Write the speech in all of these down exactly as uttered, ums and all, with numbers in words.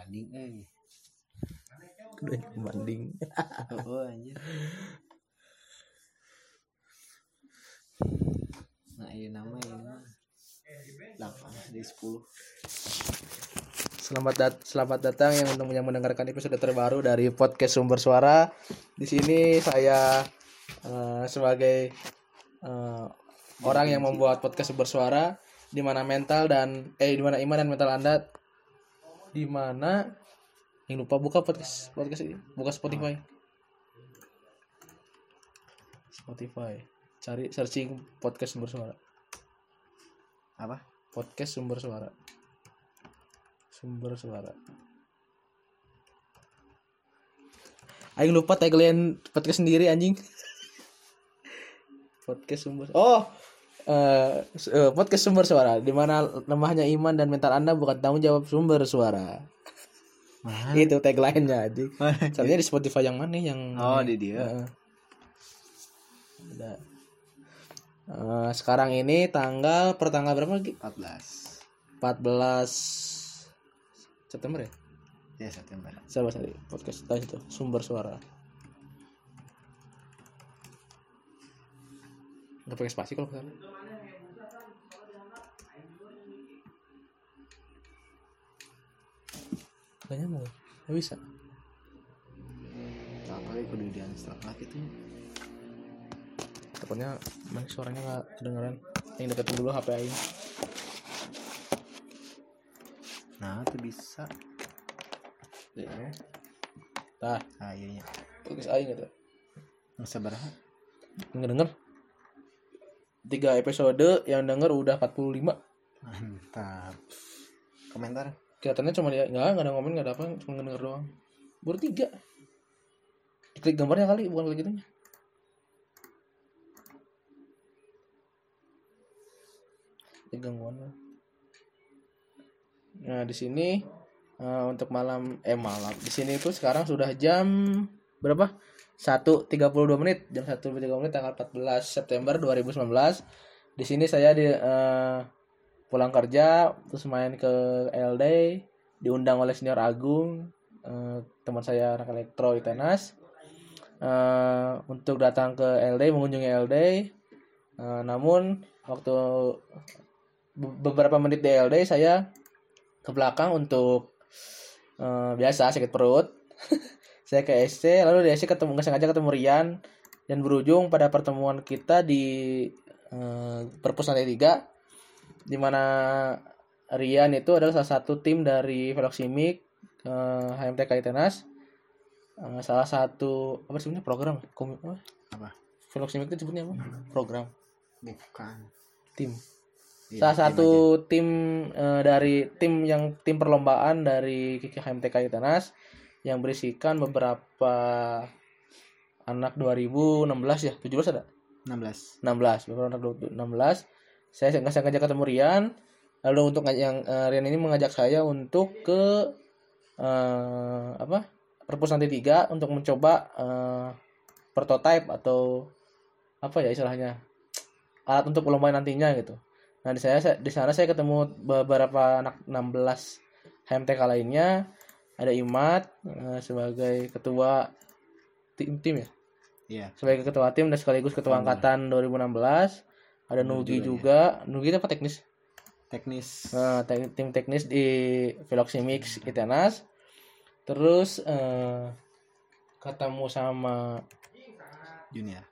pembanding eh. Keduanya pembanding. Oh anjir. Nah, ini nama ini mah delapan dari sepuluh. Selamat dat selamat datang yang yang mendengarkan episode terbaru dari podcast Sumber Suara. Di sini saya uh, sebagai uh, orang yang membuat podcast Sumber Suara, di mana mental dan eh di mana iman dan mental Anda, di mana yang lupa buka podcast podcast ini, buka Spotify. Spotify. Cari searching podcast Sumber Suara. Apa? Podcast Sumber Suara. Sumber Suara. Aing lupa tagline podcast sendiri anjing. Podcast Sumber. Oh, uh, uh, podcast Sumber Suara, di mana lemahnya iman dan mental Anda bukan tanggung jawab sumber suara. Mana? Itu tagline-nya anjing. Soalnya di Spotify yang mana yang Oh, di dia. Uh, ada. Uh, sekarang ini tanggal per tanggal berapa lagi? empat belas. empat belas September ya? Ya, September. Siapa tadi podcast tadi itu Sumber Suara. Nggak pakai spasi kalau kesana. Kayaknya mau, nggak bisa. Tak kali kudu di uninstall gitu. Takutnya mana suaranya nggak kedengeran. Yang deketin dulu H P Aing. Nah, itu bisa. Ya. Tah, Kayaknya. podcast Aing gitu. Masa berapa? Denger-denger. Tiga episode yang denger udah empat puluh lima. Mantap. Komentar. Kelihatannya cuma dia nggak nggak ada komen nggak ada apa, cuma denger doang. Baru tiga. Klik gambarnya kali, bukan klik itunya. Klik gangguan. Nah di sini uh, untuk malam eh malam di sini itu sekarang sudah jam berapa? satu tiga puluh dua menit, jam satu tiga puluh menit tanggal empat belas September dua ribu sembilan belas. Di sini saya di uh, pulang kerja terus main ke L D, diundang oleh senior Agung, uh, teman saya anak elektro I T E N A S, uh, untuk datang ke L D, mengunjungi L D. Uh, namun waktu be- beberapa menit di L D saya ke belakang untuk uh, biasa sakit perut. Saya ke S C, lalu di S C ketemu nggak sengaja ketemu Rian, dan berujung pada pertemuan kita di uh, Perpus lantai tiga, di mana Rian itu adalah salah satu tim dari Veloximic uh, H M T K I T E N A S, uh, salah satu apa sebenarnya program Kom- apa? Apa? Veloximic itu sebutnya apa? Program. Bukan. Tim. Iya, Salah tim satu aja. tim uh, dari tim yang tim perlombaan dari H M T K I T E N A S yang berisikan beberapa anak dua ribu enam belas ya, tujuh belas ada? enam belas. enam belas, beberapa anak dua ribu enam belas. Saya nggak sengaja ketemu Rian, lalu untuk yang uh, Rian ini mengajak saya untuk ke uh, apa? Perpus lantai tiga untuk mencoba uh, prototype atau apa ya istilahnya, alat untuk perlombaan nantinya gitu. Nah di saya di sana saya ketemu beberapa anak enam belas H M T K lainnya. Ada Imat uh, sebagai ketua tim tim ya. Iya. Sebagai ketua tim dan sekaligus ketua Founder. angkatan dua ribu enam belas. Ada Founder Nugi juga, juga. Nugi itu apa teknis? Teknis. Nah, te- tim teknis di Veloximic I T E N A S. Terus uh, ketemu sama Junior.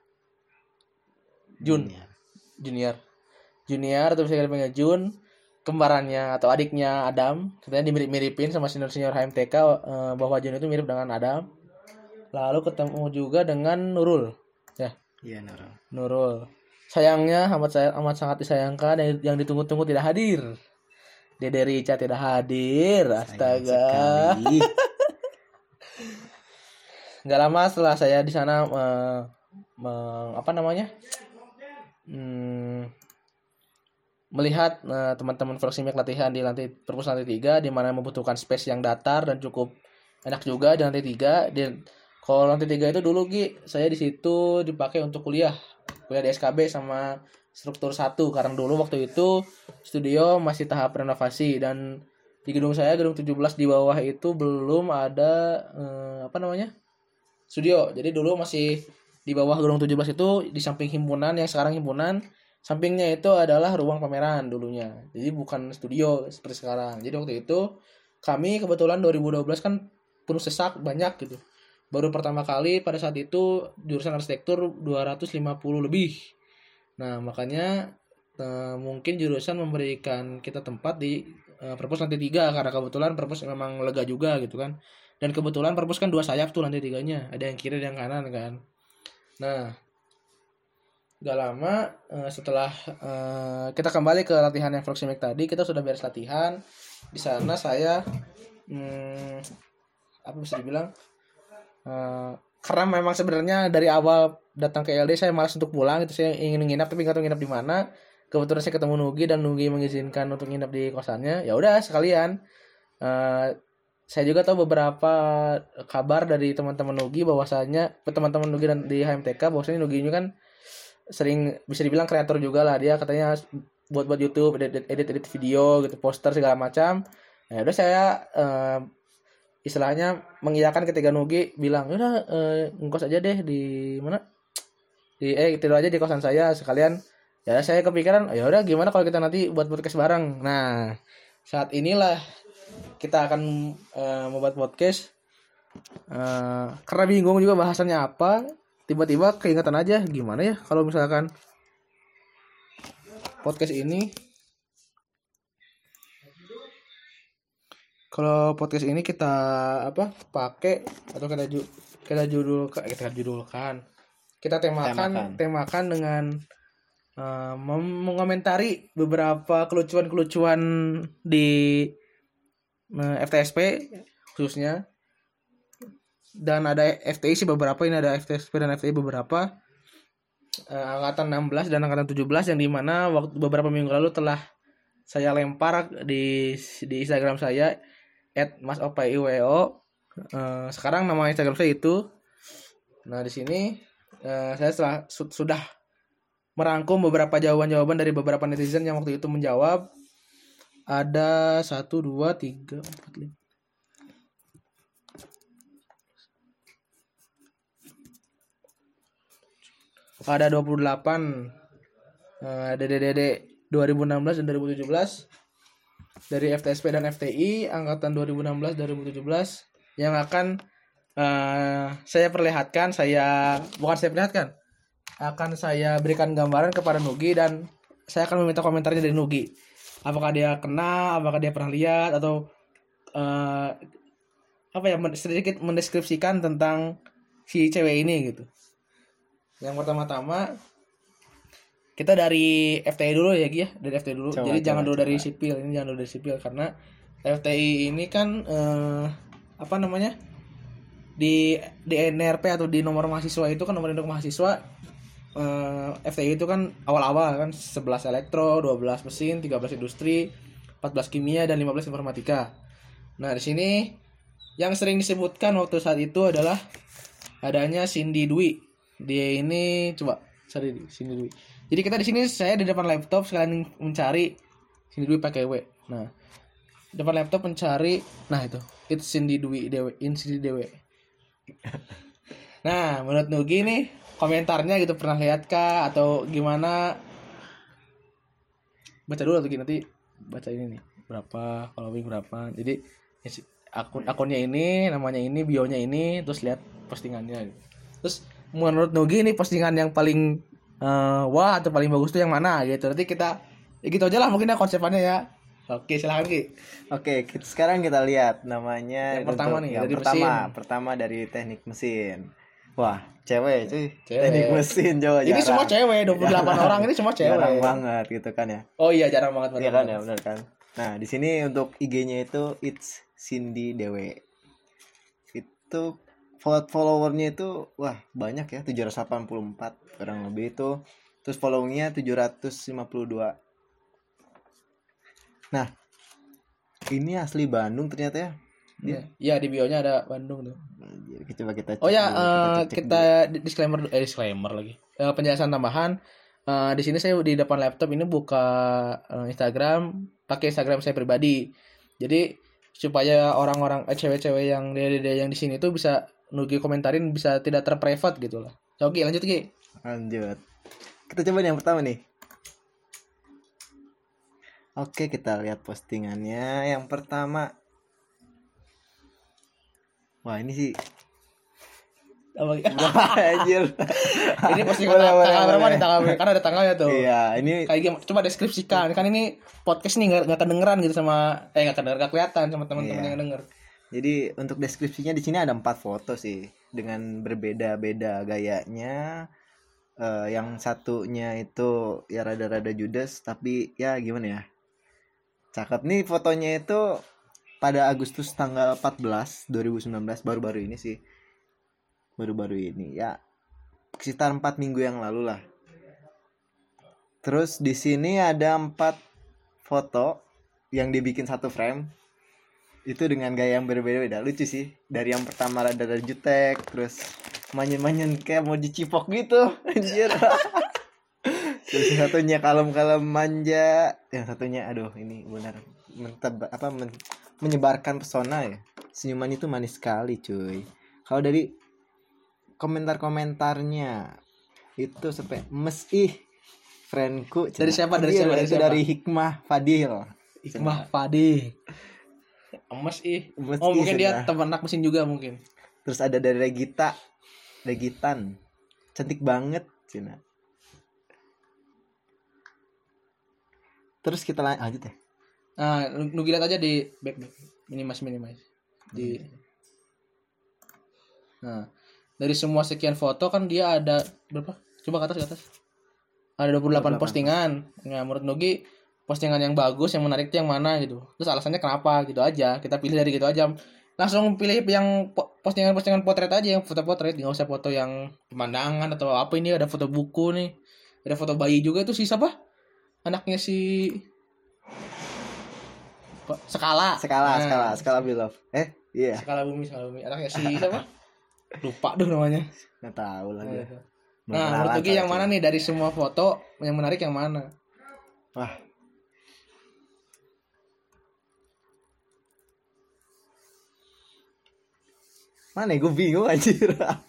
Jun. Junior. Junior. Junior atau bisa kita panggil Jun, kembarannya atau adiknya Adam. Katanya dimirip-miripin sama senior-senior H M T K, uh, bahwa Jun itu mirip dengan Adam. Lalu ketemu juga dengan Nurul. Ya, Iya, Nurul. Nurul. Sayangnya amat saya amat sangat disayangkan yang, yang ditunggu-tunggu tidak hadir. Dede Rica tidak hadir. Astaga. Enggak lama setelah saya di sana uh, uh, apa namanya? Hmm, melihat uh, teman-teman Veloximic latihan di lantai perpus lantai tiga, di mana membutuhkan space yang datar dan cukup enak juga di lantai tiga. Dan kalau lantai tiga itu dulu Gi, saya di situ dipakai untuk kuliah. Kuliah di S K B sama struktur satu, karena dulu waktu itu studio masih tahap renovasi dan Di gedung saya gedung tujuh belas di bawah itu belum ada eh, apa namanya? Studio. Jadi dulu masih di bawah gedung tujuh belas itu di samping himpunan yang sekarang himpunan, sampingnya itu adalah ruang pameran dulunya. Jadi bukan studio seperti sekarang. Jadi waktu itu kami kebetulan dua ribu dua belas kan penuh sesak banyak gitu. Baru pertama kali pada saat itu jurusan arsitektur dua ratus lima puluh lebih. Nah, makanya eh, mungkin jurusan memberikan kita tempat di eh, perpus lantai tiga karena kebetulan perpus memang lega juga gitu kan. Dan kebetulan perpus kan dua sayap tuh lantai tiganya, ada yang kiri dan yang kanan kan. Nah, gak lama eh, setelah eh, kita kembali ke latihan yang proximic tadi, kita sudah beres latihan. Di sana saya hmm, apa bisa dibilang eh, karena memang sebenarnya dari awal datang ke L D saya malas untuk pulang, itu saya ingin nginap tapi nggak tahu nginap di mana. Kebetulan saya ketemu Nugi dan Nugi mengizinkan untuk nginap di kosannya. Ya udah sekalian. Eh, saya juga tahu beberapa kabar dari teman-teman Nugi bahwasanya teman-teman Nugi dan di H M T K bahwasanya Nugi ini kan sering bisa dibilang kreator juga lah, dia katanya buat buat YouTube, edit edit, edit video gitu, poster segala macam. Nah, udah saya eh, istilahnya mengiyakan ketika Nugi bilang udah eh, ngkos aja deh di mana di eh tidur aja di kosan saya sekalian. Ya saya kepikiran ya udah gimana kalau kita nanti buat podcast bareng. Nah, saat inilah kita akan uh, membuat podcast uh, karena bingung juga bahasannya apa, tiba-tiba keingetan aja gimana ya kalau misalkan podcast ini kalau podcast ini kita apa pakai atau kita ju, kita judul kita judulkan kita temakan temakan, temakan dengan uh, mengomentari beberapa kelucuan-kelucuan di F T S P khususnya, dan ada F T I sih beberapa, ini ada F T S P dan F T I beberapa uh, angkatan enam belas dan angkatan tujuh belas yang dimana waktu beberapa minggu lalu telah saya lempar di di Instagram saya et mas opiwo. Uh, sekarang nama Instagram saya itu. Nah di sini uh, saya setelah su- sudah merangkum beberapa jawaban-jawaban dari beberapa netizen yang waktu itu menjawab. Ada satu, dua, tiga, empat, lima. Ada dua puluh delapan uh, D D D D dua ribu enam belas dan dua ribu tujuh belas dari F T S P dan F T I angkatan dua ribu enam belas dua ribu tujuh belas yang akan uh, saya perlihatkan, saya bukan saya perlihatkan, akan saya berikan gambaran kepada Nugi dan saya akan meminta komentarnya dari Nugi. Apakah dia kenal, apakah dia pernah lihat, atau uh, apa ya sedikit mendeskripsikan tentang si cewek ini gitu. Yang pertama-tama kita dari F T I dulu ya Gi ya, dari F T I dulu. Coba, Jadi coba, jangan dulu coba. dari sipil, ini jangan dulu dari sipil karena F T I ini kan uh, apa namanya di di N R P atau di nomor mahasiswa itu kan nomor induk mahasiswa. Uh, F T I itu kan awal-awal kan sebelas elektro, dua belas mesin, tiga belas industri, empat belas kimia dan lima belas informatika. Nah, di sini yang sering disebutkan waktu saat itu adalah adanya Cindy Dwi. Dia ini coba cari Cindy Dwi. Jadi kita di sini saya di depan laptop sekalian mencari Cindy Dwi pakai W. Nah, depan laptop mencari, nah itu, itu Cindy Dwi Dewe, in Cindy Dewe. Nah, menurut Nugi nih komentarnya gitu, pernah lihat kah atau gimana? Baca dulu lagi nanti baca ini nih berapa following berapa. Jadi akun akunnya ini, namanya ini, bionya ini, terus lihat postingannya. Terus menurut Nugi ini postingan yang paling uh, wah atau paling bagus tuh yang mana gitu. Nanti kita ya gitu aja lah mungkin ya konsepannya ya. Oke, silakan Ki. Oke, kita, sekarang kita lihat namanya yang pertama nih, yang dari pertama, mesin. pertama dari teknik mesin. Wah, cewek cuy. Cewek. Teknik mesin coba. Ini jarang. Semua cewek, dua puluh delapan orang ini semua cewek. Jarang banget gitu kan ya. Oh iya, jarang banget. Iya kan ya, benar kan. Nah, di sini untuk I G-nya itu It's Cindy Dewe. Itu followernya itu wah, banyak ya, tujuh ratus delapan puluh empat kurang lebih itu. Terus follow-nya tujuh ratus lima puluh dua. Nah, ini asli Bandung ternyata ya. Iya, ya, di bio-nya ada Bandung tuh. Coba kita cek. Oh ya, dulu, uh, kita, kita disclaimer eh disclaimer lagi. Uh, penjelasan tambahan. Uh, di sini saya di depan laptop ini buka uh, Instagram, pakai Instagram saya pribadi. Jadi supaya orang-orang eh, cewek-cewek yang dede yang di sini tuh bisa Nugi komentarin bisa tidak terprivat gitu lah. Oke, lanjut Ki. Lanjut. Kita coba yang pertama nih. Oke, kita lihat postingannya. Yang pertama. Wah, ini sih Apa anjir. Ini postingan tanggal berapa nih tanggal? Karena ada tanggalnya tuh. Iya, ini kayak gimana? Coba deskripsikan. Kan ini podcast nih nggak nggak kedengeran gitu sama eh nggak kedengeran nggak kelihatan sama teman-teman Iya. yang denger. Jadi untuk deskripsinya di sini ada empat foto sih dengan berbeda-beda gayanya. Eh, yang satunya itu ya rada-rada judes tapi ya gimana ya? Cakep nih fotonya itu pada Agustus tanggal empat belas dua ribu sembilan belas, baru-baru ini sih. Baru-baru ini ya sekitar empat minggu yang lalu lah. Terus di sini ada empat foto yang dibikin satu frame. Itu dengan gaya yang berbeda-beda, lucu sih. Dari yang pertama rada-rada jutek, terus manyen-manyen kayak mau dicipok gitu, anjir. Terus yang satunya kalem-kalem manja, yang satunya aduh ini benar menteb apa men, menyebarkan pesona ya. Senyuman itu manis sekali, cuy. Kalau dari komentar-komentarnya itu sampai mes ih friendku. Dari siapa? Dari Anjir, siapa? Dari itu siapa? dari Hikmah Fadil. Hikmah Fadi. Emas ih. Emas Oh, ih, mungkin dia sudah. teman anak mesin juga mungkin. Terus ada dari Regita, Regitan, cantik banget, Cina. Terus kita lan- lanjut ya. Nah, Nugi lihat aja di back back minimas minimas di. Nah, dari semua sekian foto kan dia ada berapa? Coba ke atas ke atas. Ada dua puluh delapan postingan. Nah, menurut Nugi postingan yang bagus, yang menarik itu yang mana gitu. Terus alasannya kenapa gitu aja. Kita pilih dari gitu aja. Langsung pilih yang po- postingan-postingan potret aja, yang foto potret, nggak usah foto yang pemandangan atau apa. Ini ada foto buku nih. Ada foto bayi juga itu si siapa? Anaknya si Apa? Skala. Skala, Nah, skala, skala Beloved. Eh, iya. Skala Bumi, Skala Bumi. Anaknya si siapa? Lupa tuh namanya. Nggak tahu lah gue. Nah, menurut Nugi yang mana nih dari semua foto yang menarik yang mana? Wah. Mana ya? Gue bingung anjir.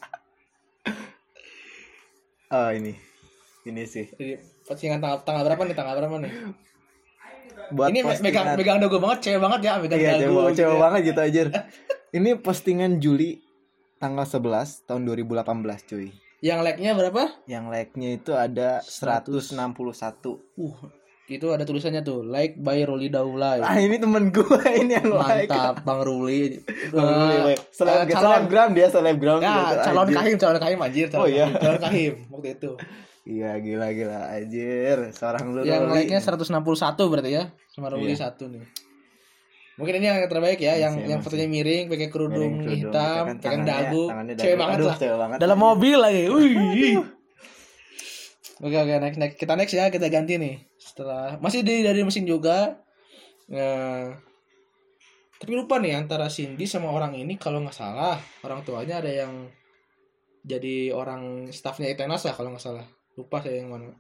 Oh ini. Ini sih. Jadi postingan tanggal tanggal berapa nih? Tanggal berapa nih? Buat Ini me- megang postingan- megang dagu banget, cewek banget ya, megang Iya, dagu. cewek, gitu cewek ya. banget gitu aja. Ini postingan Juli tanggal sebelas tahun dua ribu delapan belas, cuy. Yang like-nya berapa? Yang like-nya itu ada seratus enam puluh satu. Uh, itu ada tulisannya tuh, like by Ruli Daulay. Ah, ini temen gue ini yang like. Mantap, Bang Ruli. Bang Ruli, Eh, weh. Seleb- eh, calon selebgram dia, selebgram. ya, gitu, calon anjir. kahim, calon kahim anjir, calon Oh, iya. kahim, calon kahim waktu itu. Iya, gila-gila anjir. Seorang lu Yang Ruli. like-nya seratus enam puluh satu berarti ya. Sama Ruli Iya. satu nih. Mungkin ini yang terbaik ya, yang Masih, yang masih. fotonya miring, pakai kerudung, Miring, kerudung, hitam, kan pakai tangannya- dagu, tangannya cewek dagu. banget Aduh, lah. cewek banget. Dalam mobil lagi, wih. Oke oke next next kita next ya, kita ganti nih. Setelah masih dari dari mesin juga. Nah, tapi lupa nih antara Cindy sama orang ini kalau nggak salah orang tuanya ada yang jadi orang staffnya Itenas lah kalau nggak salah. Lupa saya yang mana.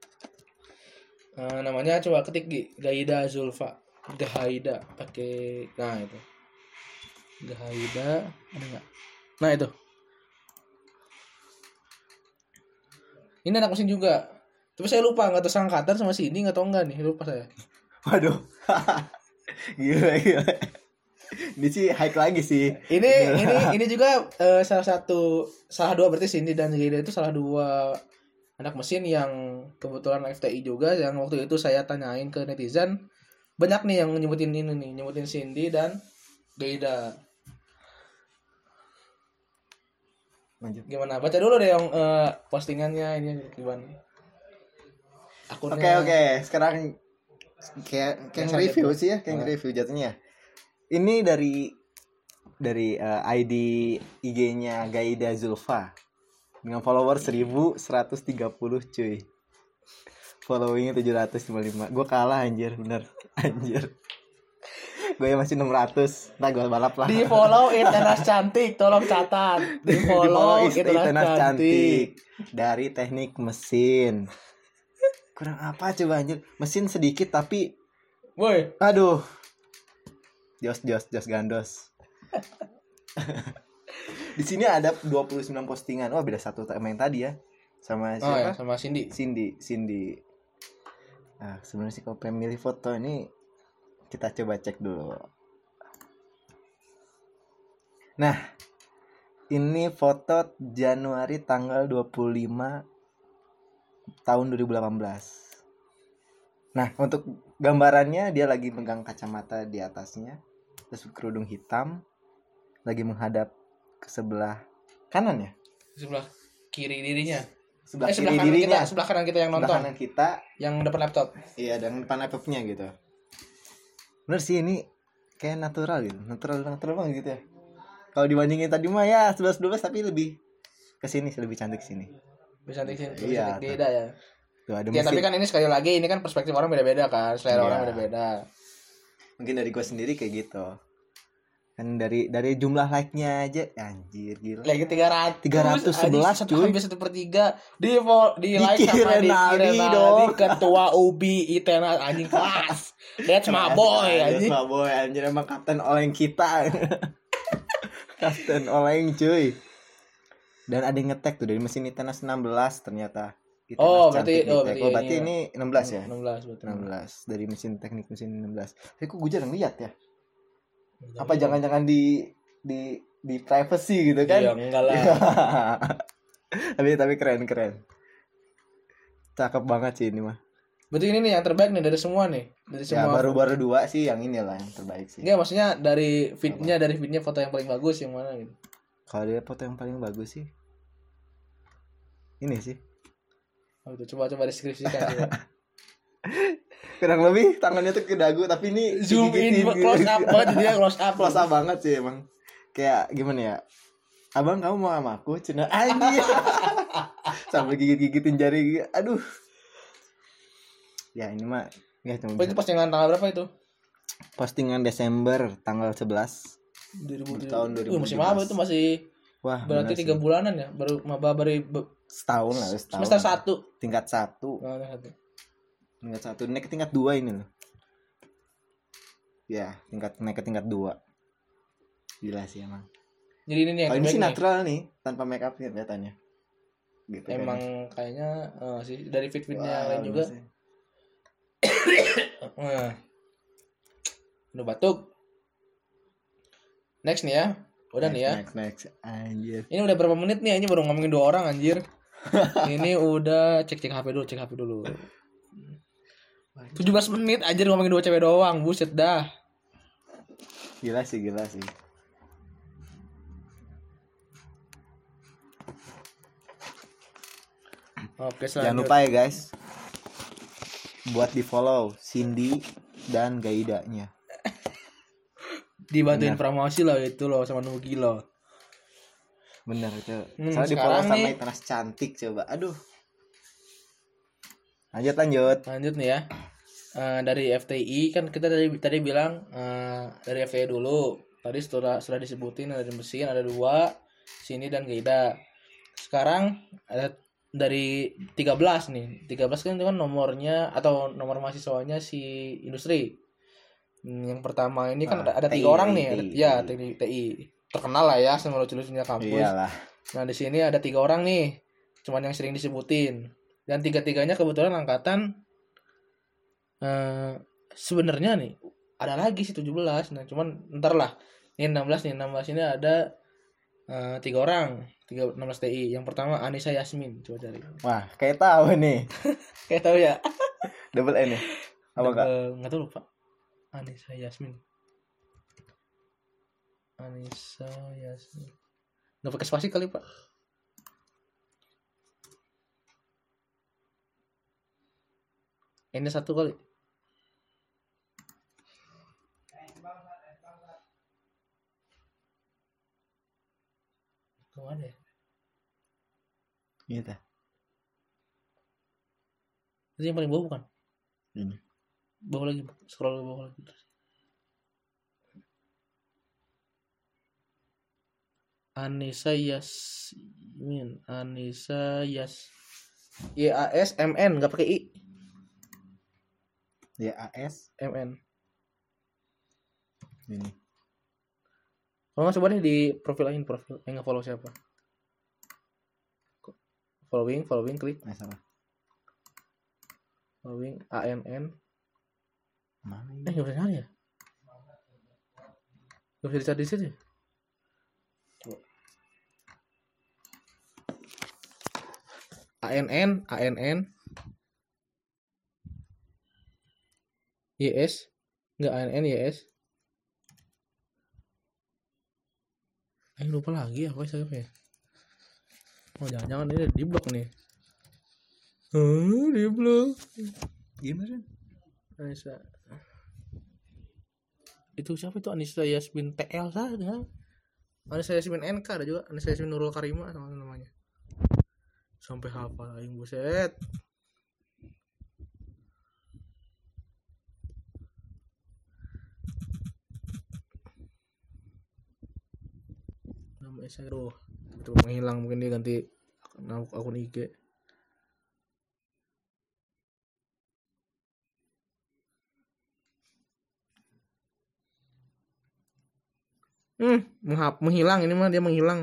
Eh, namanya coba ketik Gi. Gaida Zulfa. Gahaida pakai nah itu. Gahaida ada nggak? Nah itu. Ini anak mesin juga. Tapi saya lupa nggak tahu seangkatan sama Cindy nggak tahu enggak nih, lupa saya. Waduh. Gila, gila. Ini sih hike lagi sih. Ini ini ini juga eh, salah satu salah dua berarti Cindy dan Gaida itu salah dua anak mesin yang kebetulan F T I juga yang waktu itu saya tanyain ke netizen banyak nih yang nyebutin ini nih, nyebutin Cindy dan Gaida. Lanjut. Gimana? Baca dulu deh yang eh, postingannya ini gimana. Akunnya. Oke, oke. Sekarang kayak kayak Yang review saya sih ya, kayak review jatuhnya. Ini dari dari eh, I D I G-nya Gaida Zulfa dengan follower seribu seratus tiga puluh, cuy. Followingnya tujuh ratus lima puluh lima. Gue kalah anjir, bener. Anjir. Gue masih enam ratus. Nah, gue balap lah. Di follow Itenas cantik, tolong catat. Di follow Di Itenas Itenas cantik. cantik dari teknik mesin. Kurang apa coba anjir? Mesin sedikit tapi Woi, aduh. Jos Jos Jos Gandos. Di sini ada dua puluh sembilan postingan. Wah, beda satu sama yang tadi ya. Sama Oh siapa? ya, sama Cindy. Cindy, Cindy. Nah, sebenarnya sih kalau pengen milih foto ini kita coba cek dulu. Nah, ini foto Januari tanggal dua puluh lima tahun dua ribu delapan belas. Nah, untuk gambarannya dia lagi megang kacamata di atasnya, terus kerudung hitam, lagi menghadap ke sebelah kanan ya? Sebelah kiri dirinya. Sebelah eh, kiri sebelah kanan dirinya. kita, sebelah kanan kita yang Sebelah nonton. kanan kita, yang depan laptop. iya, dan depan laptopnya gitu. Bener sih, ini kayak natural gitu, natural natural banget gitu ya. Kalau dibandingin tadi mah ya sebelas dua belas, tapi lebih ke sini, lebih cantik sini. Bisa di sini, Iya, bisa beda ya. Tuh, ada Ya mesin. tapi kan ini sekali lagi ini kan perspektif orang beda-beda kan, selera Iya. orang beda-beda. Mungkin dari gue sendiri kayak gitu. Kan dari dari jumlah like-nya aja anjir gila. Lagi tiga ratus tiga ratus sebelas cuy. Hampir satu per tiga di vo- di like Diki sama Diki Renaldi Renaldi, dong. ketua U B I Tenas anjing kelas. That's my boy That's anjing. my boy anjir, emang kapten oleng kita. Kapten oleng cuy. Dan ada yang ngetek tuh dari mesin Itenas enam belas ternyata. Itenas Oh, cantik berarti- oh, ngetek. berarti oh, berarti ini- ini enam belas ya? enam belas berarti. enam belas dari mesin teknik mesin enam belas. Tapi kok gue jarang lihat ya? Apa jangan-jangan di di di privacy gitu kan? Iya, enggak lah. tapi tapi keren keren. Cakep banget sih ini mah. Berarti ini nih yang terbaik nih dari semua nih. Dari Ya semua. baru-baru dua sih yang ini lah yang terbaik sih. Enggak, maksudnya dari feednya dari feednya foto yang paling bagus yang mana gitu. Kalau dia foto yang paling bagus sih ini sih. Oh, itu coba coba deskripsikan coba. Kurang lebih tangannya tuh ke dagu, tapi ini Zoom in digigitin gitu. close up banget, dia close up. Close up banget sih emang. Kayak gimana ya? Abang kamu mau sama aku? Cina anjir. Sambil gigit-gigitin jari. Aduh. Ya ini mah ya cuma Oh, itu postingan tanggal berapa itu? postingan Desember tanggal sebelas dua ribu tujuh. tahun dua ribu tujuh belas. Uh, masih maba itu masih Wah, berarti bener tiga sih. bulanan ya, baru maba baru be- Setahun lah, setahun. semester satu. Tingkat satu. Nah, satu. Tingkat satu naik ke tingkat dua ini loh. Ya, tingkat naik ke tingkat dua. Gila sih emang. Jadi ini nih yang Kalau ini terbaik sih nih. natural nih, tanpa make up nih kelihatannya. Gitu kan. Emang kayaknya eh, sih dari fit-fitnya yang Wah, lain juga. bagus sih. Nah. Udah batuk. Next nih ya. Udah next, nih ya. Next, next. Anjir. Ini udah berapa menit nih? Ini baru ngomongin dua orang anjir. Ini udah cek-cek H P dulu, cek H P dulu. tujuh belas menit anjir ngomongin dua cewek doang. Buset dah. Gila sih, gila sih. Oke, Jangan selanjutnya. lupa ya guys, buat di follow Cindy dan Gaidanya. Dibantuin Benar. promosi loh itu loh sama Nugi loh. Bener itu. Hmm, Soalnya di follow sekarang sama nih- Itenas cantik coba. Aduh. Lanjut lanjut. Lanjut nih ya. Eh, dari F T I kan kita tadi tadi bilang eh, dari F T I dulu. Tadi setelah sudah disebutin ada mesin ada dua, sini dan Gaida. Sekarang ada dari tiga belas nih. tiga belas kan itu kan nomornya atau nomor mahasiswanya si industri. Hmm, Yang pertama ini kan Ah, ada, ada T I, tiga orang nih. T I, Ada, ya, T I. T I, T I. Terkenal lah ya sama lucu-lucunya kampus. Iyalah. Nah, di sini ada tiga orang nih. Cuman yang sering disebutin. Dan tiga-tiganya kebetulan angkatan eh sebenarnya nih ada lagi sih tujuh belas. Nah, cuman ntar lah. Ini enam belas nih, enam belas ini ada eh, tiga orang, tiga enam belas T I. Yang pertama Anissa Yasmin, coba cari. Wah, kayak tahu nih. Kayak tahu ya? Double N ya? Apa enggak? Double- Nggak tahu lupa. Anissa Yasmin. Anissa Yasmin. Nggak pakai spasi kali, Pak. Ini satu kali. Kemana ya? Iya tah. Itu yang paling bawah bukan? Ini. Bawah lagi, scroll ke bawah lagi. Anissa Yasmin, Anissa Yas, Y A S M N nggak pakai I, Y A S M N. ini. Kalau nggak coba deh di profil lain, profil yang nggak follow siapa? Following, following, klik. Nah, salah. Following A N N. Mana Eh ini? nggak bisa nyari ya? Nggak bisa dicari di situ ya? A N N, A N N, Y S, nggak A N N Y S. Eh lupa lagi apa Instagramnya? Oh jangan-jangan ini di blok nih. Hmm, di blok. Gimana? Anissa. Itu siapa itu? Anissa Yasmin T L saja. Anissa Yasmin N K ada juga. Anissa Yasmin Nurul Karima sama namanya. Sampai hafal aing buset. Nama Instagram itu menghilang, mungkin dia ganti akun, akun I G. Hmm, menghap, menghilang ini mah dia menghilang.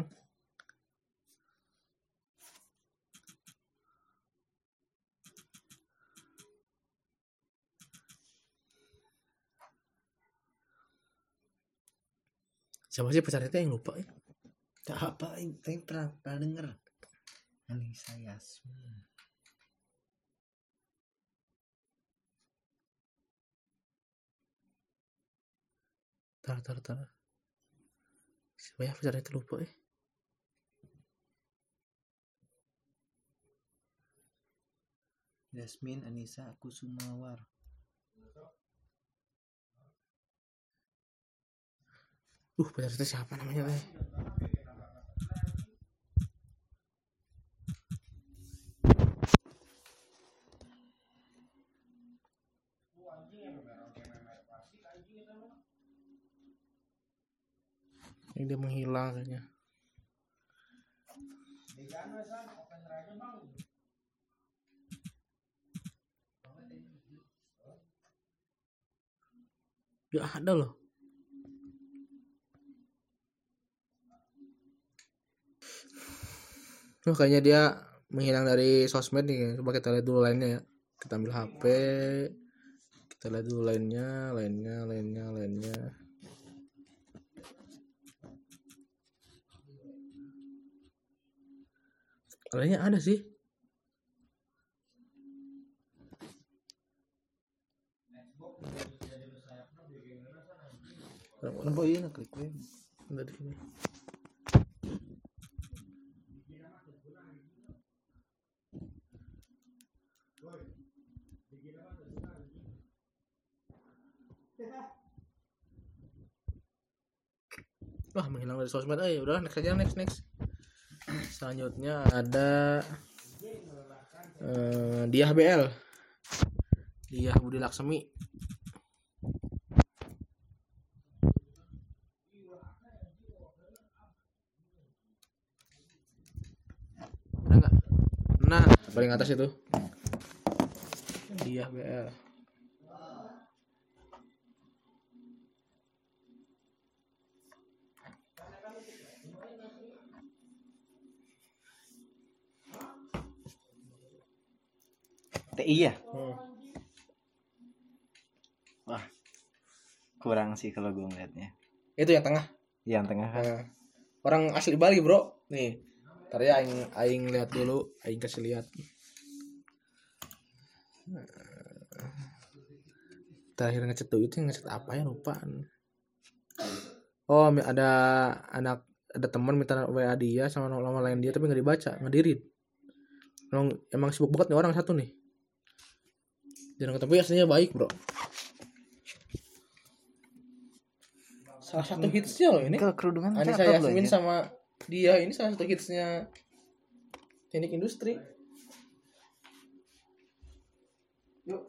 Siapa sih pacarnya yang lupa ya? Tak apa, ini pernah pernah denger. Anissa Yasmin. Tar tar tar. Siapa ya pacarnya itu lupa ya? Yasmin Anissa Kusumawar. Uh, pacar itu siapa namanya teh? Ini dia menghilang kayaknya. Gak ada loh. Oh, kayaknya dia menghilang dari sosmed nih. Coba kita lihat dulu lainnya ya. Kita ambil H P. Kita lihat dulu lainnya, lainnya, lainnya, lainnya. Lainnya ada sih. Kenapa ini klik gue? Dari sini. Wah, menghilang dari sosmed. Eh, udah next aja, next next. Selanjutnya ada uh, Diah B L. Diah Budi Laksmi. Ada nggak? Nah, paling atas itu. Diah B L. T I ya? Hmm. Wah, kurang sih kalau gue ngeliatnya. Itu yang tengah. Yang tengah kan? Nah, orang asli Bali bro. Nih, ntar ya aing aing lihat dulu, aing kasih lihat. Terakhir ngechat tuh itu ngechat apa ya lupa. Oh, ada anak ada teman minta W A dia sama nomor lain dia tapi nggak dibaca, ngedirit. Emang, emang sibuk banget nih orang satu nih. Jarang ketemu, aslinya baik bro. Salah satu hitsnya loh ini. Kalau kerudungan Anissa Yasmin sama dia ini salah satu hitsnya Teknik Industri. Yuk.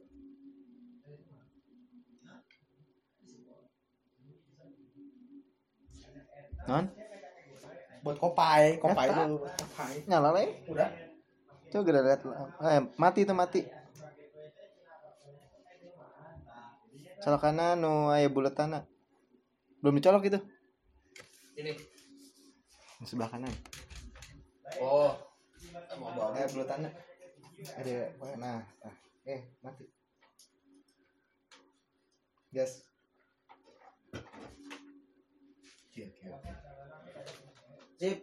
Non? Buat kopai, kopai dulu. Kopai. Nyala lah ya? Udah. Coba kita lihat. Eh, mati tuh mati. Salah kanan nu aya buletanna. Belum dicolok itu. Ini. Sebelah kanan. Oh. Mau bawa. Eh, bulutannya. Ada nah, nah. Eh, mati. Gas. Oke, oke, oke. Sip.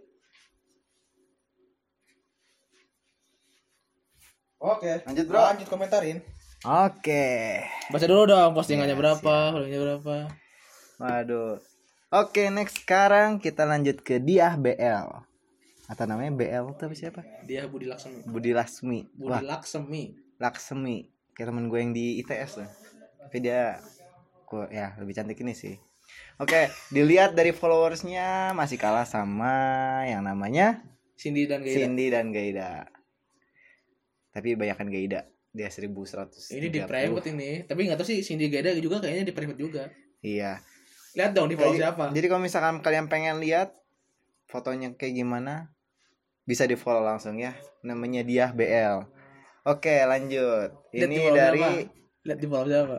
Oke. Lanjut, Bro. Lanjut komentarin. Oke. Baca dulu dong postingannya Ya, berapa, siap. followingnya berapa. Waduh. Oke, next sekarang kita lanjut ke Diah B L. Atau namanya B L itu siapa? Dia Budi Laksmi. Budi Lasmi. Budi Wah, Laksmi. Laksmi. Kayak temen gue yang di I T S lah. Tapi dia kok ya lebih cantik ini sih. Oke, dilihat dari followersnya masih kalah sama yang namanya Cindy dan Gaida. Cindy dan Gaida. Tapi banyakan Gaida. Dia seribu seratus. Ini di private ini. Tapi nggak tahu sih Cindy Gaida juga kayaknya di private juga. Iya. Lihat dong di follow Jadi- siapa. Jadi kalau misalkan kalian pengen lihat fotonya kayak gimana, bisa di follow langsung ya. Namanya Diah B L. Oke, lanjut. Lihat di Ini follow dari siapa. Lihat di follow siapa.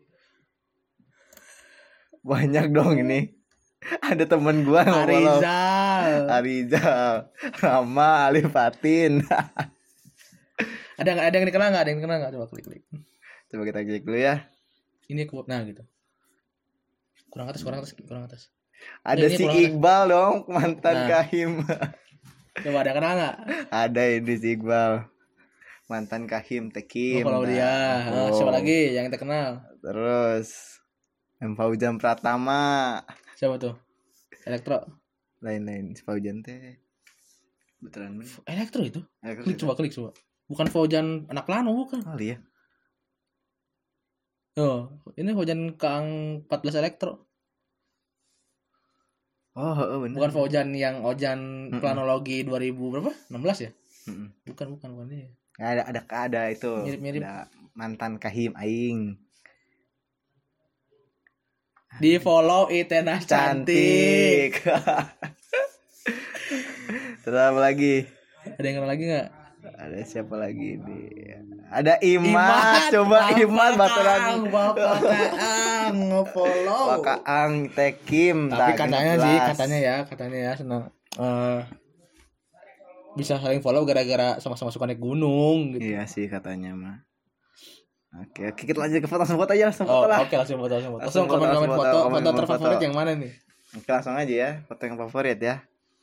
banyak dong ini. Ada temen gua yang follow. Arizal. Arizal, Rama, Alif Fatin. Ada nggak ada yang dikenal nggak? Ada yang dikenal nggak? Coba klik klik. Coba kita klik dulu ya. Ini kuat nah gitu. Kurang atas, kurang atas, kurang atas. Ada Ini si kurang- Iqbal dong, mantan Nah. Kahim. Coba ada yang kenal nggak? Ada ini si Iqbal. Mantan Kahim, Oh, Tekim. follow dia. Nah, Ah, oh. siapa lagi yang terkenal? Terus M Fauzan Pratama. Siapa tuh? Elektro. Lain-lain si Fauzan teh. Betulan men. Elektro itu? Eh, Klik coba, klik coba. Bukan Fauzan anak Plano bukan. Oh iya. Oh, ini Fauzan Kang empat belas Elektro. Oh, oh benar. Bukan Fauzan yang Ojan Mm-mm. Planologi dua ribu berapa? enam belas ya? Mm-mm. Bukan, bukan, bukan dia. Ada ada ada itu. Mirip-mirip. Ada mantan Kahim aing. Di follow Itenas cantik. Cantik. Terus apa lagi? Ada yang kenal lagi nggak? Ada siapa lagi nih? Ada Imas, Iman, coba Bapak Imas baturan. Kaang, Bapak Kaang nge-follow. Pak Ang Tekim. Tapi katanya sih, katanya ya, katanya ya senang eh bisa saling follow gara-gara sama-sama suka naik gunung gitu. Iya sih katanya mah. Oke, oke kita lanjut ke foto, langsung foto aja, langsung Oh, foto lah. oke langsung foto, langsung foto. Langsung Langsung komen-komen foto, foto, foto, komen-komen terfavorit foto. yang mana nih? Oke, langsung aja ya, foto yang favorit ya.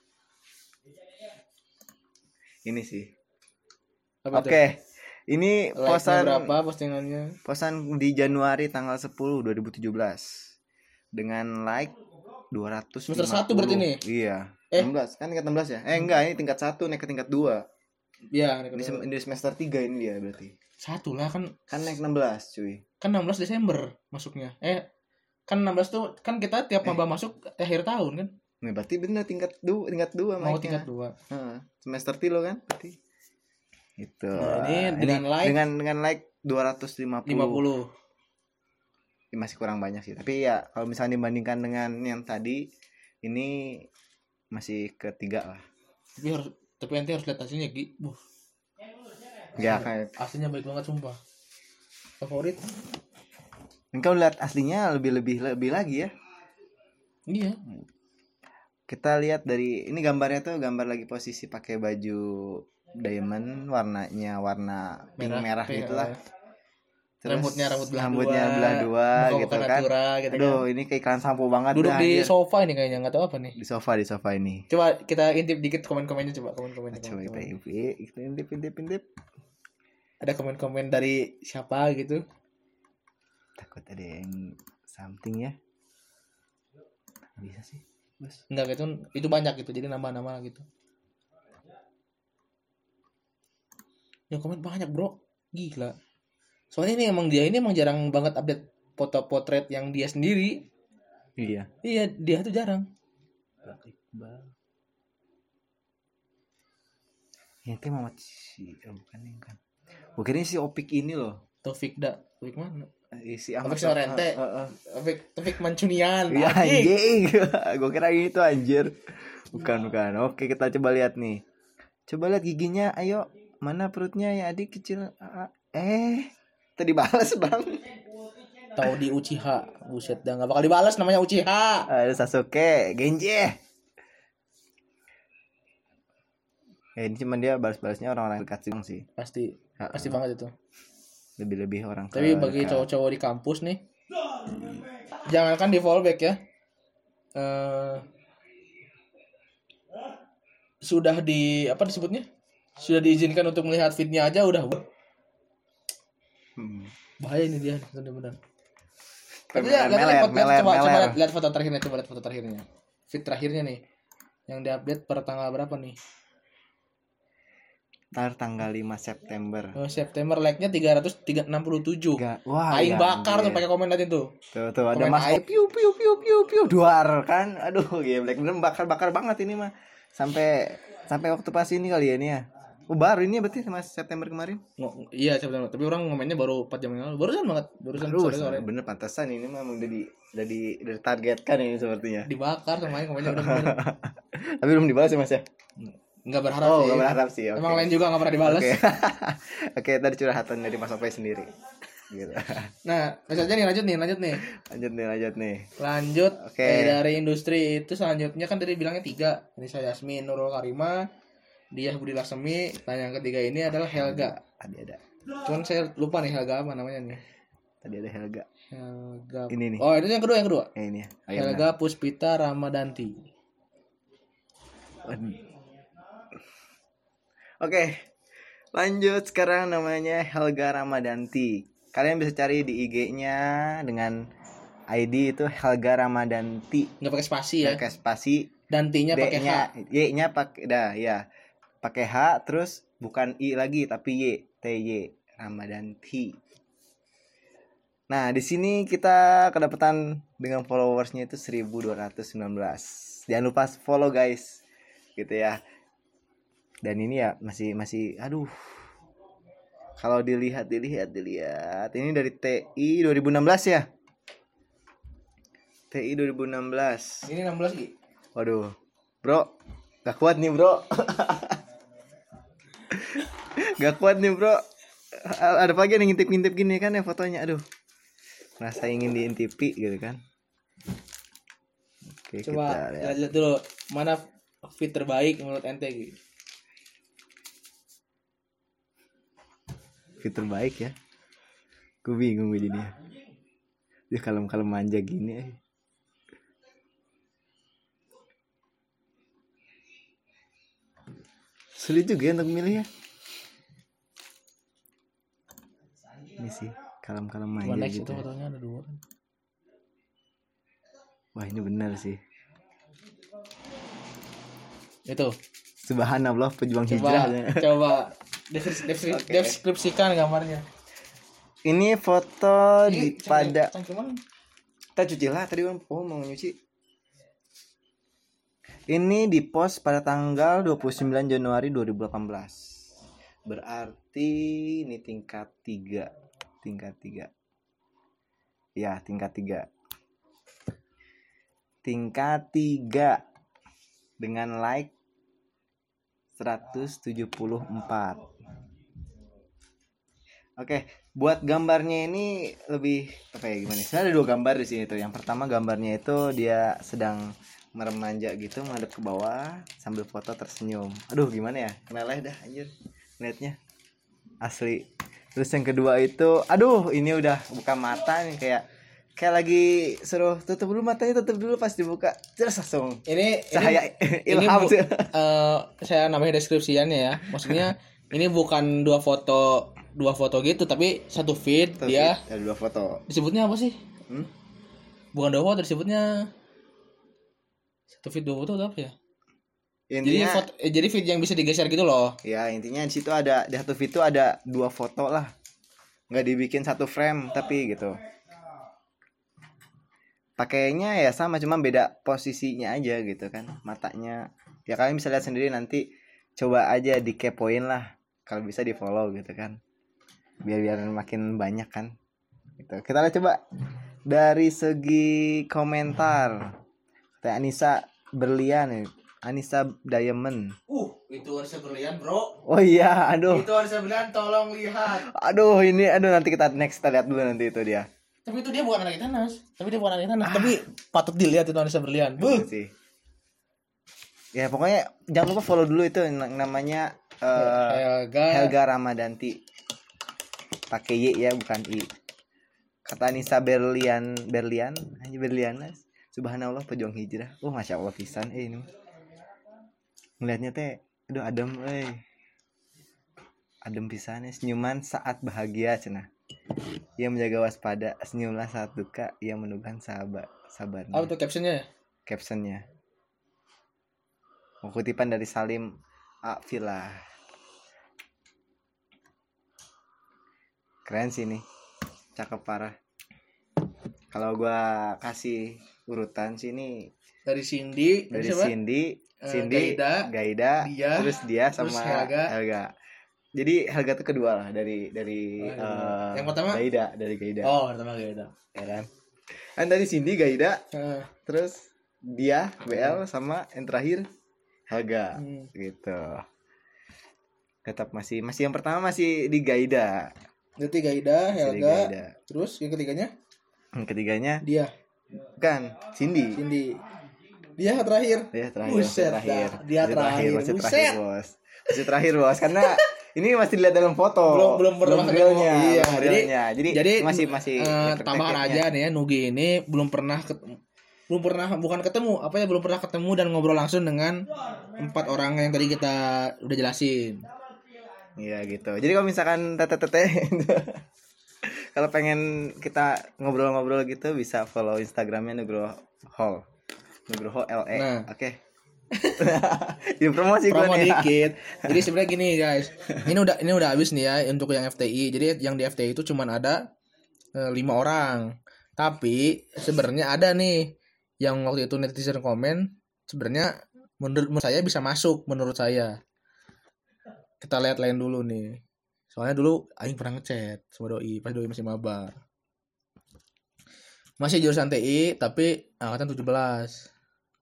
Ini sih. Apa tuh? Oke. Ini Like-nya posan berapa postingannya? posan di Januari tanggal sepuluh dua ribu tujuh belas dengan like dua ratus lima puluh. Semester satu berarti nih? Iya. Eh? enam belas kan tingkat enam belas ya? Eh enggak, ini tingkat satu naik ke tingkat dua. Iya, Ini, sem- ini semester tiga ini dia berarti. satu lah kan Kan naik enam belas, cuy. kan enam belas Desember masuknya. Eh kan enam belas tuh kan kita tiap maba masuk akhir tahun kan? Nah, berarti bener tingkat dua, tingkat dua Mau naiknya. tingkat dua. Heeh. Semester tilo kan berarti. Itu. Nah, ini dengan like- dengan dengan like dua ratus lima puluh. lima puluh. Ya, masih kurang banyak sih. Tapi ya kalau misalnya dibandingkan dengan yang tadi ini masih ketiga lah. Tapi harus tapi nanti harus lihat hasilnya Gi. Buh, Ya kayak aslinya baik banget sumpah. Favorit? engkau lihat aslinya lebih lebih lebih lagi ya. Iya. Kita lihat dari ini gambarnya tuh gambar lagi posisi pakai baju diamond warnanya warna pink merah, pink, gitu lah. eh. Rambutnya rambut belah rambutnya dua, belah dua muka gitu bukan kan. natura, gitu Aduh, kan. ini kayak iklan sampo banget Duduk dah, di anjir. sofa ini kayaknya nggak tahu apa nih. Di sofa di sofa ini. Coba kita intip dikit komen-komennya coba komen-komen. Coba kita intip, kita intip, intip, intip. Ada komen-komen dari siapa gitu? Takut ada yang something ya. Bisa sih, bos. Enggak gitu, itu banyak gitu. Jadi nambah-nambah gitu. Yang komen banyak, Bro. Gila. Soalnya ini emang dia ini emang jarang banget update foto potret yang dia sendiri. Iya. Iya, dia tuh jarang. Iqbal. Yang kayak Muhammad si, oh, bukan yang kan. Bukan ini si Opik ini loh. Taufik da, Taufik mana? Eh, Si Taufik Sorrente. Heeh, heeh. Taufik Taufik Mancunian. Iya Anjing. anjing. Gue kira itu anjir. Bukan bukan. Oke kita coba lihat nih. Coba lihat giginya. Ayo. Mana perutnya ya adik kecil. Ah, Eh. Tadi balas bang. Tahu di Uchiha. Buset dah enggak bakal dibalas namanya Uchiha. Ada Sasuke, Genji. Ya ini cuman dia balas-balasnya orang-orang dekat sih. Pasti Ha-ha. pasti banget itu. Lebih-lebih orang Tapi ke- bagi dekat. cowok-cowok di kampus nih, jangankan di fallback ya. Eh sudah di apa disebutnya? Sudah diizinkan untuk melihat feed-nya aja udah Hmm. bahaya ini dia benar-benar. Tapi Meler, ya, lihat, meler, lihat, lihat, meler, coba, coba meler. lihat, lihat foto terakhirnya, coba lihat foto terakhirnya. Feed terakhirnya nih. Yang diupdate per tanggal berapa nih? Ntar tanggal lima September. Oh, September like-nya tiga ratus enam puluh tujuh. Gak, wah, Aing ya, bakar tuh anjir. pakai komen tadi tuh. Tuh, tuh ada Komen mas aib. piu piu piu piu piu duar kan. Aduh, geblek bener bakar-bakar banget ini mah. Sampai sampai waktu pas ini kali ya ini ya. Oh, baru ini ya berarti Mas September kemarin. Ngo- iya September, tapi orang ngomennya baru empat jam yang lalu. Barusan banget, barusan Aduh, sore-sore. bener pantesan ini mah udah di udah di udah ditargetkan ini sepertinya. Dibakar sama Aing komennya udah bener. Tapi belum dibalas ya Mas ya? Enggak berharap Oh, sih. gak berharap sih. Oke. Emang lain juga enggak pernah dibalas. Oke. Oke, tadi curhatan dari Mas Ope sendiri. Gitu. Nah, misalnya nih lanjut nih, lanjut nih. Lanjut nih, lanjut nih. Lanjut Oke. eh, dari industri itu selanjutnya kan tadi bilangnya tiga. Ini saya Yasmin Nurul Karima, Diah Budi Laksmi. Nah yang ketiga ini adalah Helga. Tadi ada. Cuman saya lupa nih Helga apa namanya nih. Tadi ada Helga. Helga. Ini nih. Oh itu yang kedua yang kedua. Eh ini ya. Ayo, Helga Puspita Ramadanti. Waduh. Oke, lanjut sekarang namanya Helga Ramadanti. Kalian bisa cari di I G-nya dengan I D itu Helga Ramadanti. Nggak pakai spasi ya. Pakai spasi, Dantinya pakai H. D-nya, Y-nya pakai dah ya. Pakai H terus bukan I lagi tapi Y, T Y Ramadanti. Nah, di sini kita kedapatan dengan followersnya itu seribu dua ratus sembilan belas. Jangan lupa follow guys. Gitu ya. Dan ini ya masih masih aduh. Kalau dilihat dilihat dilihat ini dari T I dua ribu enam belas ya. T I dua ribu enam belas. Ini enam belas Gi. Waduh. Bro, gak kuat nih, Bro. Gak kuat nih, Bro. Ada pagi yang ngintip-ngintip gini kan ya fotonya. Aduh. Merasa ingin diintipi gitu kan. Oke, Coba kita lihat. lihat dulu mana fit terbaik menurut ente Gi. Fitur baik ya. Gue bingung gue jadinya. Dia kalem-kalem manja gini eh. Sulit juga ya untuk milih ya. Ini sih kalem-kalem manja Coba next gitu. itu fotonya ada dua kan. Wah ini benar sih. Itu. Subhanallah pejuang Coba hijrah. coba deskripsi, deskripsi, Oke. deskripsikan gambarnya. Ini foto di Ini pada cangkeman. kita cuci lah tadi kan oh mau nyuci. Ini di post pada tanggal dua puluh sembilan Januari dua ribu delapan belas. Berarti ini tingkat tiga. Tingkat tiga. Ya, tingkat tiga. Tingkat tiga. Dengan like seratus tujuh puluh empat. Oke, buat gambarnya ini lebih apa ya gimana? Saya ada dua gambar di sini tuh. Yang pertama gambarnya itu dia sedang meremanja gitu, menghadap ke bawah sambil foto tersenyum. Aduh, gimana ya? Meleleh dah anjir liatnya. Asli. Terus yang kedua itu, aduh, ini udah buka mata nih kayak kayak lagi suruh tutup dulu matanya, tutup dulu pas dibuka. Terus langsung Ini cahaya ini ilham bu- sih. eh, saya nambahin deskripsiannya ya. Maksudnya ini bukan dua foto dua foto gitu, tapi satu feed Tuh, dia. ada dua foto. Disebutnya apa sih? Hmm? Bukan dua foto, disebutnya satu feed dua foto atau apa ya? Jadi Intinya foto, eh, jadi feed yang bisa digeser gitu loh. ya intinya di situ ada di satu feed itu ada dua foto lah, nggak dibikin satu frame tapi gitu. Pakainya ya sama cuma beda posisinya aja gitu kan matanya. Ya kalian bisa lihat sendiri nanti, coba aja dikepoin lah kalau bisa di follow gitu kan. Biar biar makin banyak kan. Gitu. Kita lihat coba dari segi komentar. Teh Anissa Berlian nih. Anissa Diamond. Uh, itu harusnya berlian, Bro. Oh iya, aduh. Itu harusnya berlian, tolong lihat. Aduh, ini aduh nanti kita next kita lihat dulu nanti itu dia. Tapi itu dia bukan anak Itenas. Tapi dia bukan anak Itenas. Ah. Tapi patut dilihat itu Anissa Berlian. Buh. Sih. Ya pokoknya jangan lupa follow dulu itu namanya uh, Helga Helga Ramadanti. Pakai Y ya bukan I. Kata Anissa Berlian Berlian hanya Berliana. Subhanallah pejuang hijrah. Oh masya Allah pisan eh ini. Ngelihatnya teh aduh adem euy. Adem pisan senyuman saat bahagia cenah. Ia menjaga waspada, senyumlah saat duka, ia menunggang sahabat sabarnya. Apa tuh captionnya? Captionnya. Mau kutipan dari Salim Afilah. Keren sih nih, cakep parah. Kalau gua kasih urutan sini dari Cindy, dari Cindy, uh, Cindy, Gaida, Gaida dia, terus dia sama terus Helga. Helga. Jadi Helga itu kedua lah dari dari oh, uh, yang pertama Gaida, dari Gaida. Oh, pertama Gaida. Ya kan? Kan dari Cindy, Gaida, uh. terus dia B L sama yang terakhir Helga hmm. gitu. Tetap masih masih yang pertama masih di Gaida. Berarti Gaida, Helga. Di Gaida. Terus yang ketiganya? Yang ketiganya dia. Bukan, Cindy. Cindy. Dia terakhir. Dia terakhir. Buset, terakhir. Dia terakhir. Masih terakhir, Bos. Masih terakhir, Bos. Karena ini masih dilihat dalam foto. Belum belum pernah realnya. Iya, jadi, jadi jadi masih masih uh, tambahan aja nih ya, Nugi ini belum pernah ketemu, belum pernah bukan ketemu, apa ya belum pernah ketemu dan ngobrol langsung dengan empat orang yang tadi kita udah jelasin. Iya gitu. Jadi kalau misalkan tete-tete kalau pengen kita ngobrol-ngobrol gitu bisa follow Instagramnya Nugroho Hall. Nugroho L E. Nah. Oke. Okay. Di promosi promo dikit. Jadi sebenarnya gini guys. Ini udah ini udah habis nih ya untuk yang F T I. Jadi yang di F T I itu cuma ada e, lima orang. Tapi sebenarnya ada nih yang waktu itu netizen komen sebenarnya menurut, menurut saya bisa masuk menurut saya. Kita lihat lain dulu nih. Soalnya dulu aing pernah ngechat sama doi pas doi masih mabar. Masih jurusan T I tapi angkatan tujuh belas.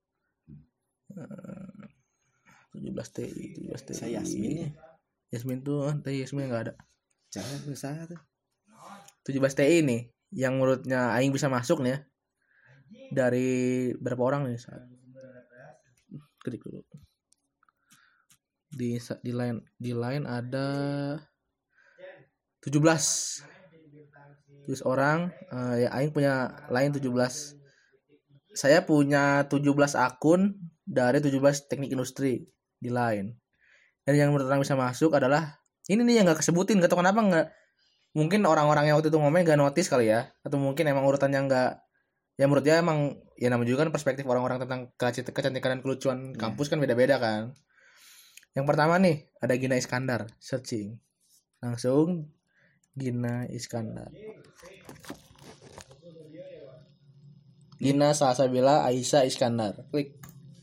tujuh belas T I, tujuh belas T I. Saya Yasmin ya. Yasmin tuh, T I Yasmin enggak ada. Jangan usaha tuh. tujuh belas T I nih yang menurutnya aing bisa masuk nih ya. Dari berapa orang nih? Klik dulu. Di di line di line ada tujuh belas tujuh orang uh, ya aing punya line tujuh belas. Saya punya tujuh belas akun dari tujuh belas teknik industri di line. Dan yang menurut orang bisa masuk adalah ini nih yang enggak kesebutin, enggak tahu kenapa enggak. Mungkin orang-orang yang waktu itu ngomong enggak notice kali ya, atau mungkin emang urutannya enggak. Ya menurut dia emang ya namanya juga kan perspektif orang-orang tentang kecantikan dan kelucuan kampus kan beda-beda kan. Yang pertama nih ada Gina Iskandar, searching. Langsung Gina Iskandar. Gina Salsabila Aisyah Iskandar. Klik.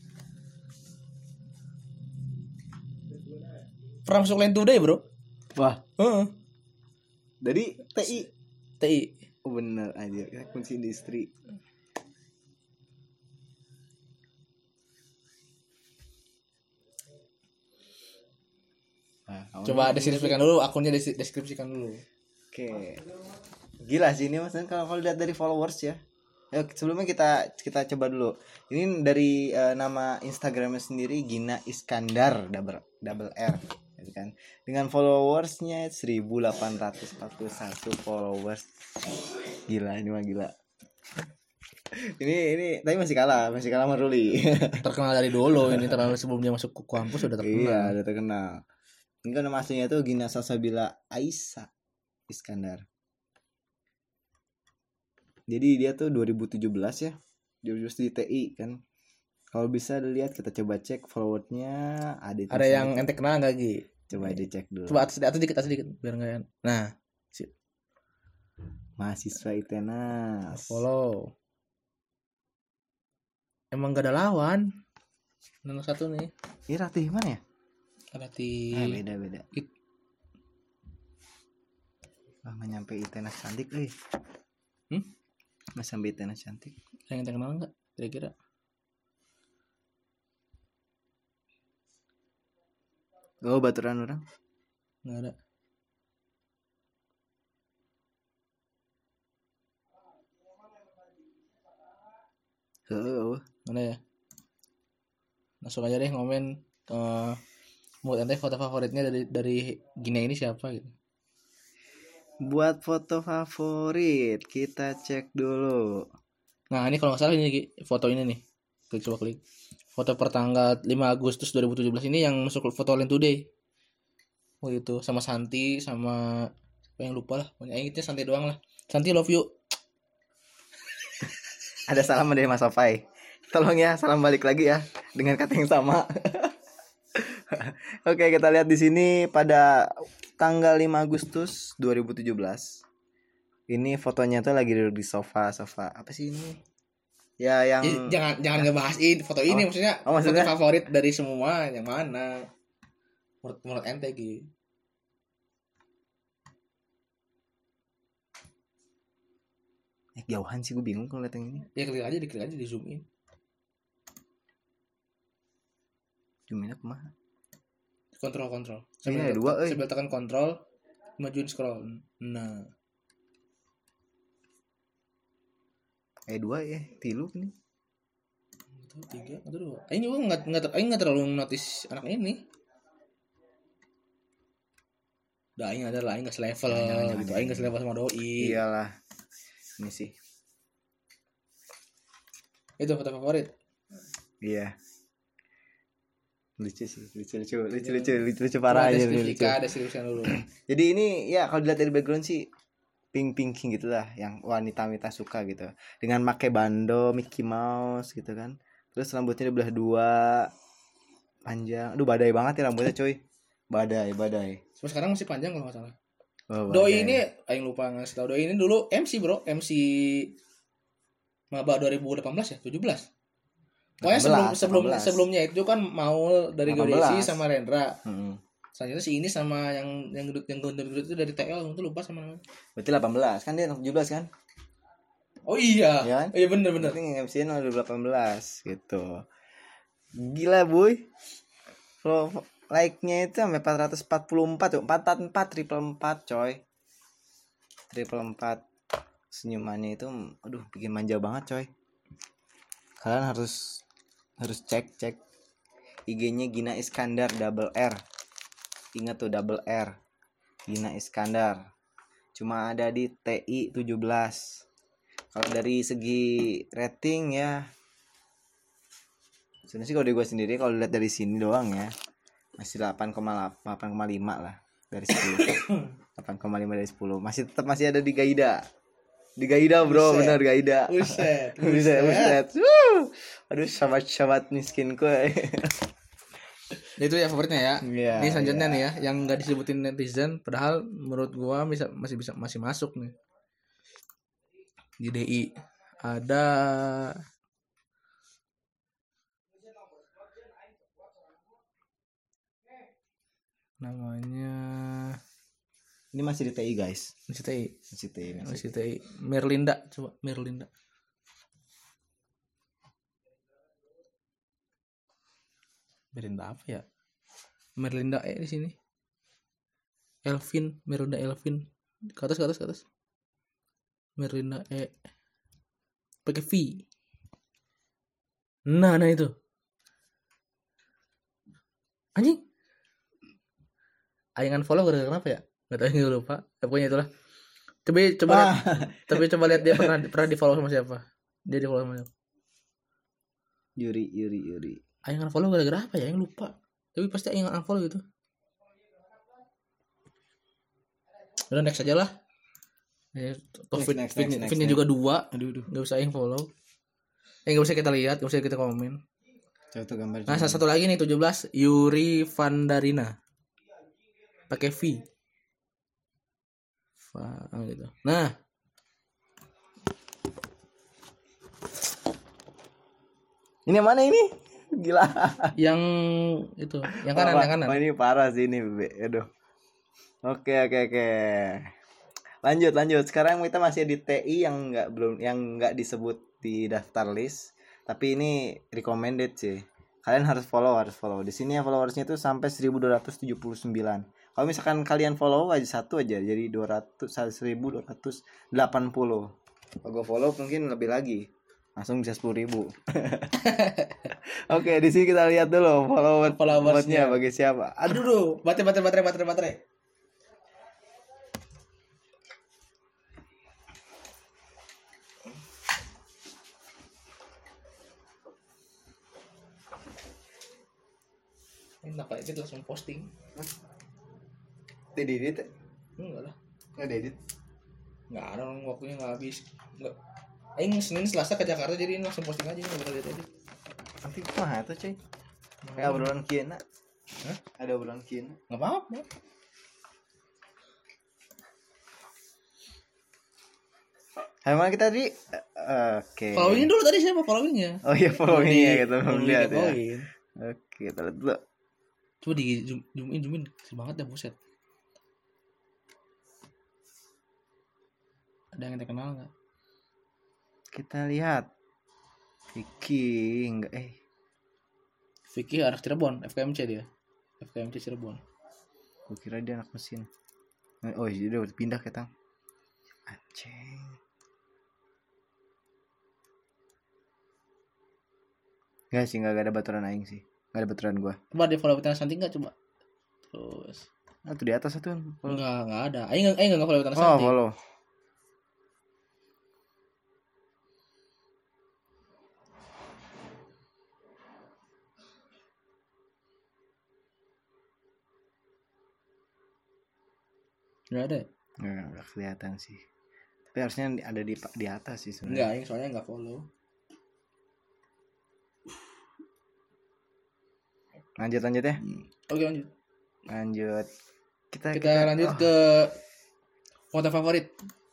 Pernah masuk Line Today, Bro. Wah. Heeh. Dari T I. T I. Oh bener aja, kunci industri. Nah, coba deskripsikan dulu akunnya, deskripsikan dulu. Oke. Gila sih ini Mas, kalau kalau lihat dari followers ya. Ya sebelumnya kita kita coba dulu. Ini dari uh, nama Instagramnya sendiri Gina Iskandar double double R gitu kan. Dengan followersnya seribu delapan ratus empat puluh satu followers. Gila ini mah gila. Ini ini tapi masih kalah, masih kalah sama Ruli. Terkenal dari dulu ini, terlalu sebelum dia masuk ke kampus sudah terkenal. Iya, udah terkenal. Ini kan nama aslinya tuh Gina Salsabila Aisyah Iskandar. Jadi dia tuh dua ribu tujuh belas ya, dua ribu tujuh belas di T I kan. Kalau bisa dilihat kita coba cek followernya ada. Ada yang ente kenal nggak Gi? Coba dicek dulu. Coba atas atas dikit atas dikit biar nggak. Nah, si mahasiswa Itenas. Follow. Emang gak ada lawan. Nomor satu nih. Ini Ratih mana ya? Ratih. Ah, beda beda. It. Ah, nggak nyampe Itenas cantik, eh. Hmm? Nggak sampai Itenas cantik. Yang ente kenal nggak? Kira-kira? Oh, baturan orang? Nggak ada. Heeh. Mana ya? Langsung aja deh ngomen uh, menurut ente foto favoritnya dari dari Gina ini siapa gitu. Buat foto favorit kita cek dulu. Nah ini kalau nggak salah ini Gi, foto ini nih, klik coba klik foto pertanggal lima Agustus dua ribu tujuh belas ini yang masuk foto Line Today. Oh itu sama Santi sama apa yang lupa lah, pokoknya ingetnya Santi doang lah. Santi love you. Ada salam dari Mas Sofai. Tolong ya salam balik lagi ya dengan kata yang sama. Oke, kita lihat di sini pada tanggal lima Agustus dua ribu tujuh belas. Ini fotonya tuh lagi duduk di sofa, sofa. Apa sih ini? Ya yang Eh, jangan jangan ngebahas ini foto ini, Oh. maksudnya, Oh, maksudnya? foto favorit dari semua yang mana? Menurut menurut ente Gi. eh, jauhan sih, gue bingung kalau lihat yang ini. Ya klik aja, diklik aja, di zoom in. Zoom-in ke mana? Kontrol kontrol. Ini ada dua, euy. Sambil tekan kontrol, majuin scroll. Nah, Eh dua ya, tilu nih. itu tiga atau dua. Ini gue nggak nggak ter- Aing nggak terlalu notice anak ini. Dah Aing ada lah, Aing nggak selevel Jangan, jangan, gitu. jangan, Aing nggak selevel sama doi. Iyalah. Ini sih. Itu foto favorit. Iya. Lucu sih, lucu lucu lucu lucu lucu, lucu parah aja nih, lucu. Deskripsikan, deskripsikan dulu. Jadi ini ya kalau dilihat dari background sih pink pinking gitulah yang wanita-wanita suka gitu. Dengan make bando Mickey Mouse gitu kan. Terus rambutnya dibelah dua, panjang. Aduh badai banget ya rambutnya coy. Badai, badai. Sampai sekarang masih panjang kalau nggak salah. Oh, Doi badai. ini Aing lupa ngasih tahu, Doi ini dulu M C bro, M C Maba dua ribu delapan belas ya, tujuh belas. Pokoknya sebelum delapan belas, sebelum delapan belas. sebelumnya itu kan Maul dari delapan belas. Godesi sama Rendra. Hmm. Selanjutnya si ini sama yang yang gedut yang gendut-gendut itu dari T L, itu lupa sama namanya. Berarti delapan belas kan dia anak tujuh belas kan? Oh iya. Iya kan? Iya bener bener. Berarti yang M C-nya udah delapan belas gitu. Gila boy. Kalau like-nya itu sampai empat ratus empat puluh empat tuh, empat empat empat triple empat coy. Triple empat. Senyumannya itu aduh bikin manja banget coy. Kalian harus harus cek cek I G-nya Gina Iskandar double R. Ingat tuh double R. Gina Iskandar. Cuma ada di T I tujuh belas. Kalau dari segi rating ya sebenarnya sih kalau dari gue sendiri kalau lihat dari sini doang ya masih delapan koma lima lah dari sepuluh. delapan koma lima dari sepuluh. Masih tetap masih ada di Gaida. Di Gaida bro, Buset. benar Gaida. Buset. Buset, buset. Wuh. Aduh, sahabat-sahabat miskinku. Itu ya favoritnya ya. Iya, Ini selanjutnya iya. nih ya, yang nggak disebutin netizen, padahal menurut gua bisa masih bisa masih masuk nih. Di D I ada namanya Ini masih di T I guys. masih T I, Masih T I. Masih. masih T I. Merlinda, coba Merlinda. Merlinda apa ya? Merlinda E di sini. Elvin, Merlinda Elvin. Ke atas, ke atas, ke atas. Merlinda E. Pakai V. Nah, nah itu. Anjing. Aing unfollow gara-gara kenapa ya? Enggak tahu, enggak lupa. Ya, pokoknya itulah. Coba coba Ah. lihat. Tapi coba lihat dia pernah pernah di-follow sama siapa? Dia di-follow sama siapa? Yuri, Yuri, Yuri. Aing unfollow gara-gara apa ya? Aing lupa. Tapi pasti Aing unfollow gitu. Udah next aja lah. Ya, toh Next, feed, next, feed, next, next, feednya next. juga dua. Aduh, aduh. Gak usah Aing follow. Eh, gak usah kita lihat, gak usah kita komen. Coba tuh gambar. Nah, satu lagi nih tujuh belas, Yuri Vandarina. Pakai V. Va, oh gitu. Nah, Ini yang mana ini? Gila. yang itu, yang kanan, Parah. yang kanan. Oh, ini parah sih ini, Bebe. Aduh. Oke, oke, oke. Lanjut, lanjut. Sekarang kita masih di T I yang enggak belum yang enggak disebut di daftar list, tapi ini recommended sih. Kalian harus follow, harus follow. Di sini ya followersnya itu sampai seribu dua ratus tujuh puluh sembilan. Kalau misalkan kalian follow aja satu aja jadi dua ratus seribu dua ratus delapan puluh. Kalau gue follow mungkin lebih lagi. langsung bisa sepuluh ribu. Oke, di sini kita lihat dulu follower followersnya bagi siapa. Aduh, aduh, baterai baterai baterai baterai baterai. Ini kenapa edit langsung posting? Edit? Enggak lah. Nggak edit? Nggak ada, waktunya nggak habis. Nggak. Aing Senin Selasa ke Jakarta jadi ini langsung posting aja nggak bakal edit. Nanti mah itu cuy. Kayak obrolan kieu. Hah? Ada obrolan kieu. Nggak apa-apa. Emang kita tadi uh, oke. Okay. Following dulu tadi siapa followingnya? Oh iya followingnya gitu belum lihat ya. Oke, kita lihat dulu. Coba di zoom, zoom in, zoom in. Kecil banget ya, buset. Ada yang terkenal nggak? Kita lihat. Vicky enggak eh. Vicky anak Cirebon, F K M C dia. F K M C Cirebon. Gue kira dia anak mesin. Oh iya udah pindah ke tang. Aceng. Enggak sih, enggak ada baturan aing sih. Enggak ada baturan gua. Coba di follow Tanah Santi enggak coba? Terus. Ah, tuh di atas satu kan. Enggak, enggak ada. Aing aing enggak follow Tanah Oh, Santi. Oh, follow. Enggak ada. Enggak, enggak kelihatan sih. Tapi harusnya ada di di atas sih sebenarnya. Enggak, aing soalnya enggak follow. Lanjut lanjut ya. Hmm. Oke, lanjut. Lanjut. Kita Kita, kita lanjut oh. ke foto favorit.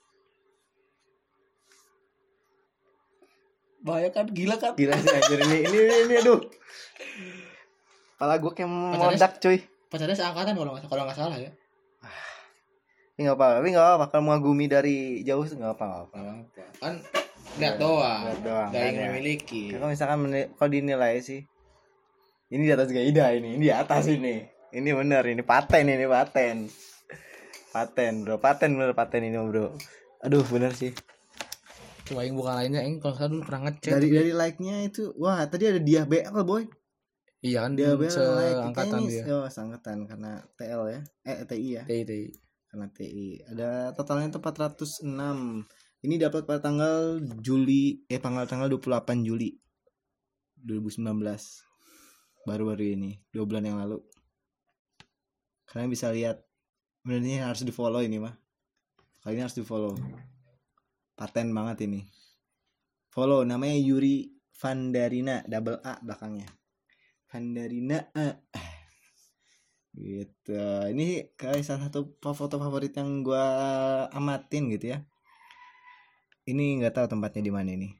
Bahaya kan, gila kan? Gila sih anjir ini ini ini, ini aduh. Kepala gue kayak meledak cuy. Pacarnya seangkatan kalau enggak kalau enggak salah ya. Ini enggak apa-apa, tapi enggak apa-apa kalau mengagumi dari jauh enggak apa-apa. Kan lihat doang. Lihat doang. Enggak Kan ingin ya. memiliki. Kalau misalkan menil- kalau dinilai sih ini di atas Gaida ini, ini di atas ini. Ini bener, ini paten ini paten. Paten, bro, paten bener paten ini, bro. Aduh, bener sih. Coba yang bukan lainnya, yang kalau saya dulu pernah ngecek. Dari dari like-nya itu, wah tadi ada dia B L boy. Iya kan, Dia B L like seangkatan ini, dia. oh seangkatan karena T L ya, eh T I ya. T I T I. Karena T I. Ada totalnya itu empat ratus enam. Ini dapat pada tanggal Juli, eh tanggal tanggal dua puluh delapan Juli dua ribu sembilan belas. Baru-baru ini, dua bulan yang lalu. Kalian bisa lihat, bener ini harus di follow ini mah. Kali ini harus di follow. Paten banget ini. Follow, namanya Yuri Vandarina, double A belakangnya. Vandarina A. Gitu. Ini kayak salah satu foto favorit yang gua amatin gitu ya. Ini nggak tahu tempatnya di mana ini.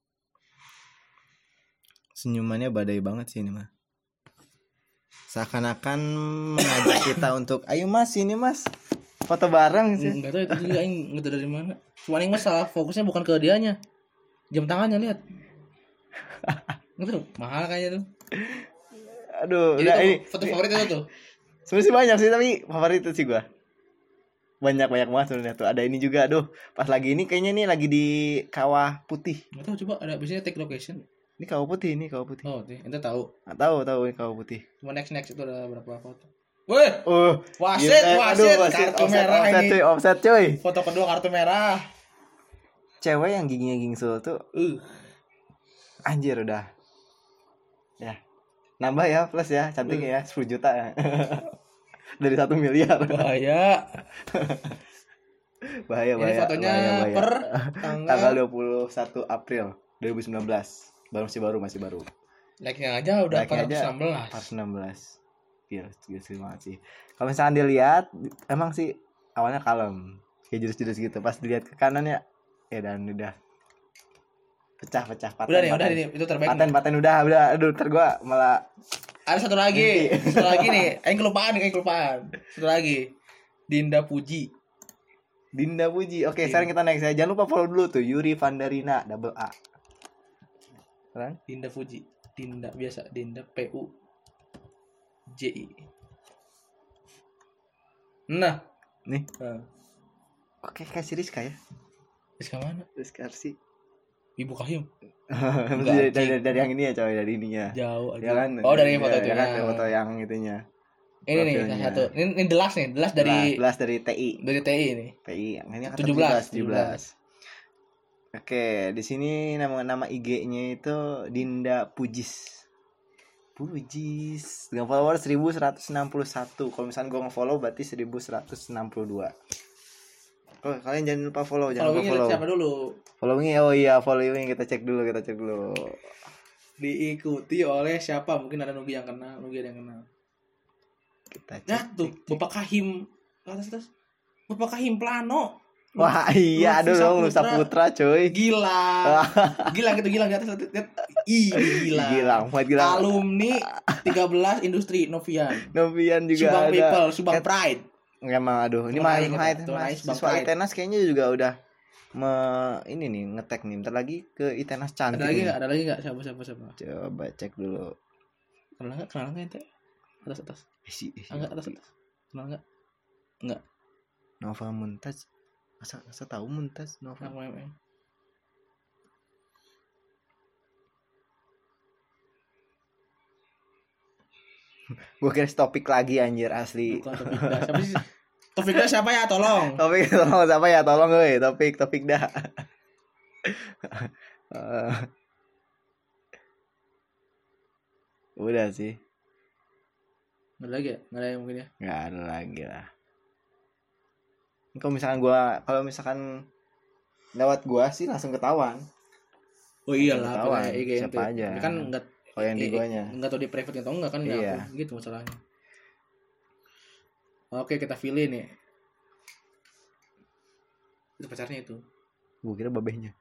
Senyumannya badai banget sih ini mah. Seakan-akan mengajak kita untuk ayo mas ini mas foto bareng sih. Enggak tahu itu juga aing enggak tahu dari mana. Cuma aing masalah fokusnya bukan ke dianya. Jam tangannya lihat. Enggak tahu, mahal kayaknya tuh. Aduh, Jadi udah tuh, ini foto favorit itu tuh. sebenarnya sih banyak sih tapi favorit itu sih gua. Banyak-banyak banget sebenarnya tuh. Ada ini juga aduh, pas lagi ini kayaknya nih lagi di Kawah Putih. Enggak tahu, coba ada biasanya take location. Ini Kawah Putih, ini Kawah Putih. Oh, tuh, ente tahu. Nggak tahu, tahu ini Kawah Putih. Cuma next next itu ada berapa foto. Weh, Uh, wasit, gila, wasit, aduh, kartu offset, merah offset, ini. Cuy, offset cuy. Foto kedua kartu merah. Cewek yang giginya gingsul tuh Uh, anjir udah. Ya. Nambah ya plus ya, cantik Uh. ya, sepuluh juta ya. Dari satu miliar. bahaya. Bahaya, Ini bahaya. fotonya bahaya, bahaya. per tanggal tanggal dua puluh satu April dua ribu sembilan belas. Baru masih baru, masih baru. like-nya aja udah Like-nya aja empat ratus enam belas. empat ratus enam belas. Gila, gila banget sih. Kalau misalkan dilihat, emang sih awalnya kalem, kayak jurus-jurus gitu. Pas dilihat ke kanan ya, ya dan udah pecah-pecah paten. Udah nih, paten. udah nih, itu terbaik. Paten, nih. paten udah, udah. Aduh, ntar gua malah Ada satu lagi, satu lagi nih. Aing kelupaan, aing kelupaan. Satu lagi. Dinda Puji. Dinda Puji. Oke, Iya. sekarang kita next ya. Jangan lupa follow dulu tuh Yuri Vandarina double A. Keren? Dinda Puji. Dinda biasa, Dinda P U J I. Nah, Nih. nah. Oke, kasih Rizka ya. Terus ke mana? Rizka Arsi. Ibu Kahim. dari, dari, dari yang ini ya coy, dari ininya. Jauh aja. Ya kan? Oh, dari foto ya, itu. Ya kan, Ya. foto yang itunya. Ini nih salah satu. Ini, ini The Last nih, The Last dari The Last dari T I. Dari T I ini. T I. Ini kata tujuh belas, tujuh belas. Oke, di sini nama nama I G-nya itu Dinda Pujis. Pujis dengan follower seribu seratus enam puluh satu. Kalau misalnya gue nge-follow berarti seribu seratus enam puluh dua. Oh, kalian jangan lupa follow, jangan lupa follow. Siapa dulu? Following, oh iya, following kita cek dulu, kita cek dulu. Diikuti oleh siapa? Mungkin ada Nugi yang kenal, Nugi ada yang kenal. Kita cek. Nah, tuh, cek, cek. Bapak Kahim. Atas atas. Bapak Kahim Plano. Wah, iya, aduh dong, Nusa Putra, cuy. Gila. Gila gitu, gila di atas. Ih, gila. Gila, buat gila. Alumni tiga belas Industri Novian. Novian juga Subang ada. People, Subang Ket... Pride. Emang aduh, ini mah mahasiswa Itenas kayaknya juga udah me ini nih ngetek nih. Bentar lagi ke Itenas cantik. Ada lagi nih. Gak? Ada lagi enggak? Siapa siapa siapa? Coba cek dulu. Kenal enggak? Kenal enggak ente? Atas atas. Isi, isi. Enggak atas atas. Kenal enggak? Enggak. Nova Muntaj. Masa masa tahu Muntaj Nova. M M. Gue kira topik lagi anjir asli. Bukan topik dah. Siapa sih? Topik dah siapa ya? Tolong. Topik tolong siapa ya? Tolong gue. Topik topik dah. uh, udah sih. Nggak ada lagi ya? Nggak ada yang mungkin ya? Nggak ada lagi lah. Kalau misalkan gue, kalau misalkan lewat gue sih langsung ketahuan. Oh iyalah. Ketahuan. Siapa aja? Ini kan nggak. Kalau yang di guanya nggak tahu di private atau enggak kan? Iya. Aku, gitu masalahnya. Oke, kita pilih nih. Itu pacarnya itu. Gue kira babehnya.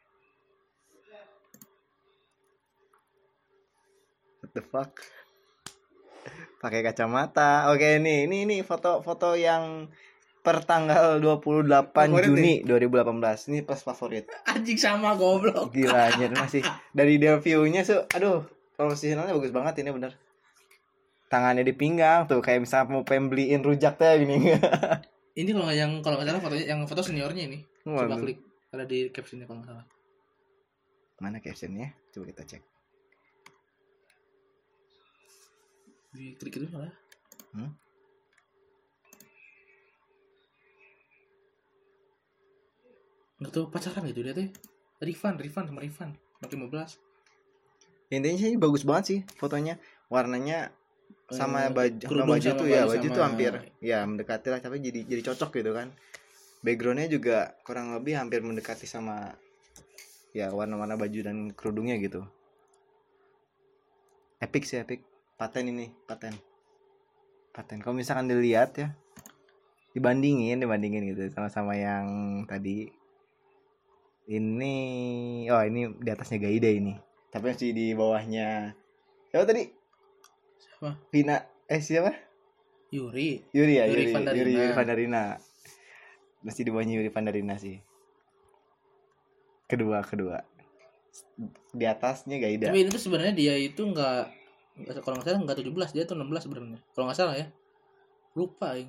What the fuck? Pakai kacamata. Oke, ini ini ini foto-foto yang per tanggal dua puluh delapan favorit Juni nih? dua ribu delapan belas. Ini pas favorit. Anjing sama goblok. Gila anjir masih dari dia view-nya so, aduh, profesionalnya bagus banget ini bener. Tangannya di pinggang tuh kayak misalnya mau pengen beliin rujak teh gini. Ini kalau yang kalau nggak salah fotonya yang foto seniornya ini. Coba Waduh. klik ada di captionnya kalau nggak salah. Mana captionnya? Coba kita cek. Di klik itu salah. Hmm? Nggak tahu pacaran gitu dia teh. Rifan, Rifan sama Rifan. Nomor lima belas. Intinya sih bagus banget sih fotonya. Warnanya sama baju sama baju tuh ya baju tuh hampir ya mendekati lah tapi jadi jadi cocok gitu kan. Backgroundnya juga kurang lebih hampir mendekati sama ya warna-warna baju dan kerudungnya gitu. Epic sih epic. Paten ini paten. Paten. Kalau misalkan dilihat ya dibandingin dibandingin gitu sama-sama yang tadi ini oh ini di atasnya Gaida ini tapi masih di bawahnya siapa tadi? Siapa? Vina eh siapa? Yuri. Yuri ya Yuri Yuri Vandarina. Yuri, Yuri Vandarina. Masih di bawahnya Yuri Vandarina sih. Kedua kedua. Di atasnya Gaida. Tapi ini tuh sebenarnya dia itu enggak kalau enggak salah enggak tujuh belas dia tuh enam belas sebenarnya. Kalau enggak salah ya. Lupa ya.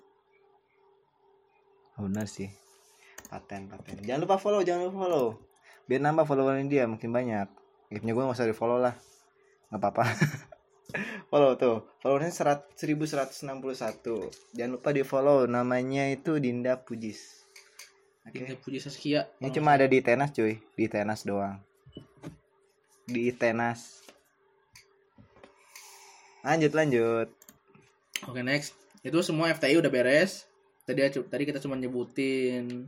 Oh, benar sih. Paten paten. Jangan lupa follow, jangan lupa follow. Biar nambah followernya dia makin banyak. Gapnya gue nggak usah di follow lah, nggak apa-apa. Follow tuh, followernya seribu seratus enam puluh satu. Jangan lupa di follow, namanya itu Dinda Pujis. Okay. Dinda Pujis Saskia. Ini cuma ada di Tenas cuy, di Tenas doang. Di Tenas. Lanjut lanjut. Oke okay, next, itu semua F T I udah beres. Tadi tadi kita cuma nyebutin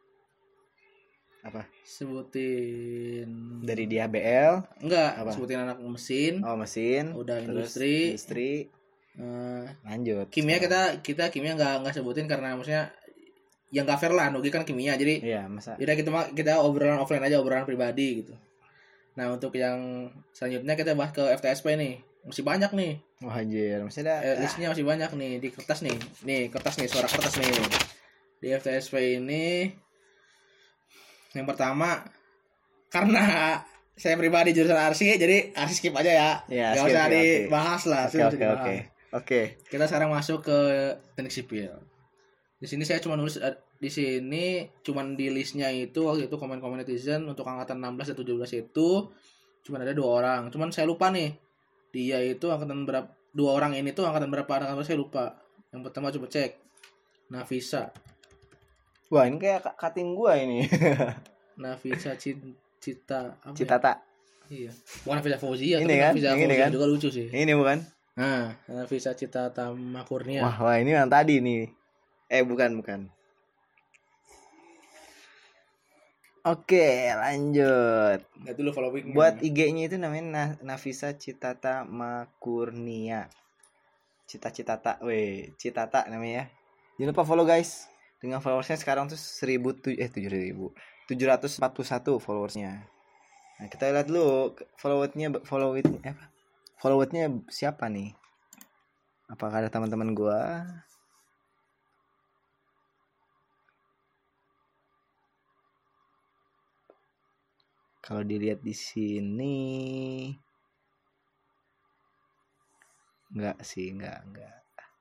apa? Sebutin dari dia B L. Enggak, apa? Sebutin anak mesin. Oh, mesin. Udah terus industri. Industri. Uh, Lanjut. Kimia sekarang. kita kita kimia enggak enggak sebutin karena maksudnya yang enggak fair lah, Nugi kan kimia. Jadi iya, masa. Udah kita kita obrolan offline aja, obrolan pribadi gitu. Nah, untuk yang selanjutnya kita bahas ke F T S P nih. Masih banyak nih. Wah, oh, anjir, masih ada. Eh, listnya masih banyak nih di kertas nih. Nih, kertas nih, suara kertas nih. Di F T S P ini yang pertama karena saya pribadi jurusan arsi jadi arsi skip aja ya. Ya Gak skip, usah okay, dibahas okay. lah. Oke, oke, oke. Oke. Kita sekarang masuk ke teknik sipil. Di sini saya cuma nulis eh, di sini cuman di listnya itu waktu itu komen-komen netizen untuk angkatan enam belas dan tujuh belas itu cuma ada dua orang. Cuman saya lupa nih. Dia itu angkatan berapa? Dua orang ini tuh angkatan berapa? Angkatan berapa saya lupa. Yang pertama coba cek. Nafisa. Wah, ini kayak ka- cutting gua ini. Nafisa Cin- Cita apa ya? Citata. Iya. Bukan Nafisa Fauzia, Ini tapi kan? Nafisa Yang ini Fauzia kan? juga lucu sih. Ini bukan? Nah, Nafisa Cita Tamakurnia. Wah, wah ini yang tadi nih. Eh, bukan, bukan. Oke, lanjut. Nah, dulu following. Buat I G-nya itu namanya Na- Nafisa Citata Makurnia. Cita-citata, weh, Citata namanya. Jangan lupa follow guys. Dengan followersnya sekarang tuh seribu tu- eh tujuh ribu tujuh ratus empat puluh satu followersnya. Nah, kita lihat dulu followersnya followersnya apa? Followersnya siapa nih? Apakah ada teman-teman gua? Kalau dilihat di sini enggak sih, enggak, enggak.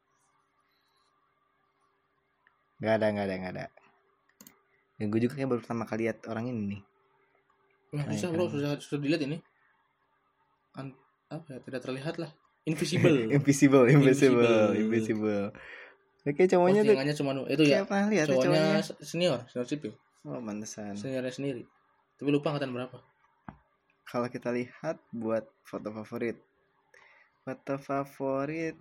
Enggak ada, enggak ada, enggak ada. Dan gue juga kayak baru pertama kali lihat orang ini nih. Nah, bisa bro, sudah sudah dilihat ini. An- apa ya? Tidak terlihat lah. Invisible. invisible, invisible, Invisible. invisible. Oke, cowoknya tuh Postingannya cuma itu ya. kayak pernah lihat tuh Cowoknya cowoknya. senior, senior sipil. Oh, mantesan. Seniornya sendiri. Tapi lupa angkatan berapa. Kalau kita lihat buat foto favorit. Foto favorit.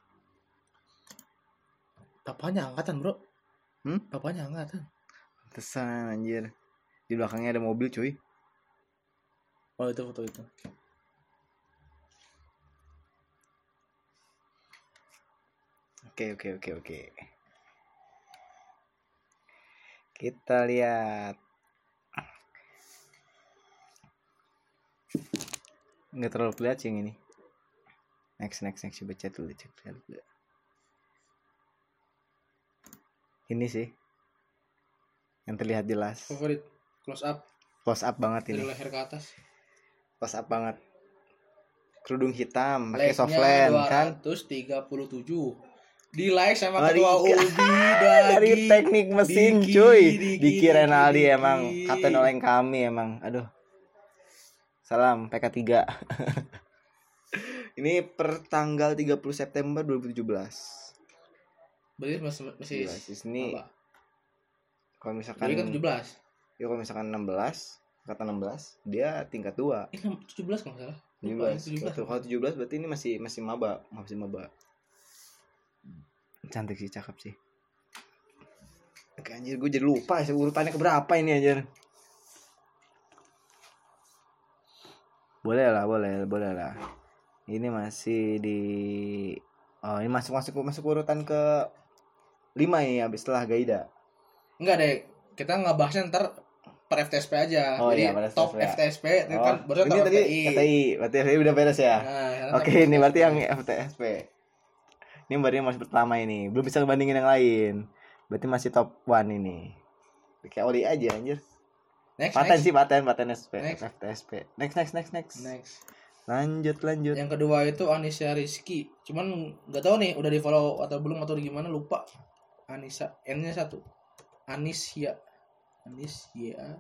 Papanya angkatan, Bro. Hmm? Papanya angkatan. Mantesan anjir. Di belakangnya ada mobil, cuy. Oh, itu foto itu. Oke, oke, oke, oke. Kita lihat. Nggak terlalu kelihatan sih yang ini. Next, next, next. Coba chat dulu, cek lihat dulu. Ini sih yang terlihat jelas. Favorit close up. Close up banget Dari ini. leher ke atas. Close up banget. Kerudung hitam, pakai Like-nya softland kan. dua ratus tiga puluh tujuh. Di like sama Oh, ketua Diki. U B Dari teknik mesin, Diki, cuy. Diki, Diki Renaldi Diki. emang kapten oleng kami emang. Aduh. Salam P K tiga. Ini per tanggal tiga puluh September dua ribu tujuh belas. Berarti masih masih Gila, di sini apa? kalau misalkan Berarti kan tujuh belas. ya kalau misalkan enam belas, kata enam belas, dia tingkat dua. Eh, tujuh belas kalau nggak salah. tujuh Lupa, belas. tujuh belas. Betul. Kalau tujuh belas berarti ini masih masih maba, masih maba. Cantik sih, cakep sih. Oke, anjir gue jadi lupa sih urutannya keberapa ini anjir. Boleh lah, boleh, boleh lah. Ini masih di oh, ini masuk masuk masuk urutan ke lima ya habis setelah Gaida. Enggak deh, kita nggak bahasnya ntar per F T S P aja. Oh, Jadi iya, per top F T S P ya. F T S P itu Oh, kan baru ini top tadi F T I. F T I, berarti F T I udah beres ya. Nah, Oke, ini berarti yang F T S P. Ini baru yang masih pertama ini, belum bisa bandingin yang lain. Berarti masih top one ini. Kayak oli aja anjir. next, Paten next. sih, paten, paten S P, Next. F T S P. Next, next, next, next. Next. Lanjut, lanjut. Yang kedua itu Anisya Rizky. Cuman nggak tahu nih udah di follow atau belum atau gimana, lupa. Anissa N-nya satu. Anisya. Anisya.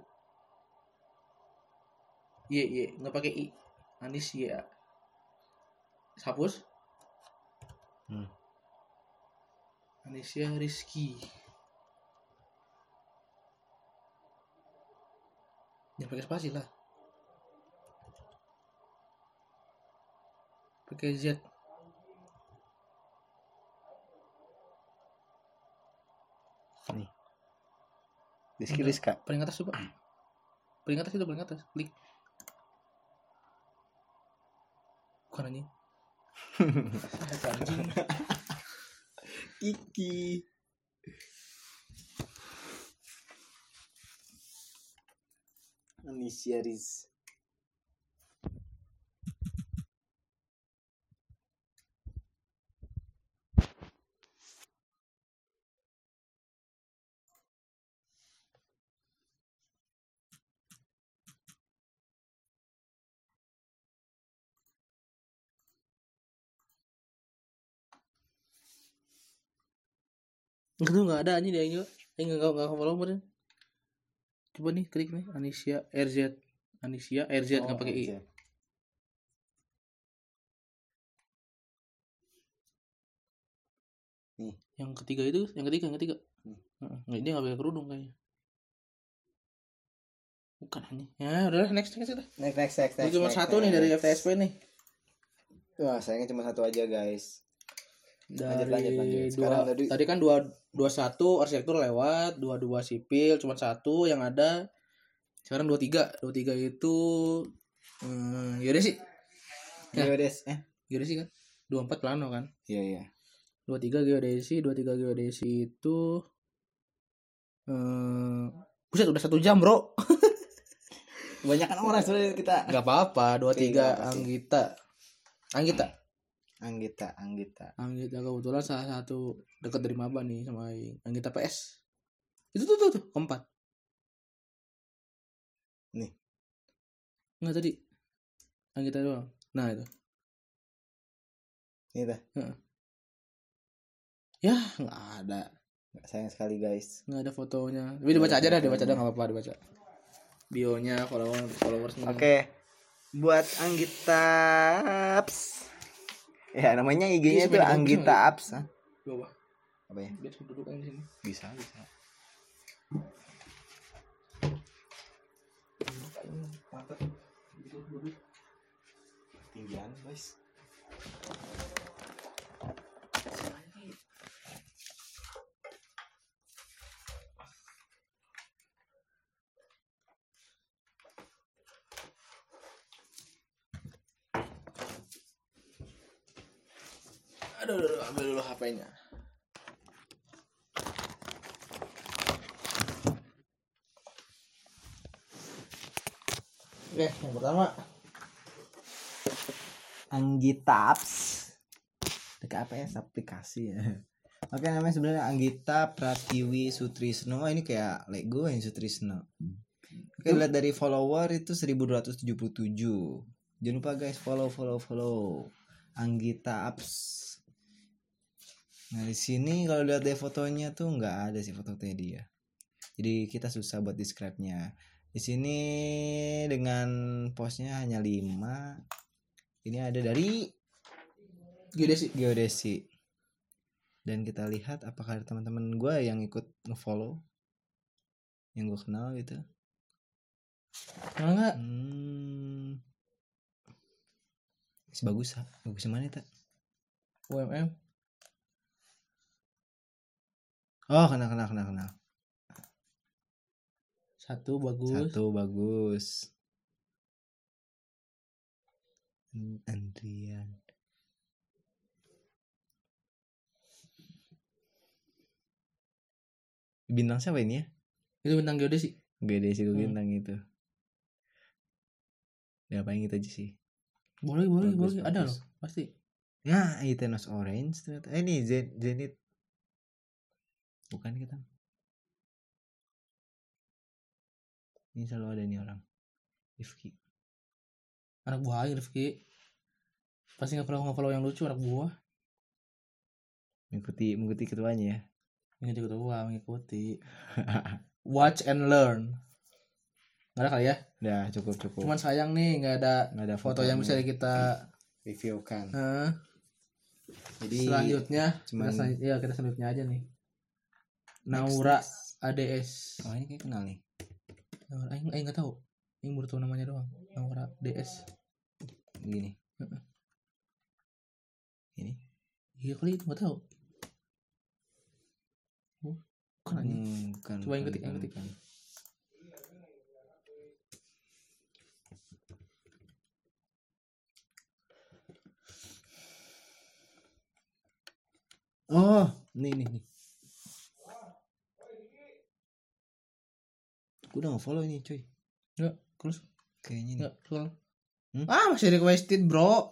Y Y nggak pakai I. Anisya. Hapus. Hmm. Anisya Rizky. Jangan pakai spasi lah. Pakai Z. Nih. Rizky Rizka. Paling atas coba. Paling atas itu paling atas. Klik. Bukan anjing. Anjing. Kiki. Anisya Riz. Enggak tuh enggak ada anjing dia juga. Eh enggak enggak enggak follow kemarin. Coba nih klik nih Anisya R Z. Anisya R Z enggak pakai I. R Z. Nih, Yang ketiga itu, yang ketiga, yang ketiga. Hmm. Heeh, enggak dia enggak pakai kerudung kayaknya. Bukan anjing. Ya, udah next next udah. next next next Ini next. cuma next, satu next. nih dari F T S P nih. Wah, sayangnya cuma satu aja, guys. Dari Lanjut, lanjut, lanjut. Sekarang dua, tadi tadi kan dua dua satu arsitektur lewat, dua dua sipil cuma satu yang ada. Sekarang dua tiga, dua tiga itu hmm, yaudah sih. Ya. geodes eh Geodesi kan? dua empat plano kan? iya iya. dua tiga geodesi, dua tiga geodesi itu eh buset udah satu jam, Bro. Kebanyakan orang sudah kita. Enggak apa-apa, dua tiga Iya, Anggita. Anggita. Anggita, Anggita. Anggita kebetulan salah satu dekat dari Maba nih sama Aing. Anggita P S. Itu tuh tuh tuh keempat. Nih. Enggak tadi. Anggita doang. Nah, itu. Ini dah. Heeh. Ya, enggak ada. Sayang sekali, guys. Enggak ada fotonya. Tapi dibaca aja dah, dibaca dah enggak apa-apa, dibaca. Bionya, follower, followersnya. Oke. Buat Anggita Apps. Ya, namanya I G-nya Iya, tuh sebenarnya Anggita bagus, Apps. Hah? Coba. Apa ya? Biar duduk aja di sini. Bisa, bisa. Mantap. Duduk, duduk. Tinggian, guys. Aduh, aduh, aduh, ambil dulu H P-nya. Oke, yang pertama Anggita Apps. Dekat apa ya? Aplikasi ya. Oke, namanya sebenarnya Anggita Pratiwi Sutrisno. Oh, ini kayak Lego yang Sutrisno. Oke, lihat dari follower itu seribu dua ratus tujuh puluh tujuh. Jangan lupa guys, follow follow follow Anggita Apps. Nah, di sini kalau lihat dari fotonya tuh nggak ada sih fotonya dia. Jadi kita susah buat describe-nya. Di sini dengan postnya hanya lima. Ini ada dari geodesi. Geodesi. Dan kita lihat apakah ada teman-teman gue yang ikut nge-follow, yang gue kenal gitu. Kenal nggak? Hmm. Bagus, bagus mana tak? U M M. Oh, kenal kenal kenal kenal. Satu bagus. Satu bagus. Andrian. Bintang siapa ini ya? Itu bintang geodesi. Geodesi gue Hmm. bintang itu. Ya paling itu aja sih. Boleh, boleh, Bagus, boleh. Ada bagus. loh, pasti. Nah, Itenos Orange ternyata. Eh, ini Zen- Zenith. Bukan kita. Ini selalu ada nih orang. Rifki. Anak buah aja Rifki. Pasti nge-follow nge-follow yang lucu anak buah. Mengikuti mengikuti ketuanya ya. Mengikuti ketua, mengikuti. Watch and learn. Nggak ada kali ya? Udah cukup cukup. Cuman sayang nih nggak ada, nggak ada foto yang bisa kita review kan. eh, Jadi selanjutnya cuman- kita selanjutnya, ya kita selanjutnya aja nih. next, Naura next. A D S. Oh, ini kayak kenal nih. Naura, Aing Aing nggak tahu. Aing baru tahu namanya doang. Naura D S. Begini. Heeh. Ini. Iya kali nggak tahu. Oh, bukan aja. Hmm, bukan. Coba yang bukan, ketik, yang bukan, ketik. bukan. Oh, nih nih nih. Gue udah nge-follow ini, cuy. Enggak, terus Kayaknya nih. enggak soal. Hmm? Ah, masih requested, Bro.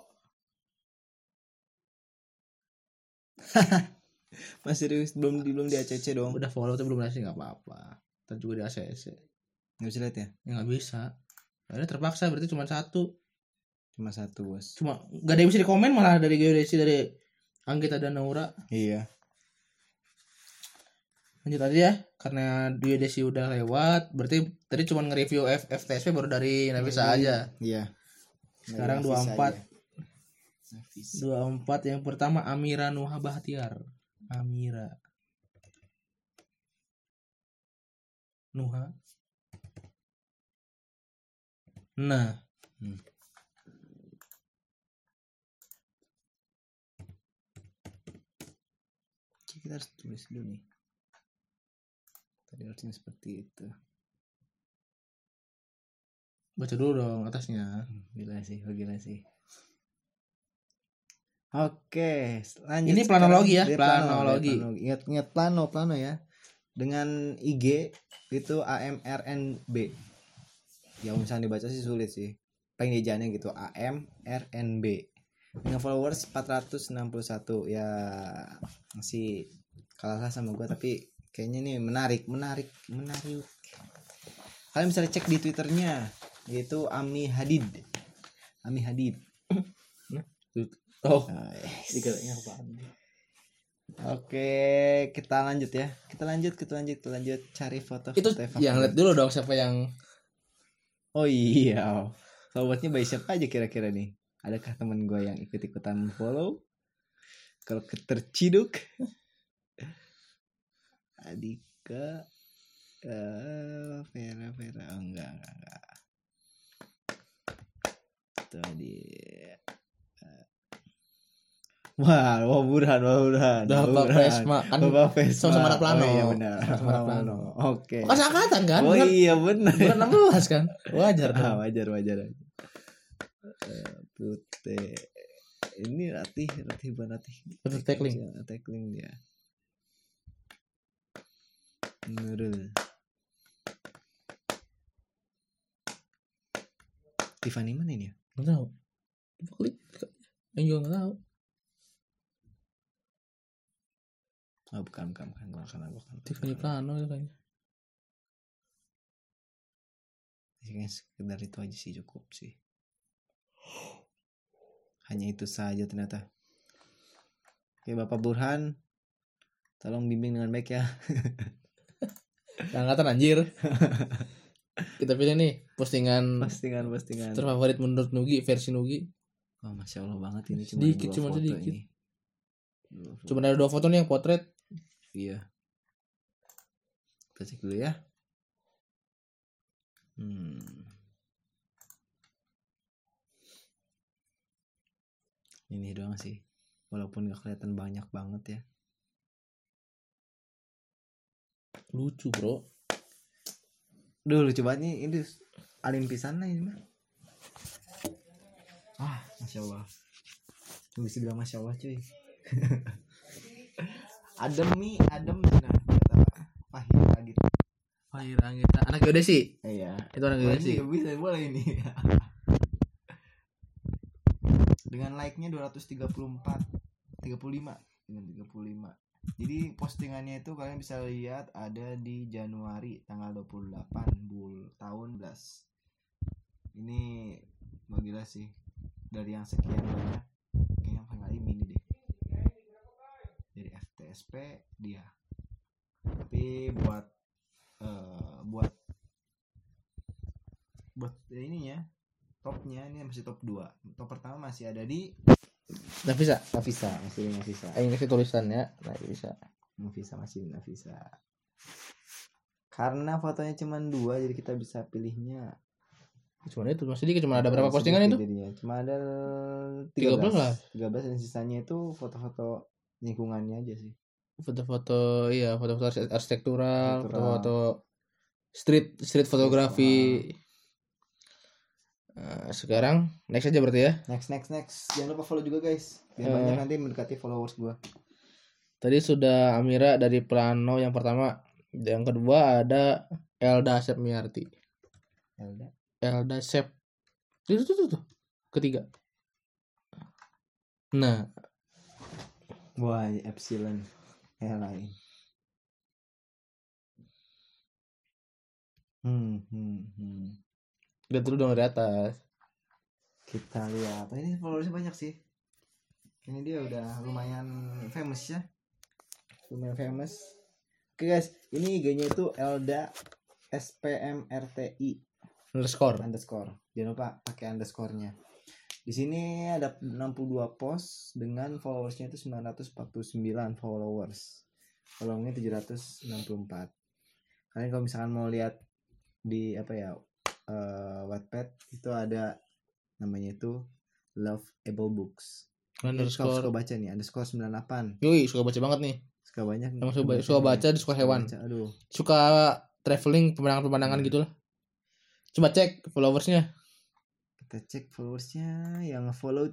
Masih serius belum di belum di A C C dong. Udah follow tuh belum nasi nggak apa-apa. Ntar juga di A C C. Enggak bisa lihat ya. Ya nggak bisa. Akhirnya terpaksa berarti cuma satu. Cuma satu, Bos. Cuma nggak ada yang bisa dikomen malah dari geodesi dari Anggita dan Naura. Iya. Lanjut aja ya, karena dua Desi udah lewat, berarti tadi cuma nge-review F F T S P baru dari Navisa aja. Iya. Sekarang dua puluh empat. dua puluh empat yang pertama Amira Nuha Bahtiar. Amira Nuha. Nah, Hmm. Kita harus tulis dulu nih. Tadi harusnya seperti itu. baca dulu dong atasnya. Gila sih, gila sih. Oke, lanjut. Ini planologi ya, Dia planologi. planologi. Ingat-ingat plano, plano ya. Dengan I G itu A M R N B. Ya misalnya dibaca sih sulit sih. Paling ejaannya gitu A M R N B. Dengan followers empat ratus enam puluh satu. Ya masih kalah sama gue, tapi kayaknya nih menarik, menarik, menarik. Kalian bisa cek di Twitternya, yaitu Ami Hadid. Ami Hadid. Oh, Oh, yes. dikatanya apaan? Oke, kita lanjut ya. Kita lanjut, kita lanjut, kita lanjut cari foto. Itu yang lihat dulu dong siapa yang. Oh iya, followers-nya by siapa aja kira-kira nih? Adakah teman gue yang ikut-ikutan follow? Kalau keterciduk, Adika, uh, Vera, Vera, oh, enggak, enggak, enggak. Tadi. Wah, wah Burhan, wah Burhan. Bapak Vesma kan Bapak Vesma. sama-sama anak plano. Oh iya benar. Sama-sama anak plano. Oke. Kan seangkatan kan? Oh Bukan- iya benar. bukan enam belas kan? Wajar Ah, dong. wajar, wajar. Eh, Putih. Ini Ratih, Ratih bukan Ratih. Ratih tackling. Ya, tackling dia. Nurul. Tiffany mana ini ya? Enggak tahu. Coba klik. Yang juga enggak tahu. Oh, bukan, bukan, bukan, bukan, bukan, bukan. Tiffany Plano itu kayaknya. Kayaknya sekedar itu aja sih cukup sih. Hanya itu saja ternyata. Oke Bapak Burhan, tolong bimbing dengan baik ya. Angkatan anjir. Kita pilih nih postingan Postingan postingan. terfavorit menurut Nugi, versi Nugi. Oh masya Allah banget ini cuma Sedikit, dua cuma foto sedikit. ini. Dua foto. Cuma ada dua foto nih yang potret. Iya. Kita cek dulu ya. Hmm. Ini doang sih. Walaupun gak kelihatan banyak banget ya. Lucu bro. Duh lucu banget nih. Ini alim pisan lah ini mah. Ah masya Allah. Lu bisa bilang masya Allah cuy. Adem nih, adem nah kata Fahira gitu. Fahira kita anak Yode sih. Iya. Itu anak Yode sih. Ini bisa boleh ini. Dengan like-nya dua ratus tiga puluh empat, tiga puluh lima, dengan tiga puluh lima. Jadi postingannya itu kalian bisa lihat ada di Januari tanggal dua puluh delapan bul tahun belas. Ini wah gila sih. Dari yang sekian banyak kayaknya paling kali mini deh. Dari F T S P dia. Tapi buat uh, buat buat ya ininya topnya ini masih top dua. Top pertama masih ada di Nafisa. Nafisa, masih di Nafisa. Ayo kasih tulisannya. Nah, bisa. Nafisa masih di Nafisa. Karena fotonya cuma dua jadi kita bisa pilihnya. Cuma itu masih dikit, cuma ada berapa Masih postingan dikit itu? jadinya. Cuma ada tiga belas lah. tiga belas dan sisanya itu foto-foto lingkungannya aja sih. Foto-foto iya, foto-foto arsitektural, Arsitektural. foto-foto street street fotografi. Nah, sekarang next aja berarti ya. Next next next. Jangan lupa follow juga guys. Biar Eh. banyak nanti mendekati followers gua. Tadi sudah Amira dari Plano yang pertama. Yang kedua ada Elda Sepmiarti. Elda. Elda Sep. Itu tuh, tuh, tuh. Ketiga. Nah, Wah, Epsilon Airline. Hmm, hmm, hmm. lihat dulu dong dari atas. Kita lihat. Oh, ini followersnya banyak sih. Kayaknya dia udah lumayan famous ya. Lumayan famous. Oke guys, ini I G-nya itu Elda S P M R T I underscore. underscore. Jangan lupa pakai underscore-nya. Di sini ada enam puluh dua post dengan followersnya itu sembilan ratus empat puluh sembilan followers. Followingnya tujuh ratus enam puluh empat. Kalian kalau misalkan mau lihat di apa ya uh, Wattpad itu ada namanya itu Love Able Books. Underscore. Suka baca nih underscore sembilan puluh delapan. Yoi, suka baca banget nih. Suka banyak. Emang suka, baca, suka baca, suka hewan. Baca, aduh. Suka traveling, pemandangan-pemandangan hmm. gitulah. Coba cek followersnya. Kita cek followersnya yang follow.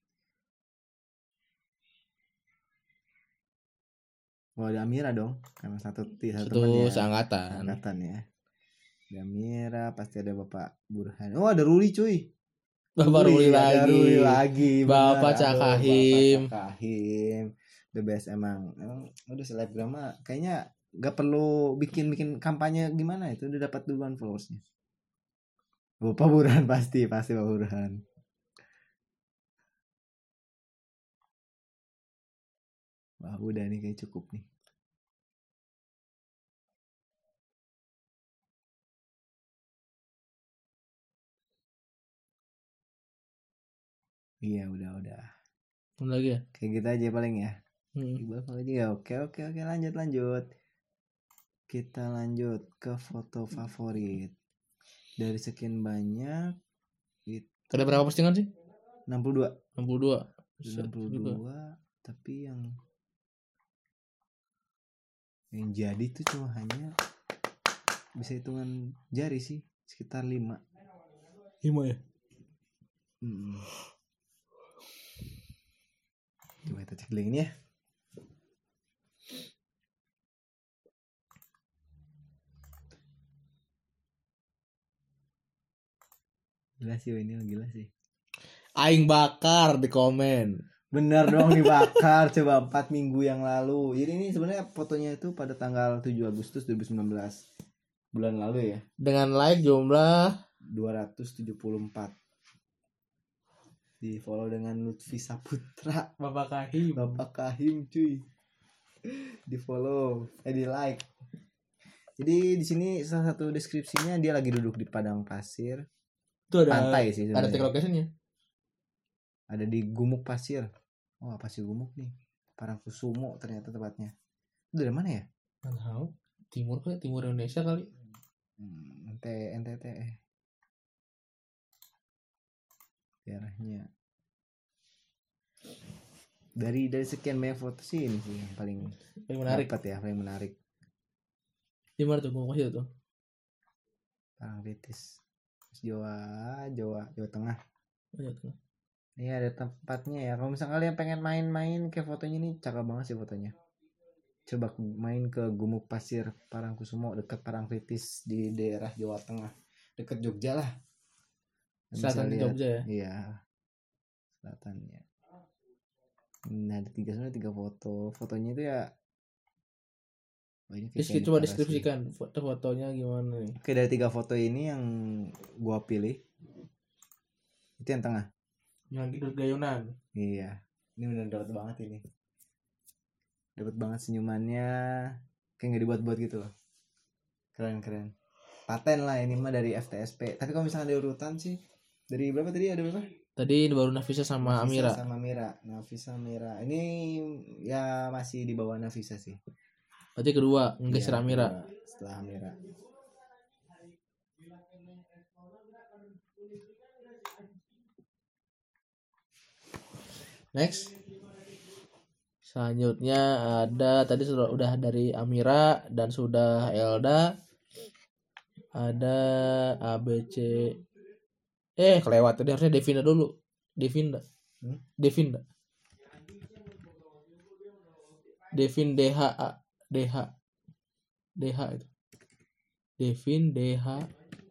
Oh, ada Amira dong, karena satu satu teman ya. Seangkatan. Angkatan ya. Ada Amira, pasti ada Bapak Burhan. Oh, ada Ruli cuy. Bapak Ruli, Ruli lagi. Ruli lagi. Bapak Cakahim. Bapak Cakahim. The best emang. Emang udah selebgram mah kayaknya gak perlu bikin-bikin kampanye gimana itu udah dapat duluan followersnya. Bapak Burhan pasti, pasti Bapak Burhan. Wah, udah nih kayak cukup nih. Iya, udah, udah. Udah lagi ya? Kayak gitu aja paling ya. Hmm. aja ya. Oke, oke, oke, lanjut, lanjut. Kita lanjut ke foto favorit. Dari sekian banyak itu... Ada berapa postingan sih? enam puluh dua. enam puluh dua. enam puluh dua, tapi yang yang jadi tuh cuma hanya bisa hitungan jari sih, sekitar lima. lima ya? Hmm. Coba kita cek link ini ya. Gila sih ini, gila sih. Aing bakar di komen. Bener dong dibakar. Coba empat minggu yang lalu. Jadi ini sebenarnya fotonya itu pada tanggal tujuh Agustus dua ribu sembilan belas. Bulan lalu ya. Dengan like jumlah dua ratus tujuh puluh empat. Di follow dengan Lutfi Saputra. Bapak Kahim. Bapak Kahim cuy. Di follow, eh di like. Jadi di sini salah satu deskripsinya dia lagi duduk di padang pasir. Itu ada pantai sih sebenarnya. Ada titik lokasinya. Ada di Gumuk Pasir. Oh, pasir Gumuk nih. Parangkusumo ternyata tempatnya. Itu dari mana ya? Nggak tahu. Timur kali, timur Indonesia kali. Hmm, N T N T T eh. Daerahnya. Dari dari sekian banyak foto sih ini sih yang paling paling menarik. Dapat ya, paling menarik. Di mana tuh? Gumuk Pasir tuh. Parangtritis. Jawa, Jawa, Jawa Tengah. Jawa Tengah. Iya ada tempatnya ya. Kalau misalnya kalian pengen main-main kayak fotonya ini cakep banget sih fotonya. Coba main ke Gumuk Pasir Parangkusumo dekat Parangtritis di daerah Jawa Tengah, dekat Jogja lah. Selatan Jogja ya. Iya. Selatannya. Nah ada tiga sebenarnya tiga foto. Fotonya itu ya. Terus coba deskripsikan foto-fotonya gimana nih. Oke dari tiga foto ini yang gua pilih itu yang tengah. Yang tidur gayunan. Iya. Ini benar dapat banget ini. Dapat banget senyumannya. Kayak nggak dibuat-buat gitu loh. Keren-keren. Paten lah ini mah dari F T S P. Tapi kalau misalnya ada urutan sih dari berapa tadi ada berapa? Tadi baru Nafisa sama Nafisa Amira. Sama Amira. Nafisa Amira. Ini ya masih di bawah Nafisa sih. Berarti kedua nggeser ya, Amira. Setelah Amira. Next. Selanjutnya ada tadi sudah udah dari Amira dan sudah Elda. Ada A B C. Eh, kelewat tadi harusnya Devinda dulu. Devinda. Hmm? Devinda. Devin D H A. D H D H itu Devin D H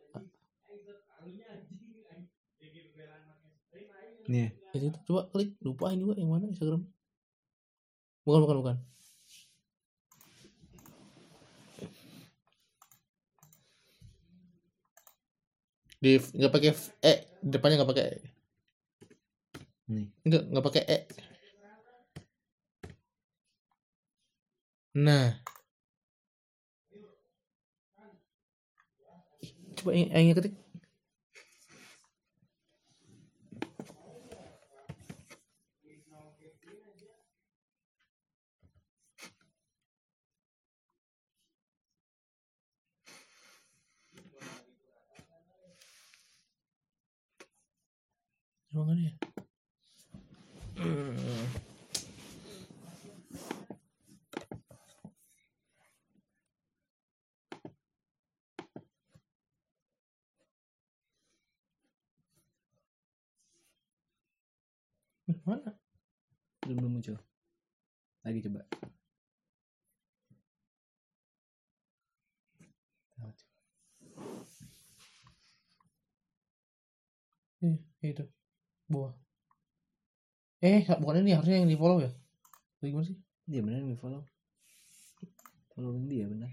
nih itu coba klik lupa ini juga yang mana Instagram bukan bukan bukan di nggak pakai e depannya nggak pakai e. Nih nggak nggak pakai e. Nah, coba yang yang ketik. Ruangan ya. Hmm. Mana? belum belum muncul lagi coba. Eh, itu buah. Eh, bukan ini harusnya yang di follow ya? Gimana sih? Dia benar nih follow. Follow dia benar.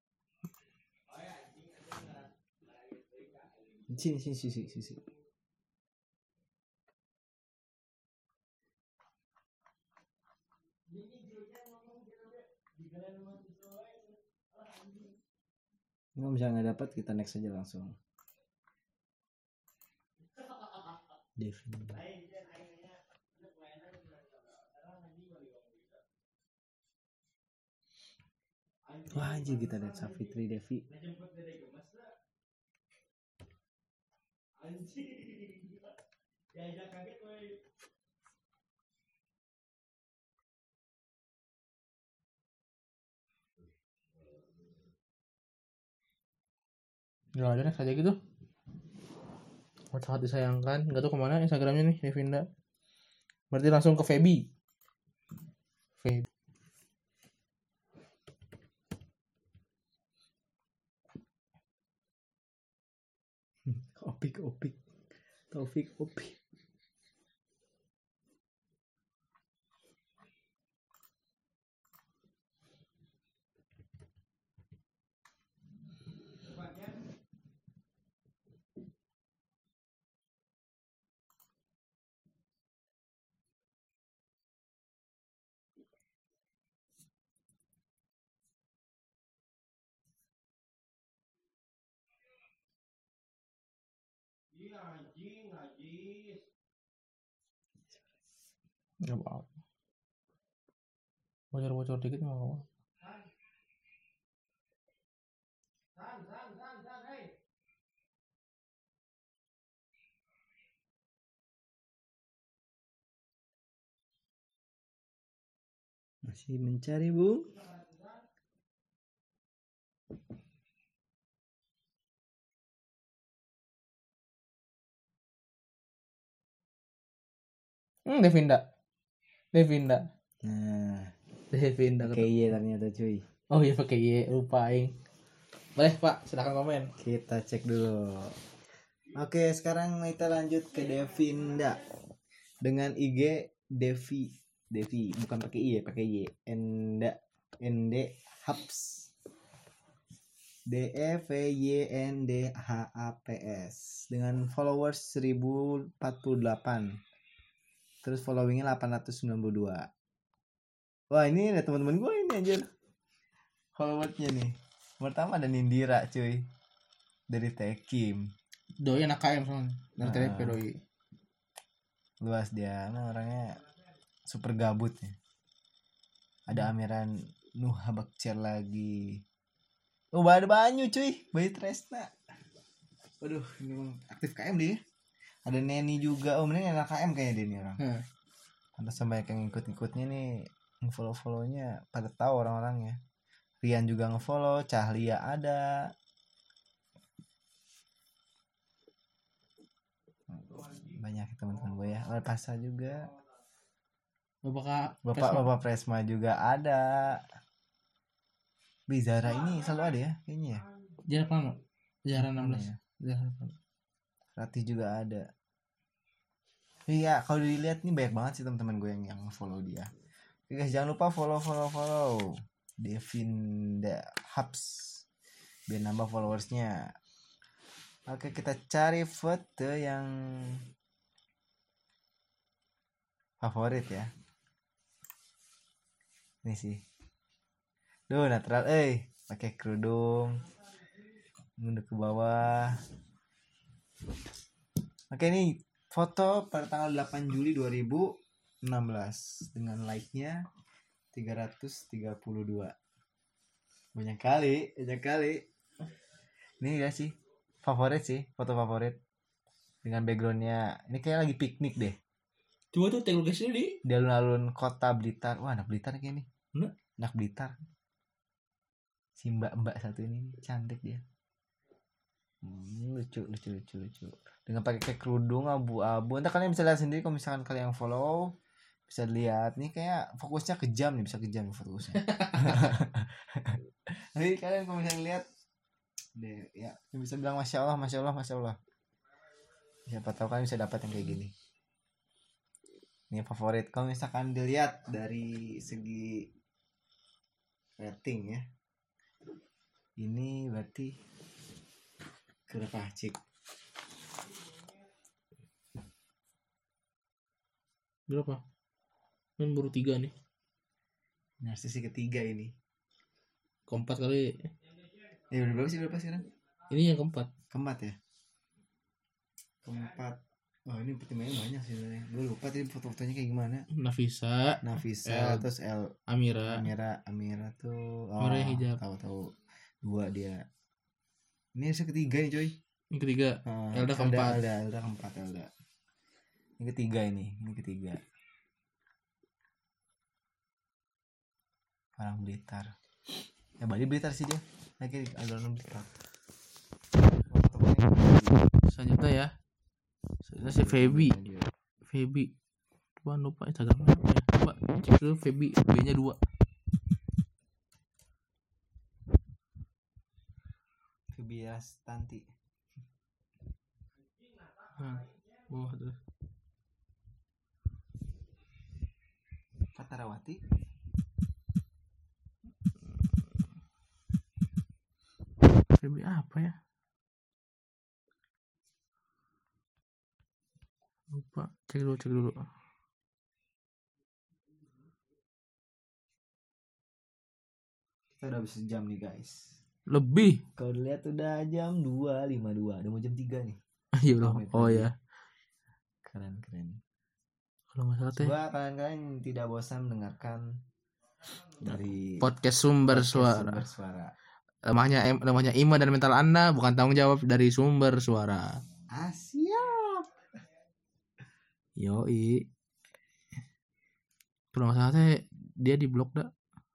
Sini sini sini sini. sini. Kalau misalnya nggak dapat kita next aja langsung. Devin. Wah anjir kita lihat Safitri Devi. Gak ada next aja gitu. Sangat disayangkan. Gak tau kemana Instagramnya nih Devinda. Berarti langsung ke Feby. Feby. Opik opik. Taufik opik. Gak apa-apa. Bocor-bocor dikit gak apa-apa. Masih mencari Bung. Hmm, Devinda. Devinda. Nah, Devinda. pakai Y ternyata cuy. Oh iya pakai Y, lupa aing. Boleh Pak, silakan komen. Kita cek dulu. Oke, sekarang kita lanjut ke Devinda dengan I G Devi. Devi bukan pakai I ya, pakai Y. Enda N D Haps. D E V Y N D H A P S dengan followers seribu empat puluh delapan. Terus followingnya delapan ratus sembilan puluh dua. Wah ini ada teman-teman gue ini anjir. Followersnya nih. Pertama ada Nindira cuy. Dari Tekim. Doi anak K M soalnya. Dari T P Doi. Luas dia. Nah orangnya super gabut ya. Ada Amiran Nuha Bakcer lagi. Oh ada Banyu cuy. Bayi Tresna. Waduh ini memang aktif K M dia. Ada Neni juga. Oh ini anak K M kayaknya dia nih orang. Hmm. Ada sampai yang ikut-ikutnya nih. Follow-follownya pada tahu orang-orangnya. Rian juga nge-follow, Cahlia ada. Banyak teman-teman gue ya. Alpasa juga. Bapak Bapak Presma. Bapak Presma juga ada. Bizara ini selalu ada ya kayaknya ya. Jarak lama. Jarak enam belas. Ya. Ratih juga ada. Iya, kalau dilihat nih banyak banget sih teman-teman gue yang yang follow dia. Oke guys, jangan lupa follow follow follow Devinda Hubs biar nambah followersnya. Oke, kita cari foto yang favorit ya. Ini sih. Duh, natural eh pakai kerudung. Nunduk ke bawah. Oke, ini foto pada tanggal delapan Juli dua ribu enam belas dengan like-nya tiga ratus tiga puluh dua. Banyak kali, banyak kali. Ini ya sih, favorit sih, foto favorit. Dengan backgroundnya, ini kayak lagi piknik deh. Coba tuh tengok lokasinya di Di alun-alun kota Blitar. Wah, anak Blitar kayak ini. Mana? Anak Blitar. Si mbak-mbak satu ini cantik dia. Hmm, lucu, lucu, lucu, lucu. Dengan pakai kayak kerudung abu-abu. Entah kalian bisa lihat sendiri kalau misalkan kalian yang follow, bisa lihat nih kayak fokusnya kejam nih, bisa kejam nih fokusnya. Tapi kalian kalau misalnya lihat deh ya, bisa bilang masya Allah, masya Allah, masya Allah. Siapa tahu kalian bisa dapat yang kayak gini. Ini favorit kalau misalkan dilihat dari segi rating ya. Ini berarti berapa cik? berapa? Kan baru tiga nih. Narsis ketiga ini. Keempat kali. Eh udah berapa sih berapa sekarang? Ini yang keempat. Keempat ya. Keempat. Oh ini pertimbangannya banyak sih sebenarnya. Gue lupa tadi foto-fotonya kayak gimana. Nafisa, Nafisa, El, terus El Amira. Amira, Amira tuh. Oh, Amira yang hijab. Tahu-tahu dua dia. Ini yang ketiga nih coy. Yang ketiga. Uh, Elda keempat. Elda, Elda keempat Elda. Ini ketiga ini, ini ketiga. Orang Blitar. Ya Bali Blitar sih dia. Lagi alun-alun Blitar. Selanjutnya ya. Selanjutnya si Feby. Feby. Coba lupa Instagramnya apa ya. Coba cek dulu Feby. B-nya dua. Feby Rastanti. Nah, bawah terus. Fatarawati. Feby apa ya? Lupa. Cek dulu, cek dulu. Kita udah habis sejam nih guys. Lebih. Kalau dilihat udah jam dua lima puluh dua. Udah mau jam tiga nih. Iya loh. Oh ya. Keren keren. Kalau nggak salah teh. Semoga kalian-kalian tidak bosan mendengarkan dari podcast sumber podcast suara. Sumber suara. Namanya namanya iman dan mental Anda bukan tanggung jawab dari sumber suara. Ah, siap. Yoi. Kalau nggak salah teh dia di blog dah.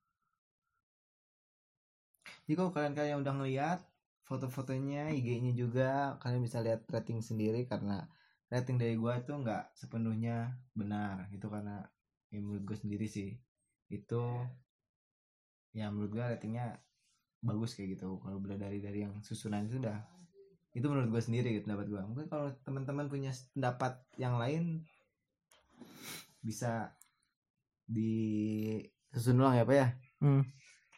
Jadi kalau kalian-kalian yang udah ngeliat foto-fotonya, I G-nya juga, kalian bisa lihat rating sendiri karena rating dari gua tuh nggak sepenuhnya benar. Itu karena ya menurut gue sendiri sih. Itu ya menurut gua ratingnya bagus kayak gitu. Kalau bela dari dari yang susunan itu udah, itu menurut gue sendiri gitu, pendapat gue. Mungkin kalau teman-teman punya pendapat yang lain bisa disusun ulang ya Pak ya. Hmm.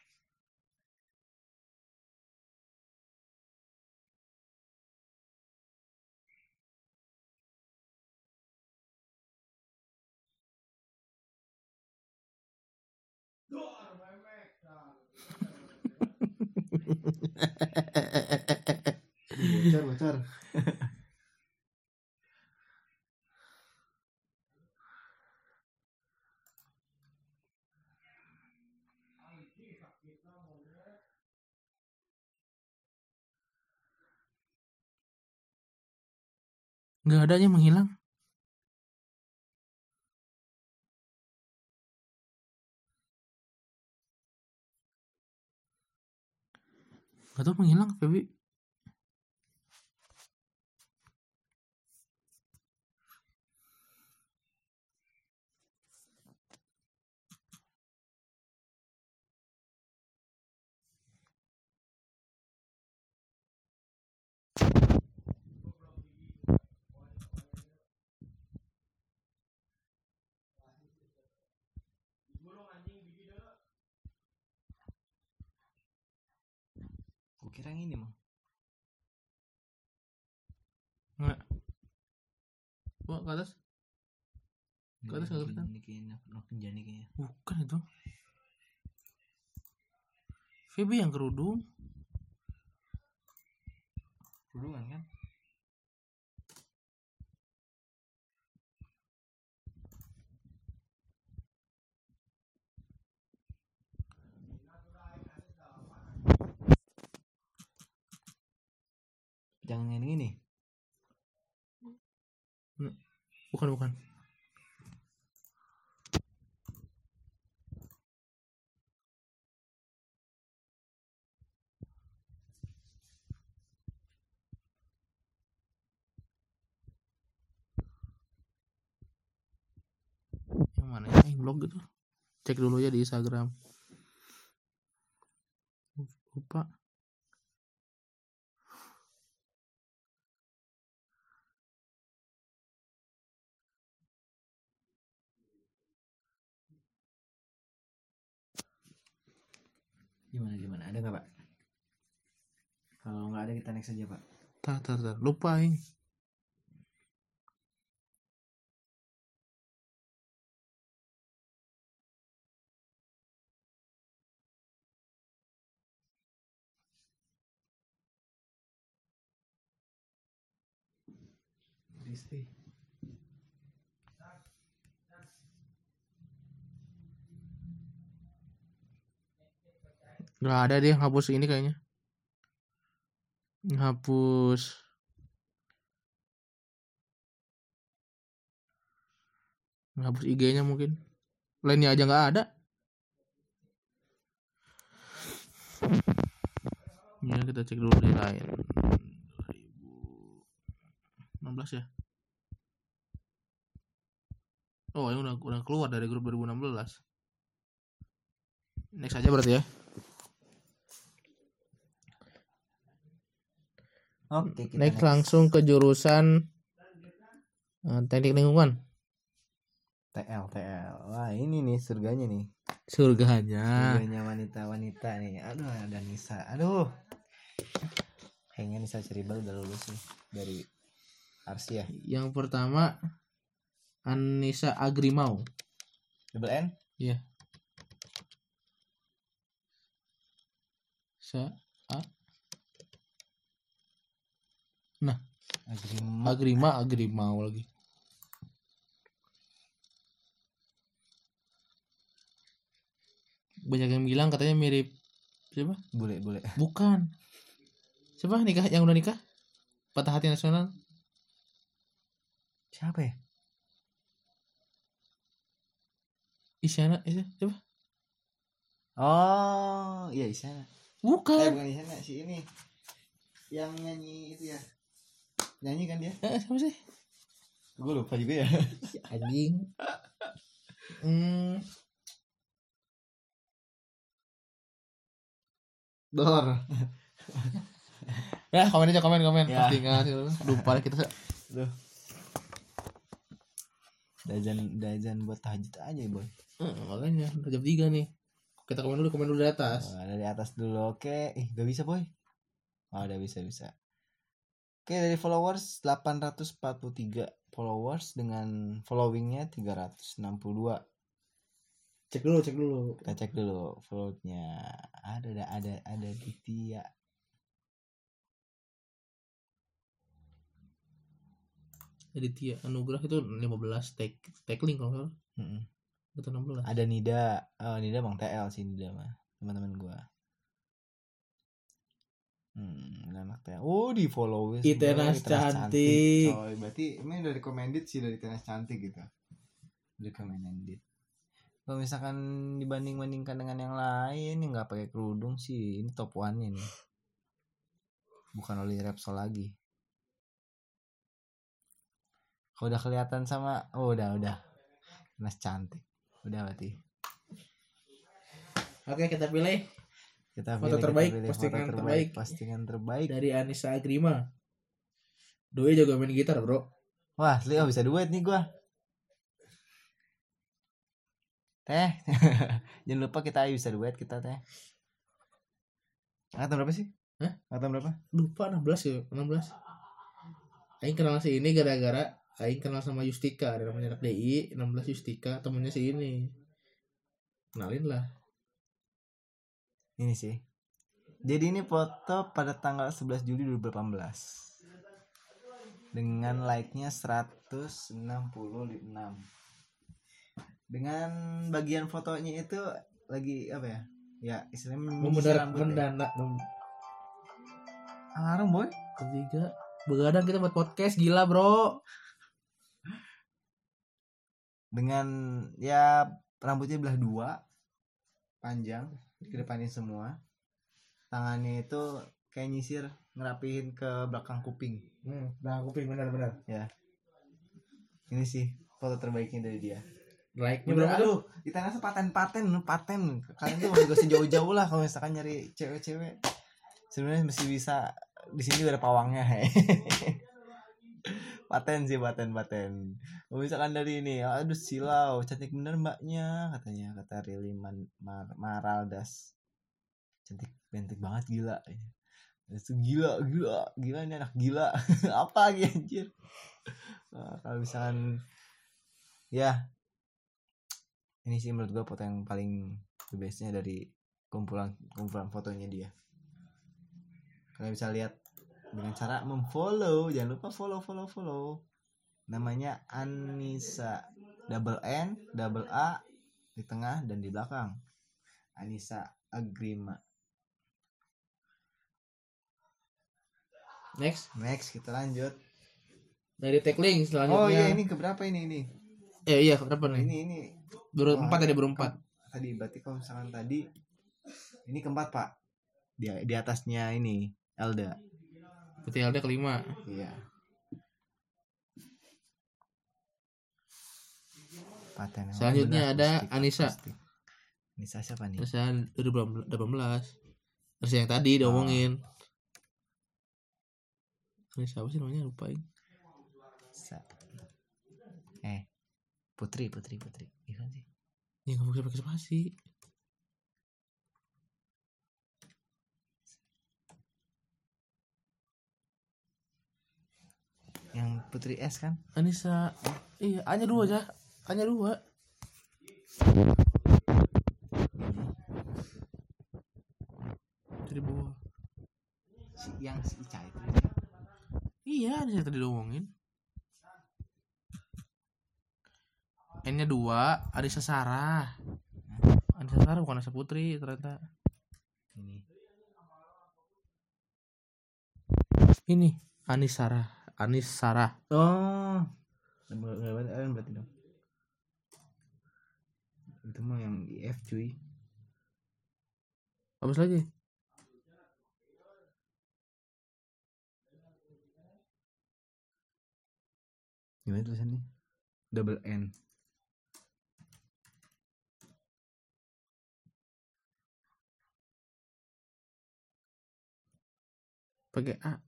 bocor bocor. Nggak ada yang menghilang. Nggak tahu menghilang Feby. Gue kira yang ini mah. Nggak. Wah, ke atas. Ke atas nggak kelihatan. Ini kayaknya penjani kayaknya. Bukan itu. Feby yang kerudung. kerudungan kan. Jangan yang ini. Bukan bukan. Yang mana ya? Yang blog gitu. Cek dulu ya di Instagram. Lupa. Gimana gimana? Ada nggak Pak? Kalau nggak ada kita next aja Pak. Tar tar tar. Lupa ini. Istri. Nggak ada dia hapus ini kayaknya. Hapus. Hapus I G-nya mungkin. Lainnya aja nggak ada. Ya kita cek dulu di lain. dua ribu enam belas ya. Oh, ini udah udah keluar dari grup dua ribu enam belas. Next aja berarti ya. Oke, kita Next next. langsung ke jurusan uh, teknik lingkungan. T L T L. Wah, ini nih surganya nih. Surganya. Surganya wanita-wanita nih. Aduh, ada Nisa. Aduh. Kayaknya Nisa Ceribel udah lulus nih dari Arsia. Yang pertama Anissa Agrimau. Double N? Iya. Sa A. Nah, Agrima. Agrima Agrimau lagi. Banyak yang bilang katanya mirip siapa? Bule, bule. Bukan. Siapa nikah yang udah nikah? Patah Hati Nasional. Siapa ya? Isyana, Isyana siapa? Oh, iya Isyana. Bukan. Eh, bukan Isyana, si ini. Yang nyanyi itu ya. Nyanyi kan dia? Eh, siapa sih? Gue lupa juga ya. Si anjing. Hmm. Dor. Ya, komen aja komen komen. Ya. Postingan lupa kita. Duh. Dajan dajan buat tahajud aja, Boy. Hmm, makanya udah jam tiga nih. Kita komen dulu, komen dulu di atas. Oh, dari atas dulu. Oke. Ih, gak bisa, Boy. Oh, udah bisa bisa. Oke, dari followers delapan ratus empat puluh tiga followers dengan followingnya tiga ratus enam puluh dua. Cek dulu, cek dulu. Kita cek dulu follownya. Ada ada ada ada Ditya. Jadi Tia Anugrah itu lima belas tag tag link kalau salah. Heeh. Atau enam belas. Ada Nida. Oh, Nida Bang T L sih Nida mah. Teman-teman gua. Hmm, anak T L. Oh, di follow Itenas cantik. Oh, berarti ini udah recommended sih dari Itenas cantik gitu. Recommended. Kalau misalkan dibanding-bandingkan dengan yang lain yang nggak pakai kerudung sih, ini top one-nya nih. Bukan Oli Repsol lagi. Kalau udah kelihatan sama, oh udah udah, Itenas cantik. Udah berarti. Oke, kita pilih. Kita Foto pilih, terbaik, kita pilih postingan foto terbaik. postingan terbaik Dari Anissa Agrima. Doi jago main gitar, Bro. Wah, Leo bisa duet nih gua. Teh. Jangan lupa kita ayo bisa duet kita, Teh. Angkatan berapa sih? Hah? Angkatan berapa? Lupa enam belas ya, enam belas. Aing kenal si ini gara-gara Aing kenal sama Yustika, ada namanya anak D I, enam belas Yustika, temennya si ini. Kenalin lah. Ini sih. Jadi ini foto pada tanggal sebelas Juli dua ribu delapan belas dengan like-nya seratus enam puluh enam. Dengan bagian fotonya itu lagi apa ya? Ya istilahnya menyisir rambut. Mendadak Alarm boy. ketiga. Begadang kita buat podcast gila bro. Dengan ya rambutnya belah dua, panjang, dikedepanin semua. Tangannya itu kayak nyisir, ngerapihin ke belakang kuping. Hmm, belakang kuping benar-benar. Ya. Ini sih foto terbaiknya dari dia. Like-nya Bener, berapa tuh? aduh, kita ngasih paten-paten, paten. Kalian tuh gak usah jauh-jauh lah kalau misalkan nyari cewek-cewek. Sebenarnya masih bisa di sini ada pawangnya. Paten sih, paten-paten. Kalau misalkan dari ini, aduh silau, cantik bener mbaknya katanya, kata Rili Man- Mar- Maraldas. Cantik, cantik banget gila. Itu gila, gila, gila ini anak gila. Apa lagi anjir? Nah, kalau misalkan ya ini sih menurut gue foto yang paling the bestnya dari kumpulan kumpulan fotonya dia. Kalian bisa lihat dengan cara memfollow, jangan lupa follow follow follow. Namanya Anissa, double N double A di tengah dan di belakang. Anissa Agrima. Next. Next kita lanjut. Dari tag link selanjutnya. Oh iya, ini keberapa ini ini? Eh iya berapa nih? Ini ini Berempat oh, tadi berempat. Tadi berarti kalau misalkan tadi ini keempat pak. Di di atasnya ini Elda. Berarti Elda kelima. Iya. Paten. Selanjutnya ada plastik, Anissa. plastik. Anissa siapa nih? Anissa dua ribu delapan belas. Terus yang tadi diomongin. Oh. Anissa apa sih namanya lupain. Eh Putri Putri Putri. Iya kan sih? Ya nggak bisa pakai spasi. Yang Putri S kan? Anissa. Iya, hanya dua aja. Hanya dua. Jadi bawah. Si yang si Ica itu. Iya, Anissa tadi diomongin. N-nya dua, Anissa Sarah. Anissa Sarah bukan Anissa Putri ternyata. Ini. Ini Anis Sarah. Anis Sarah. Oh. Enggak berarti dong. Itu mah yang I F cuy. Apa lagi? Gimana tulisannya? Double N. Pakai A.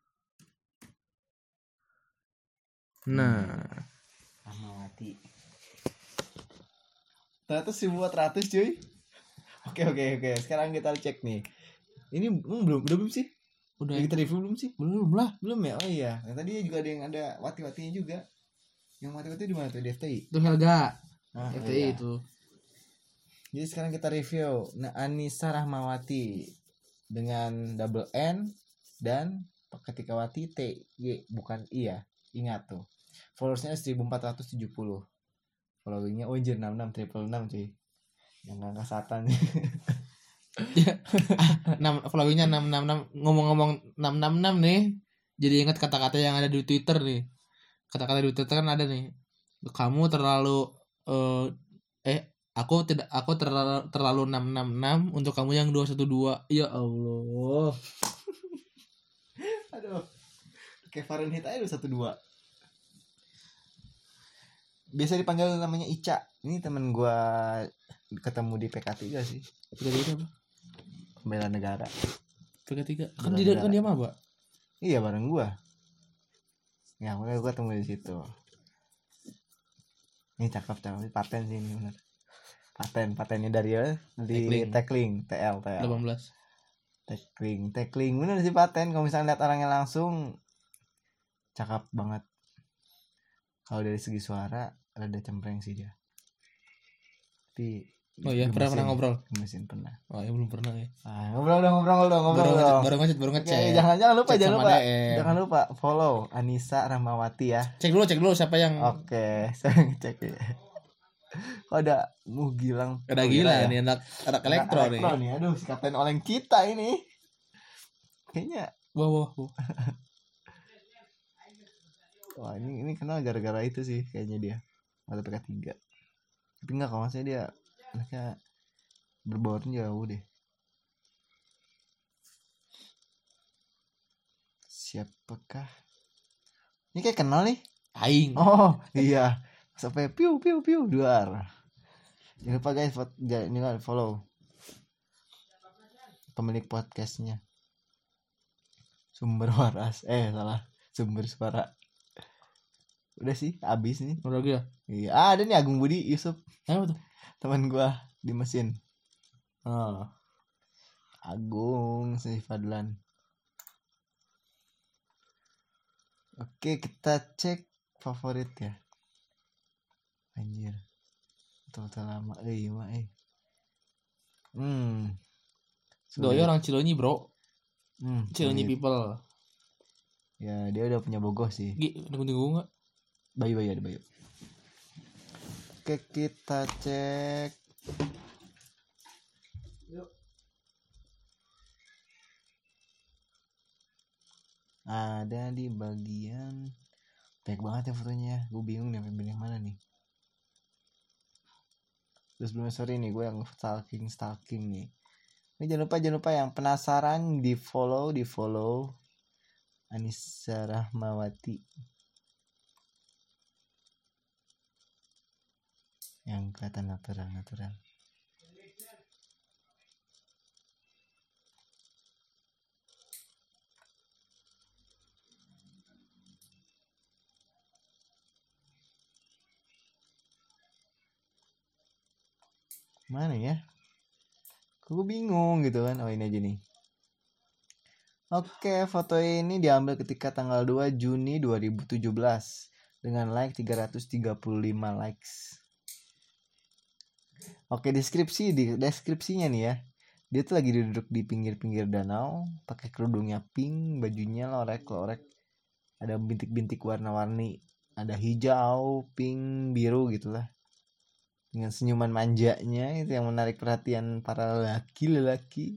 Nah, Rahmawati. Ternyata seribu empat ratus cuy. Oke oke oke. Sekarang kita cek nih. Ini hmm, belum belum sih? udah Kita review belum sih? belum lah. Belum ya? Oh iya. Yang tadi juga ada yang ada wati-watinya juga. Yang wati-wati di mana tuh? Di F T I. Itu Helga. Nah, F T I iya. itu. Jadi sekarang kita review. Nah, Anissa Rahmawati dengan double N dan ketika Wati T Y bukan I ya. Ingat tuh. Followersnya seribu empat ratus tujuh puluh. Followingnya oh anjir enam enam triple enam cuy. Yang angka satan. enam followingnya enam enam enam. Ngomong-ngomong enam enam enam nih. Jadi ingat kata-kata yang ada di Twitter nih. Kata-kata di Twitter kan ada nih. Kamu terlalu uh, eh aku tidak aku terlalu terlalu enam enam enam untuk kamu yang dua satu dua. Ya Allah. Aduh. Kayak Fahrenheit aja dua satu dua. Biasa dipanggil namanya Ica. Ini temen gua ketemu di P K tiga sih. P K tiga apa? Pembela negara. P K tiga. Kan dia kan dia mah, Pak. Iya bareng gua. Ya makanya gua ketemu di situ. Ini cakep cakep paten sih ini benar. Paten patennya dari ya di tackling T L T L. delapan belas. Tackling tackling bener sih paten. Kalau misalnya lihat orangnya langsung cakep banget. Kalau dari segi suara rada cempreng sih dia. Tapi Oh iya, pernah pernah ngobrol. Gemesin pernah. Oh ya belum pernah ya. Ah, ngobrol dong, ngobrol dong, ngobrol Baru dong. ngechat, baru ngechat, baru ngechat. Oke, jangan jangan lupa, Chat jangan sama lupa. D M. Jangan lupa follow Anissa Rahmawati ya. Cek dulu, cek dulu siapa yang. Oke, saya ngecek ya. Oh, ada Mugilang. Ada Prawira gila ya? nih anak anak elektro nih. Elektro nih. Aduh, si kapten oleng kita ini. Kayaknya Wah wah wah. wah, ini ini kenal gara-gara itu sih kayaknya dia. Ada P K tiga. Tapi enggak, kalau saya dia anaknya berbaurnya jauh deh. Siapakah? Ini kayak kenal nih. Aing. Oh iya, sampai piu piu piu duar. Jangan lupa guys, fo- ja- ini kan follow pemilik podcastnya. Sumber waras, eh salah, sumber suara. Udah sih, abis nih. Udah lagi ya. Iya, ah, ada nih Agung Budi Yusuf, Apa tuh? teman gua di mesin. Oh. Agung si Fadlan. Oke, kita cek favorit ya. Anjir. Betul-betul lama eh mah eh. Hmm. Doi orang Cileunyi, Bro. Hmm, Cileunyi sulit. people. Ya, dia udah punya bogoh sih. Gi, tunggu-tunggu enggak? Bayu Bayu ada Bayu. Oke, kita cek. Ada di bagian banyak banget ya fotonya. Gue bingung nih pilih yang mana nih. Terus belum sorry nih, gue yang stalking stalking nih. Ini jangan lupa jangan lupa yang penasaran di follow di follow Anissa Rahmawati. Yang kelihatan natural natural. Mana ya? Gue bingung gitu kan. Oh, ini aja nih. Oke, foto ini diambil ketika tanggal dua Juni dua ribu tujuh belas dengan like tiga ratus tiga puluh lima likes. Oke, deskripsi di deskripsinya nih ya. Dia tuh lagi duduk di pinggir-pinggir danau, pakai kerudungnya pink, bajunya lorek-lorek. Ada bintik-bintik warna-warni, ada hijau, pink, biru gitulah. Dengan senyuman manjanya itu yang menarik perhatian para lelaki-lelaki.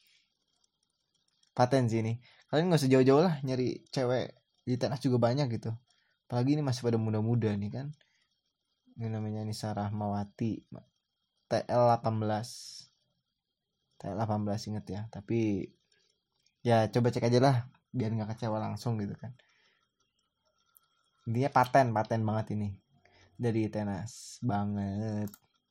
Paten sih ini. Kalian gak usah jauh-jauh lah nyari cewek di tenas juga banyak gitu. Apalagi ini masih pada muda-muda nih kan. Ini namanya Anissa Rahmawati, T L delapan belas. T L delapan belas inget ya. Tapi ya coba cek aja lah biar gak kecewa langsung gitu kan. Intinya paten, paten banget ini. Dari tenas banget.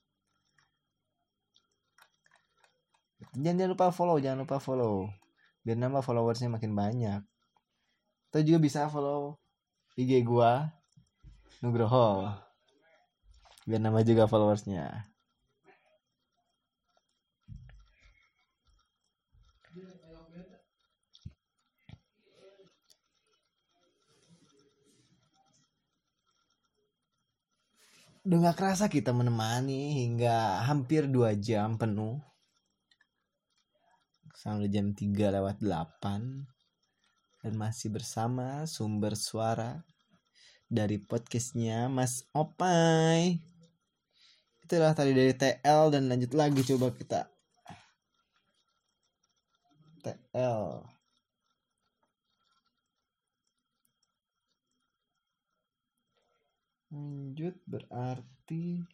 Jangan lupa follow, jangan lupa follow. Biar nambah followersnya makin banyak. Atau juga bisa follow I G gua Nugroho. Biar nambah juga followersnya. Udah gak kerasa kita menemani hingga hampir dua jam penuh. Sampai jam tiga lewat delapan. Dan masih bersama sumber suara dari podcastnya Mas Opai. Itulah tadi dari T L dan lanjut lagi coba kita. T L. Lanjut berarti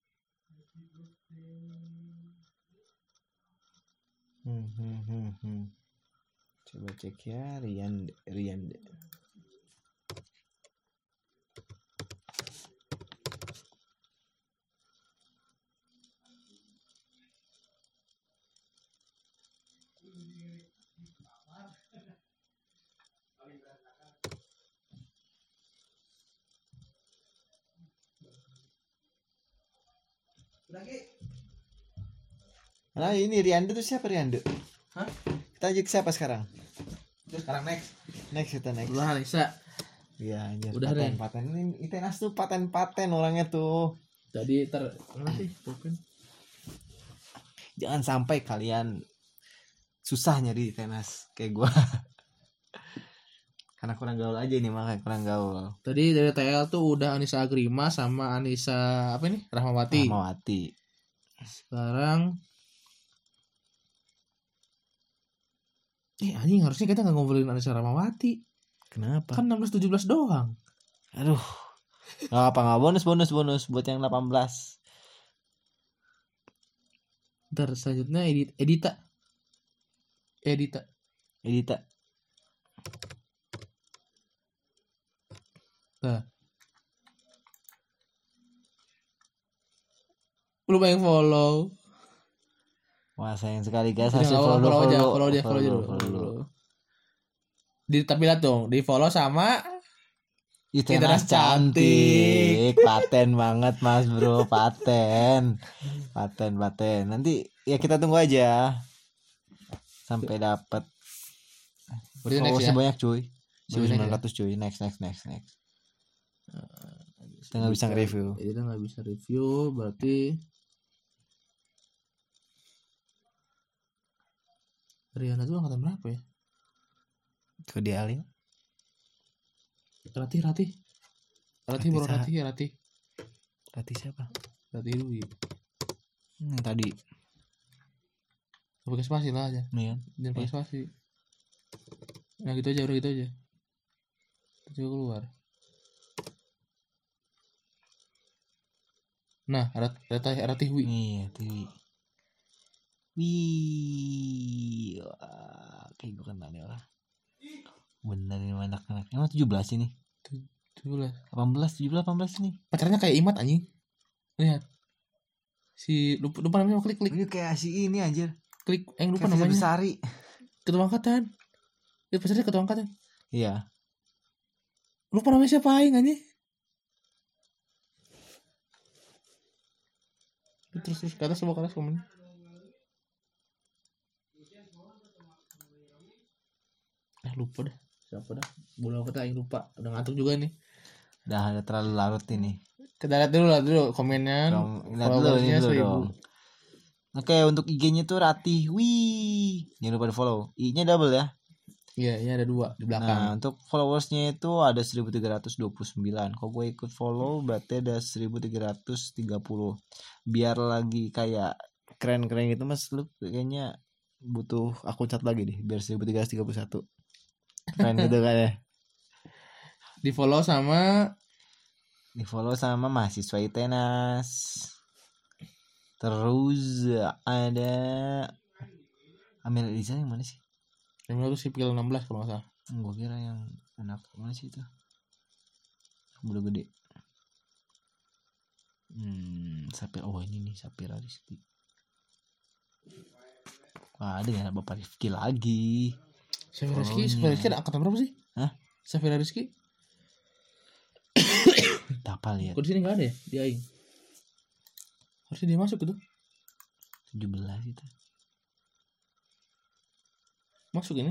hmm, hmm, hmm, hmm. Coba cek ya Rian Rian. Nah ini Riandu tuh siapa Riandu? Hah? Kita ajak siapa sekarang? Terus sekarang next. Next kita next. Udah Lisa. Iya anjir. Udah, paten Ren. paten ini Itenas tuh paten paten orangnya tuh. Tadi ter mana sih? Pulpen. Jangan sampai kalian susah nyari tenas kayak gua. Karena kurang gaul aja nih, makanya kurang gaul. Tadi dari T L tuh udah Anissa Agrima sama Anissa apa ini? Rahmawati. Rahmawati. Sekarang Eh anjing harusnya kita gak ngobrolin Anissa Rahmawati. Kenapa? Kan enam belas tujuh belas doang. Aduh. Gak apa nggak bonus bonus bonus buat yang delapan belas. Ntar selanjutnya edit Edita. Edita. Edita. Nah. Lu pengen follow. Wah sayang sekali guys. Udah, Hasil nggak apa-apa, follow, follow follow, aja, follow, follow dia, follow aja follow, dulu. follow. Di tapi lihat dong, di follow sama Itenas Itenas cantik. Paten banget mas bro. Paten. Paten paten. Nanti ya kita tunggu aja sampai dapat. Berarti next Followersnya ya. banyak cuy. Berarti sembilan ratus cuy. Next next next next. Kita nggak bisa nge-review. Kita nggak bisa review, berarti Riana tuh angkatan berapa ya? Kau di Alin? Ratih, Ratih. Ratih, bro, Ratih, Ratih, Ratih. Ratih siapa? Ratih Dwi. Yang tadi. Pakai spasi lah aja. Nih kan? Jangan pakai spasi. Nah gitu aja, udah gitu aja. Coba keluar. Nah, Rat- Ratih, Ratih Wi. Iya, Tiwi. Wih, wah, kayak gue kenal nih orang. Bener ini anak-anak. Emang tujuh belas ini? tujuh belas. delapan belas, tujuh belas, delapan belas ini. Pacarnya kayak Imat anjing. Lihat. Si lupa, lupa namanya, klik klik Ini kayak si ini anjir. klik yang lupa Kayak Firza namanya. Besari. Ketua angkatan. Ya pacarnya ketua angkatan. Iya. Lupa namanya siapa aing anjing. Terus terus ke atas, coba ke atas komen. Ah lupa dah. Siapa dah? Bola apa aing lupa. Udah ngantuk juga nih. Udah ada terlalu larut ini. Kita lihat dulu lah dulu komennya. Kom- Lihat dulu ini dulu dong. Oke, untuk I G-nya tuh Ratih. Wih. Jangan lupa di follow. I-nya double ya. Iya, ini ada dua di Nah, belakang. untuk followersnya itu ada seribu tiga ratus dua puluh sembilan. Kalau gue ikut follow berarti ada seribu tiga ratus tiga puluh. Biar lagi kayak keren-keren gitu mas, lu kayaknya butuh akun cat lagi deh biar seribu tiga ratus tiga puluh satu. Keren gitu kan ya. Di follow sama Di follow sama mahasiswa Itenas. Terus ada Amel Eliza yang mana sih? yang itu sipil enam belas kalau nggak salah. Gue kira yang anak mana sih itu? Udah gede. Hmm, Sapir. Oh ini nih Sapira Rizky. Wah ada ya Bapak Rifki lagi. Safira Rizky, Follow-nya. Safira Rizky ada angkatan berapa sih? Hah? Safira Rizky? Apa lihat? Kok di sini nggak ada ya? Di aing. Harusnya dia masuk gitu. tujuh belas itu. Masuk ini.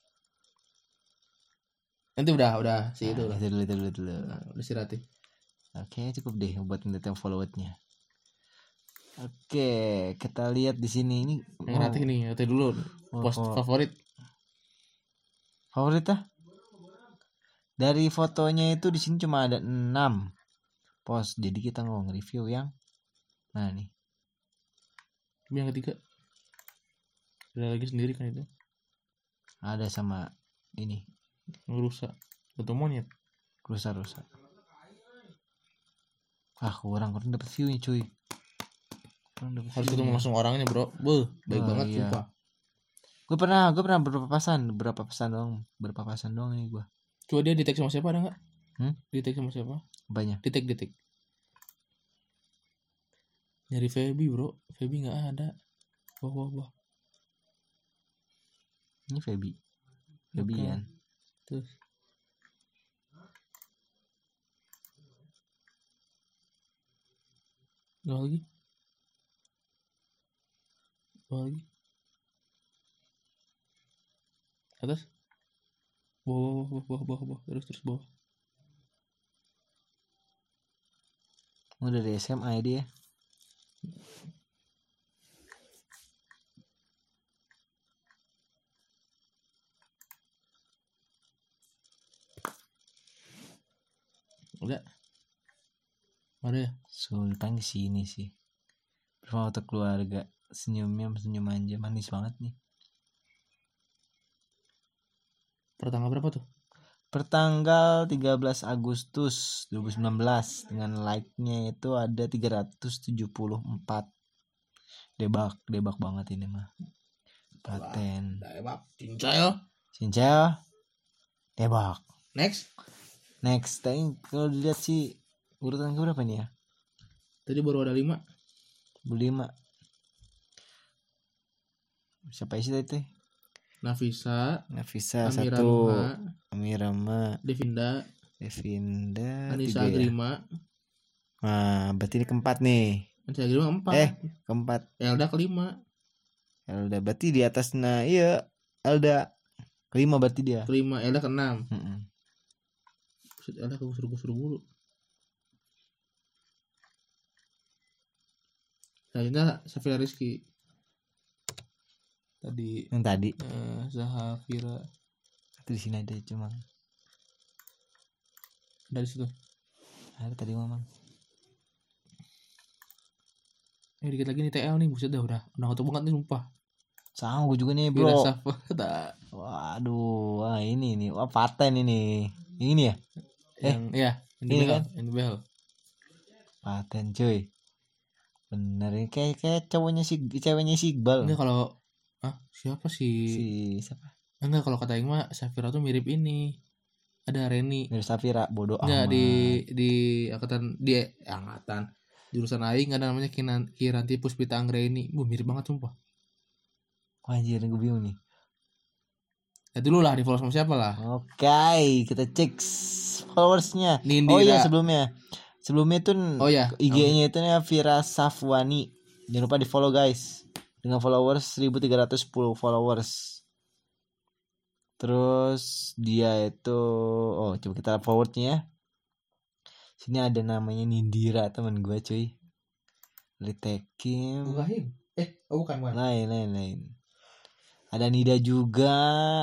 Nanti udah, udah si itu Nah, lah. itu dulu, itu dulu, itu dulu. Nah, udah si Ratih. Oke, cukup deh buat ngeliat yang followernya. Oke, kita lihat di sini ini. Yang Ratih nih, Ratih dulu. Oh, Post oh. favorit. Favorit ah? Dari fotonya itu di sini cuma ada enam post. Jadi kita mau nge-review yang nah nih. Tapi yang ketiga. Ada lagi sendiri kan itu. Ada sama ini, Ngerusak. Atau monyet. rusa-rusa. Ah, kurang kurang dapat view nih, cuy. Kurang dapet Harus view ketemu nih. langsung orangnya, bro. Beuh, baik Oh, banget iya. sumpah. Gue pernah, gue pernah berapa pasan, berapa pesan doang, berapa pasan doang nih gue. Coba dia di tag sama siapa ada nggak? Hmm? Di tag sama siapa? Banyak. Di tag, di tag. Nyari Feby, bro. Feby nggak ada. Wah, wah, wah. Ini Feby. Feby Bukan. kan. Terus. Gak lagi. Gak lagi. Atas. Bawah, bawah, bawah, bawah, bawah. Terus, terus bawah. Udah dari S M A ya dia. Udah. Ada ya? Sultan sini sih. Foto keluarga, senyumnya senyum manja, manis banget nih. Pertanggal berapa tuh? Pertanggal tiga belas Agustus dua ribu sembilan belas dengan like-nya itu ada tiga ratus tujuh puluh empat. Debak, debak banget ini mah. Paten. Debak. Cincel. Cincel. Debak. Next. Next, tadi kalau dilihat sih urutan berapa nih ya? Tadi baru ada lima. Lima. Siapa sih tadi? Nafisa, Nafisa Amira satu, Nuha, Amirama, Devinda, Devinda, Anissa tiga ya. Agrima. Nah, berarti ini keempat nih. Anissa Agrima empat. Eh, keempat. Elda kelima. Elda berarti di atas, nah iya Elda kelima berarti dia. Kelima, Elda keenam. Mm-mm. Buset, Elda kegusur-gusur mulu. Selanjutnya Safira Rizky. Tadi Yang tadi. eh, Zahafira. Itu di sini ada cuma. Dari situ. Ada tadi ngomong. Eh dikit lagi nih T L nih, buset dah udah. Udah ngantuk banget nih sumpah. Sama gue juga nih Bro. bro. Tak. Waduh, wah ini nih, wah paten ini. Ini ya? Yang Eh, ya, yang ini di kan? Yang di behel. Paten cuy. Bener ini kayak kayak cowoknya si ceweknya si Iqbal. Enggak kalau ah siapa sih? Si siapa? Enggak kalau kata Aing mah Safira tuh mirip ini. Ada Reni. Mirip Safira, bodoh Enggak amat. di di angkatan di eh, angkatan jurusan Aing ada namanya Kinan, Kiranti Puspita Anggreni. Bu mirip banget sumpah. Wah anjir, gue bingung nih. Ya dulu lah di follow sama siapa lah. Oke, kita cek followersnya. Nindira. Oh iya sebelumnya, sebelumnya itu Oh ya, I G-nya itu nih Vira Safwani. Jangan lupa di follow guys. Dengan followers seribu tiga ratus sepuluh followers. Terus dia itu, oh coba kita forwardnya ya. Sini ada namanya Nindira teman gue cuy. Litekim. Bukahin. Eh, oh bukan bukan. Lain lain lain. Ada Nida juga.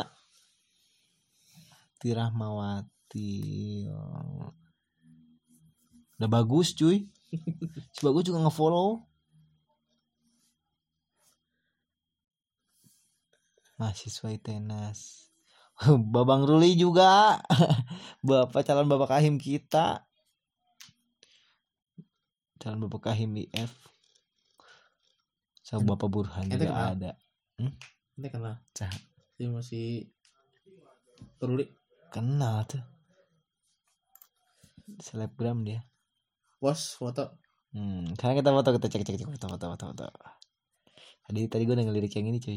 Tirahmawati. Oh. Udah bagus cuy. Si bagus juga nge-follow. Mahasiswa Itenas. Babang Ruli juga. Bapak calon Bapak Kahim kita. Calon Bapak Kahim I F. Sama Bapak Burhan Ente juga kenal? ada. Hmm? Ini kenal. Cah. Dia masih Ruli. Kenal tuh. Selebgram dia. Post foto. Hmm, sekarang kita foto, kita cek cek cek foto foto foto foto. Tadi tadi gue udah ngelirik yang ini cuy.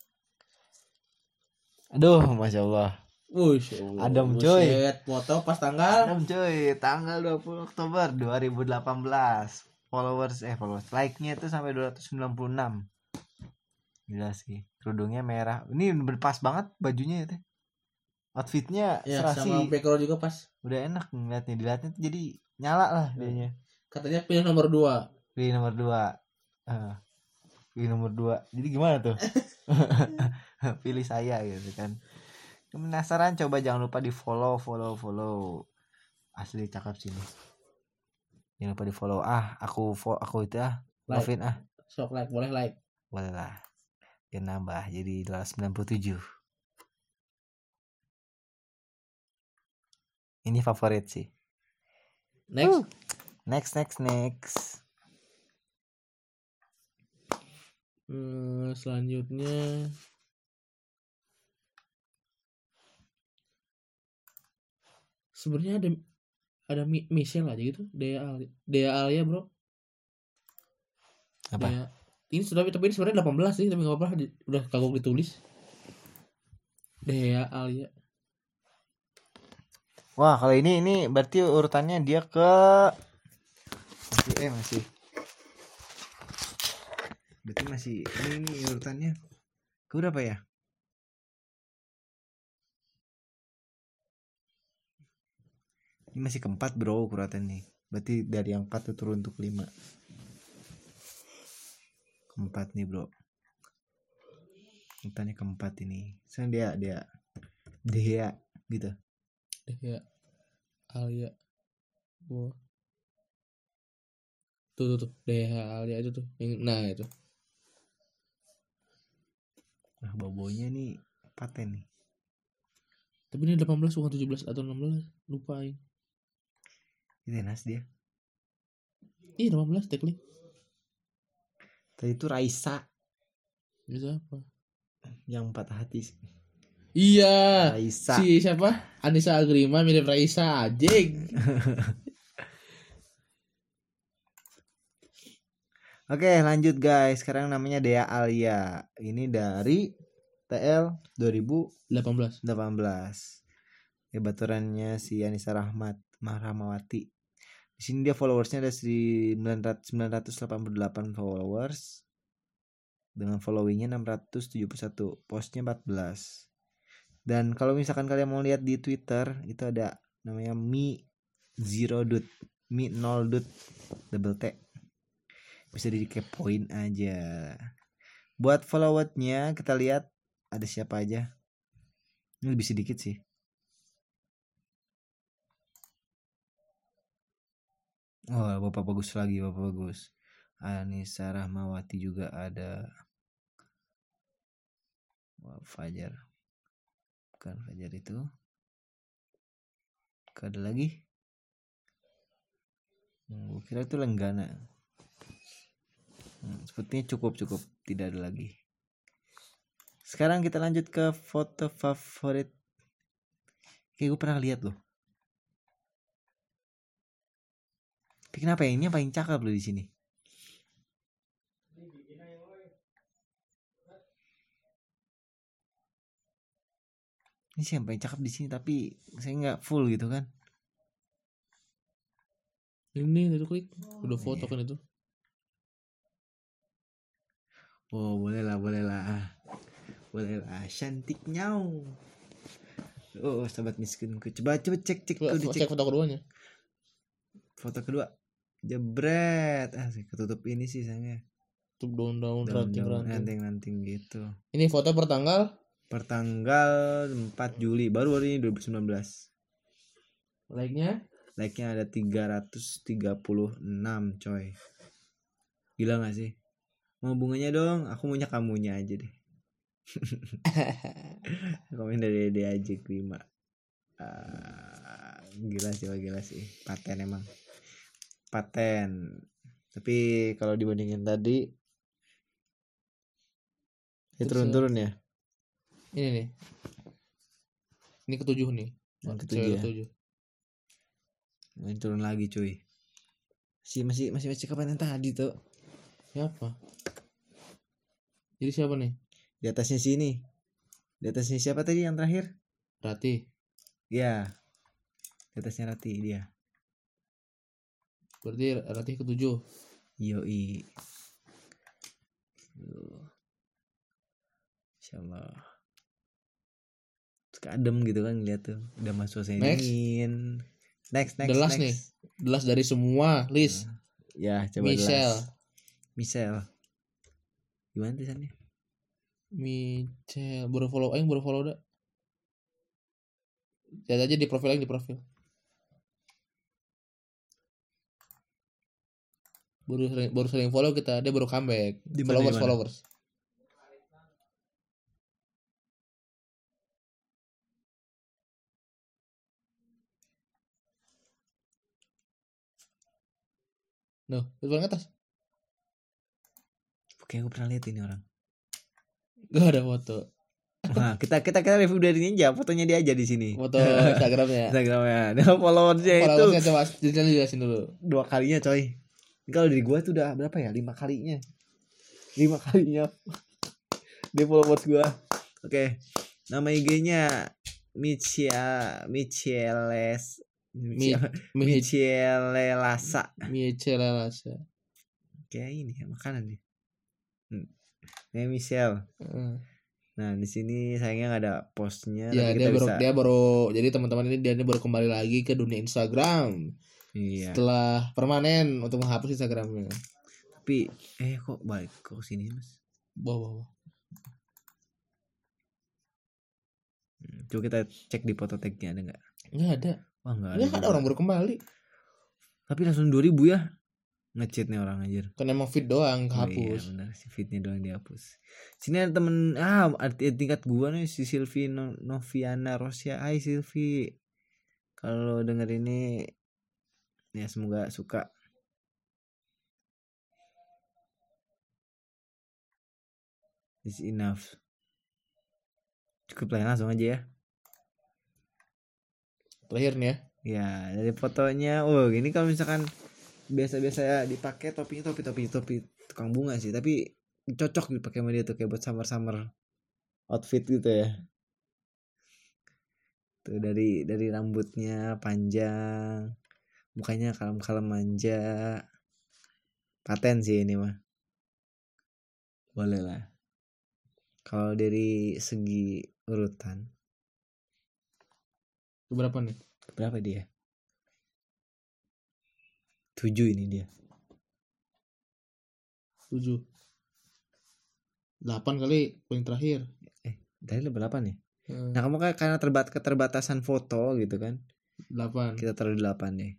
Aduh, masya Allah. Wuih, Adem cuy. Foto pas tanggal. Adem cuy, tanggal dua puluh Oktober dua ribu delapan belas. Followers eh followers like-nya itu sampai dua ratus sembilan puluh enam. Gila sih. Kerudungnya merah. Ini berpas banget bajunya itu. Outfitnya Ya, serasi. sama background juga pas. Udah enak ngeliatnya, dilihatnya tuh jadi nyala lah dianya. Katanya pilih nomor dua. Pilih nomor dua. Uh, pilih nomor dua. Jadi gimana tuh? Pilih saya gitu kan. Penasaran, coba jangan lupa di follow follow follow. Asli cakep sini. Jangan lupa di follow. Ah, aku fo- aku itu ah. Like. Lovin ah. Sok like, boleh like. Boleh lah. Biar nambah jadi dua ratus sembilan puluh tujuh. Ini favorit sih. Next. Uh. Next next next. Hmm, selanjutnya sebenarnya ada ada Michelle aja gitu. Dea Alia, Dea Alia bro. Apa? Dea. Ini sudah tapi ini sebenarnya delapan belas sih, tapi enggak apa-apa udah kagok ditulis. Dea Alia. Wah, kalau ini ini berarti urutannya dia ke masih eh masih. Berarti masih ini, ini urutannya ke berapa ya? Ini masih keempat bro urutan nih. Berarti dari yang empat tuh turun untuk lima. Keempat nih bro. Urutannya keempat ini. Soalnya dia dia dia gitu. Dea Alia. Wah. Tuh tuh tuh. Dea Alia itu tuh. Yang- Nah itu. Nah, bobonya nih paten nih. Tapi ini delapan belas bukan tujuh belas atau enam belas. Lupain. Itenas dia. Iya delapan belas tackling. Tadi itu Raisa Bisa apa? yang patah hati. Iya. Raisa. Si siapa? Anissa Agrima mirip Raisa anjing. Oke, lanjut guys. Sekarang namanya Dea Alia. Ini dari T L dua ribu delapan belas. delapan belas. Ya, baturannya si Anissa Rahmat Mahramawati. Di sini dia followersnya ada sembilan ratus delapan puluh delapan followers. Dengan followingnya enam ratus tujuh puluh satu, postnya empat belas. Dan kalau misalkan kalian mau lihat di Twitter, itu ada namanya mi zero dut, mi nol dut, double T. Bisa dikepoin aja. Buat followersnya kita lihat ada siapa aja. Ini lebih sedikit sih. Oh, bapak bagus lagi, bapak bagus. Anissa Rahmawati juga ada. Wah, Fajar. Bukan Fajar itu. Ada lagi. Hmm, gue kira itu Lenggana. Hmm, sepertinya cukup-cukup. Tidak ada lagi. Sekarang kita lanjut ke foto favorit. Kayak gue pernah lihat loh. Tapi kenapa ya? Ini yang paling cakep loh di sini. Ini sih yang paling cakep di sini, tapi saya nggak full gitu kan. Ini itu klik. Udah foto Iya. kan itu. Oh, boleh lah, boleh lah. Boleh lah, cantik nyau. Oh, sahabat miskinku. Coba coba cek cek Coba tuh cek dicek. foto keduanya. Foto kedua. Jebret. Ah, ketutup ini sih sayangnya. Tuh daun-daun Daun-daun ranting-ranting. ranting-ranting gitu. Ini foto per tanggal Pertanggal empat Juli, baru-baru ini dua ribu sembilan belas. like-nya Like-nya ada tiga ratus tiga puluh enam, coy. Gila gak sih? Mau bunganya dong, aku maunya kamunya aja deh. Komen dari dia aja lima. Uh, gila sih, gila sih. Paten emang. Paten. Tapi kalau dibandingin tadi, ya turun-turun ya. ini nih. Ini ketujuh nih. Yang ketujuh ya. ketujuh. Ini turun lagi cuy. Si masih masih masih kapan yang tadi tuh? Siapa? Jadi siapa nih? Di atasnya sini. Di atasnya siapa tadi yang terakhir? Rati. Ya. Di atasnya Rati dia. Berarti Rati ketujuh. Yoi. Insyaallah. Suka adem gitu kan ngeliat tuh. Udah masuk saya dingin. Next, next, The last next. nih. The last dari semua list. Ya, coba Michelle. last. Michelle. Gimana tulisannya? Michelle. Baru follow aing, baru follow dah. Lihat aja di profil aing, di profil. Baru sering, baru sering follow kita, dia baru comeback. Dimana, followers, dimana? followers. Noh, itu paling atas. Oke, aku pernah lihat ini orang. Gak ada foto. Nah, kita kita kita review dari Ninja, fotonya dia aja di sini. Foto Instagramnya. Instagramnya. Nah, followersnya itu. Followersnya coba jelasin jelasin dulu. Dua kalinya, coy. Kalau dari gua tuh udah berapa ya? Lima kalinya. Lima kalinya. Dia followers gua. Oke. Nama I G-nya Michia Micheles Michelelasa. Michelelasa. Kayak ini ya makanan nih. Hmm. Ini Michelle. Uh. Nah, di sini sayangnya nggak ada postnya. Ya, tapi dia kita baru bisa... dia baru jadi teman-teman ini dia ini baru kembali lagi ke dunia Instagram. Iya. Setelah permanen untuk menghapus Instagramnya. Tapi eh kok balik ke sini, Mas? Bawa bawa. Hmm, coba kita cek di foto tagnya ada nggak? Nggak ada. Wah, nggak ada. Nggak ada, orang baru kembali. Tapi langsung dua ribu ya. Ngechat nih orang anjir. Kan emang feed doang Oh, iya kehapus. benar, si fitnya doang dihapus. Sini ada temen ah arti tingkat gua nih si Silvi No- Noviana Rosya. Hai Silvi. Kalau denger ini ya semoga suka. Is enough. Cukup lah langsung aja ya. Terakhir nih ya. Ya dari fotonya, oh ini kalau misalkan biasa-biasa ya dipakai topinya topi topi topi tukang bunga sih, tapi cocok dipakai sama dia tuh kayak buat summer summer outfit gitu ya. Tuh dari dari rambutnya panjang, mukanya kalem-kalem manja, paten sih ini mah. Boleh lah. Kalau dari segi urutan Berapa nih? berapa dia? Tujuh ini dia. Tujuh. Delapan kali poin terakhir. Eh, dari berapa nih? Hmm. Nah, kamu kan karena terbat keterbatasan foto gitu kan. Delapan. Kita taruh delapan deh.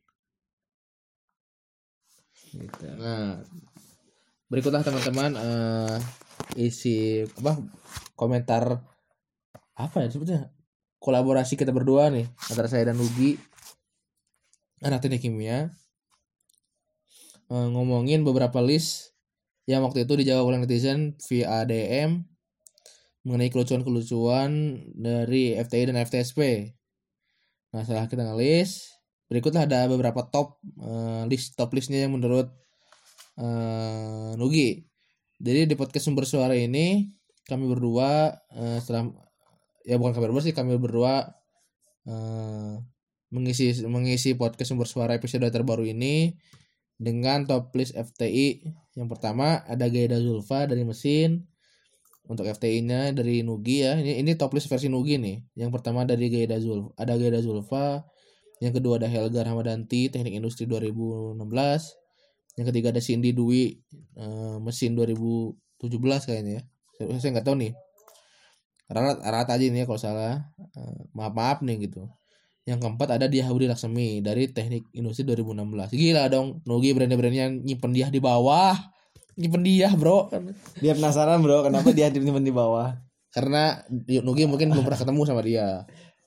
Gitu. Nah, berikutlah teman-teman uh, isi apa komentar apa ya sebetulnya kolaborasi kita berdua nih antara saya dan Nugi anak teknik kimia uh, ngomongin beberapa list yang waktu itu dijawab oleh netizen via D M mengenai kelucuan-kelucuan dari F T I dan F T S P. Nah, setelah kita ngelis, berikutlah ada beberapa top uh, list top listnya yang menurut uh, Nugi. Jadi di podcast Sumber Suara ini kami berdua uh, setelah ya bukan kami berdua sih kami berdua uh, mengisi mengisi podcast Sumber Suara episode terbaru ini dengan top list F T I. Yang pertama ada Gaida Zulfa dari Mesin. Untuk F T I-nya dari Nugi ya. Ini ini top list versi Nugi nih. Yang pertama dari Gaida Zulfa, ada Gaida Zulfa. Yang kedua ada Helga Rahmadanti Teknik Industri dua ribu enam belas. Yang ketiga ada Cindy Dwi uh, Mesin dua ribu tujuh belas kayaknya ya. Saya, saya nggak tahu nih. Rata-rata aja ini ya kalau salah. Uh, maaf-maaf nih gitu. Yang keempat ada Diah Budi Laksmi dari Teknik Industri dua ribu enam belas. Gila dong, Nugi brand-brandnya nyimpen dia di bawah. Nyimpen dia, Bro. Dia penasaran, Bro, kenapa dia nyimpen di bawah? Karena Nugi mungkin belum pernah ketemu sama dia.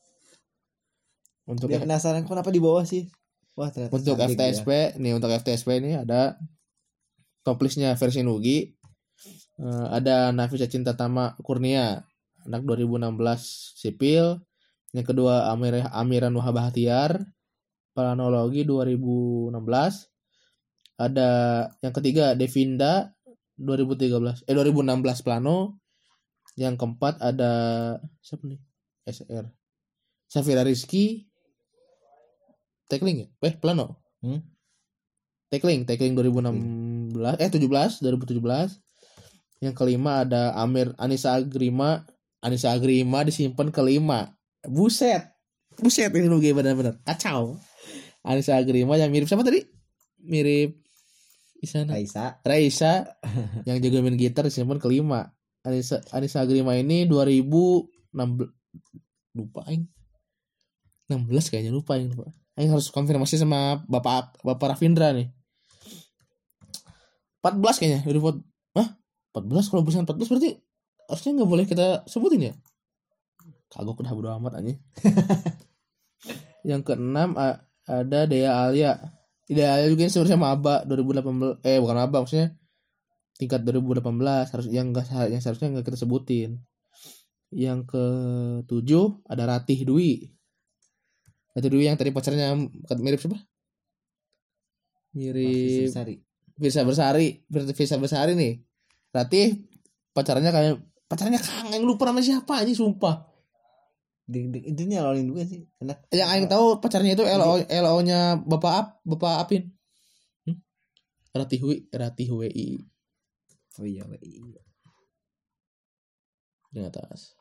Untuk dia penasaran kenapa di bawah sih? Wah, ternyata untuk F T S P ya. Nih untuk F T S P ini ada top listnya versi Nugi. Uh, ada Nafisa Cinta Tama Kurnia anak dua ribu enam belas sipil. Yang kedua Amir Amiran Wahab Bahtiar planologi dua ribu enam belas. Ada yang ketiga Devinda dua ribu tiga belas eh dua ribu enam belas plano. Yang keempat ada siapa nih? S R Safira Rizky tackling ya? Eh plano. Hmm? Tackling, tackling dua ribu enam belas eh tujuh belas dua ribu tujuh belas. Yang kelima ada Amir Anissa Agrima. Anissa Agrima disimpan kelima. Buset. Buset ini Nugi benar-benar kacau. Anissa Agrima yang mirip siapa tadi? Mirip Isana. Raisa. Raisa yang jago main gitar disimpan kelima. Anissa Anissa Agrima ini dua ribu enam belas lupa aing. enam belas kayaknya lupa aing lupa. Aing harus konfirmasi sama Bapak Bapak Rafindra nih. empat belas kayaknya. Hah? empat belas kalau berusaha empat belas berarti harusnya enggak boleh kita sebutin ya? Kagok udah bodo amat anjing. Yang keenam ada Dea Alia. Dea Alia juga sebenarnya maba dua ribu delapan belas eh bukan maba maksudnya tingkat dua ribu delapan belas harus yang enggak yang seharusnya enggak kita sebutin. Yang ketujuh ada Ratih Dwi. Ratih Dwi yang tadi pacarnya mirip siapa? Mirip Firsa Bersari. Firsa Bersari nih. Ratih pacarnya kayak pacarnya Kang yang lupa nama siapa anjing sumpah. Itu nyalonin juga sih. Enak. Yang aing tahu pacarnya itu L O L O-nya Bapak Ap, Bapak Apin. Hmm? Ratih Wi, Ratih W I. Oh iya, W I. Di atas.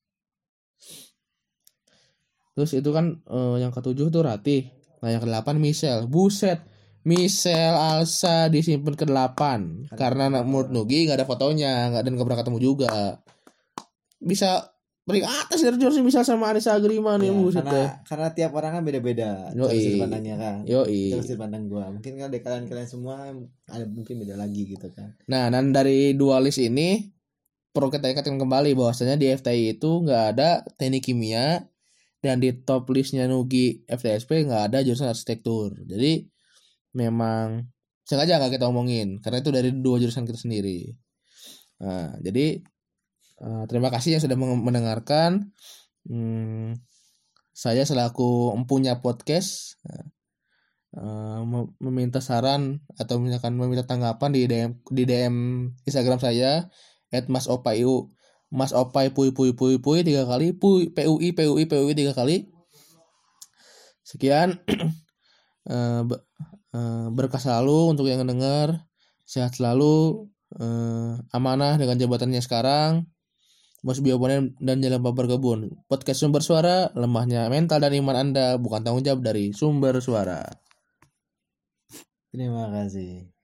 Terus itu kan uh, yang ketujuh tuh Ratih. Nah, yang kedelapan Michelle. Buset. Michelle Alsa disimpan kedelapan karena menurut Nugi enggak ada fotonya, enggak dan enggak pernah ketemu juga. Bisa paling atas dari jurusan misal sama Anissa Agrima nih, Ya, buset karena deh. karena tiap orang kan beda-beda cara Yoi. sudut pandangnya kan. Yoi. Cara sudut pandang gua. Mungkin kan dari kalian-kalian semua ada mungkin beda lagi gitu kan. Nah, dan dari dua list ini perlu kita ingatkan kembali bahwasanya di F T I itu nggak ada teknik kimia, dan di top listnya Nugi F T S P nggak ada jurusan arsitektur. Jadi memang sengaja nggak kita omongin karena itu dari dua jurusan kita sendiri. Nah, jadi uh, terima kasih yang sudah mendengarkan. Hmm, saya selaku empunya podcast uh, meminta saran atau misalkan meminta tanggapan di D M di D M Instagram saya et mas opayu mas opai puy puy puy puy tiga kali puy pui pui pui tiga kali. Sekian. uh, uh, berkah selalu untuk yang mendengar, sehat selalu, uh, amanah dengan jabatannya sekarang. Bos bioponen dan jangan lupa berkebun. Podcast Sumber Suara, lemahnya mental dan iman Anda bukan tanggung jawab dari Sumber Suara. Terima kasih.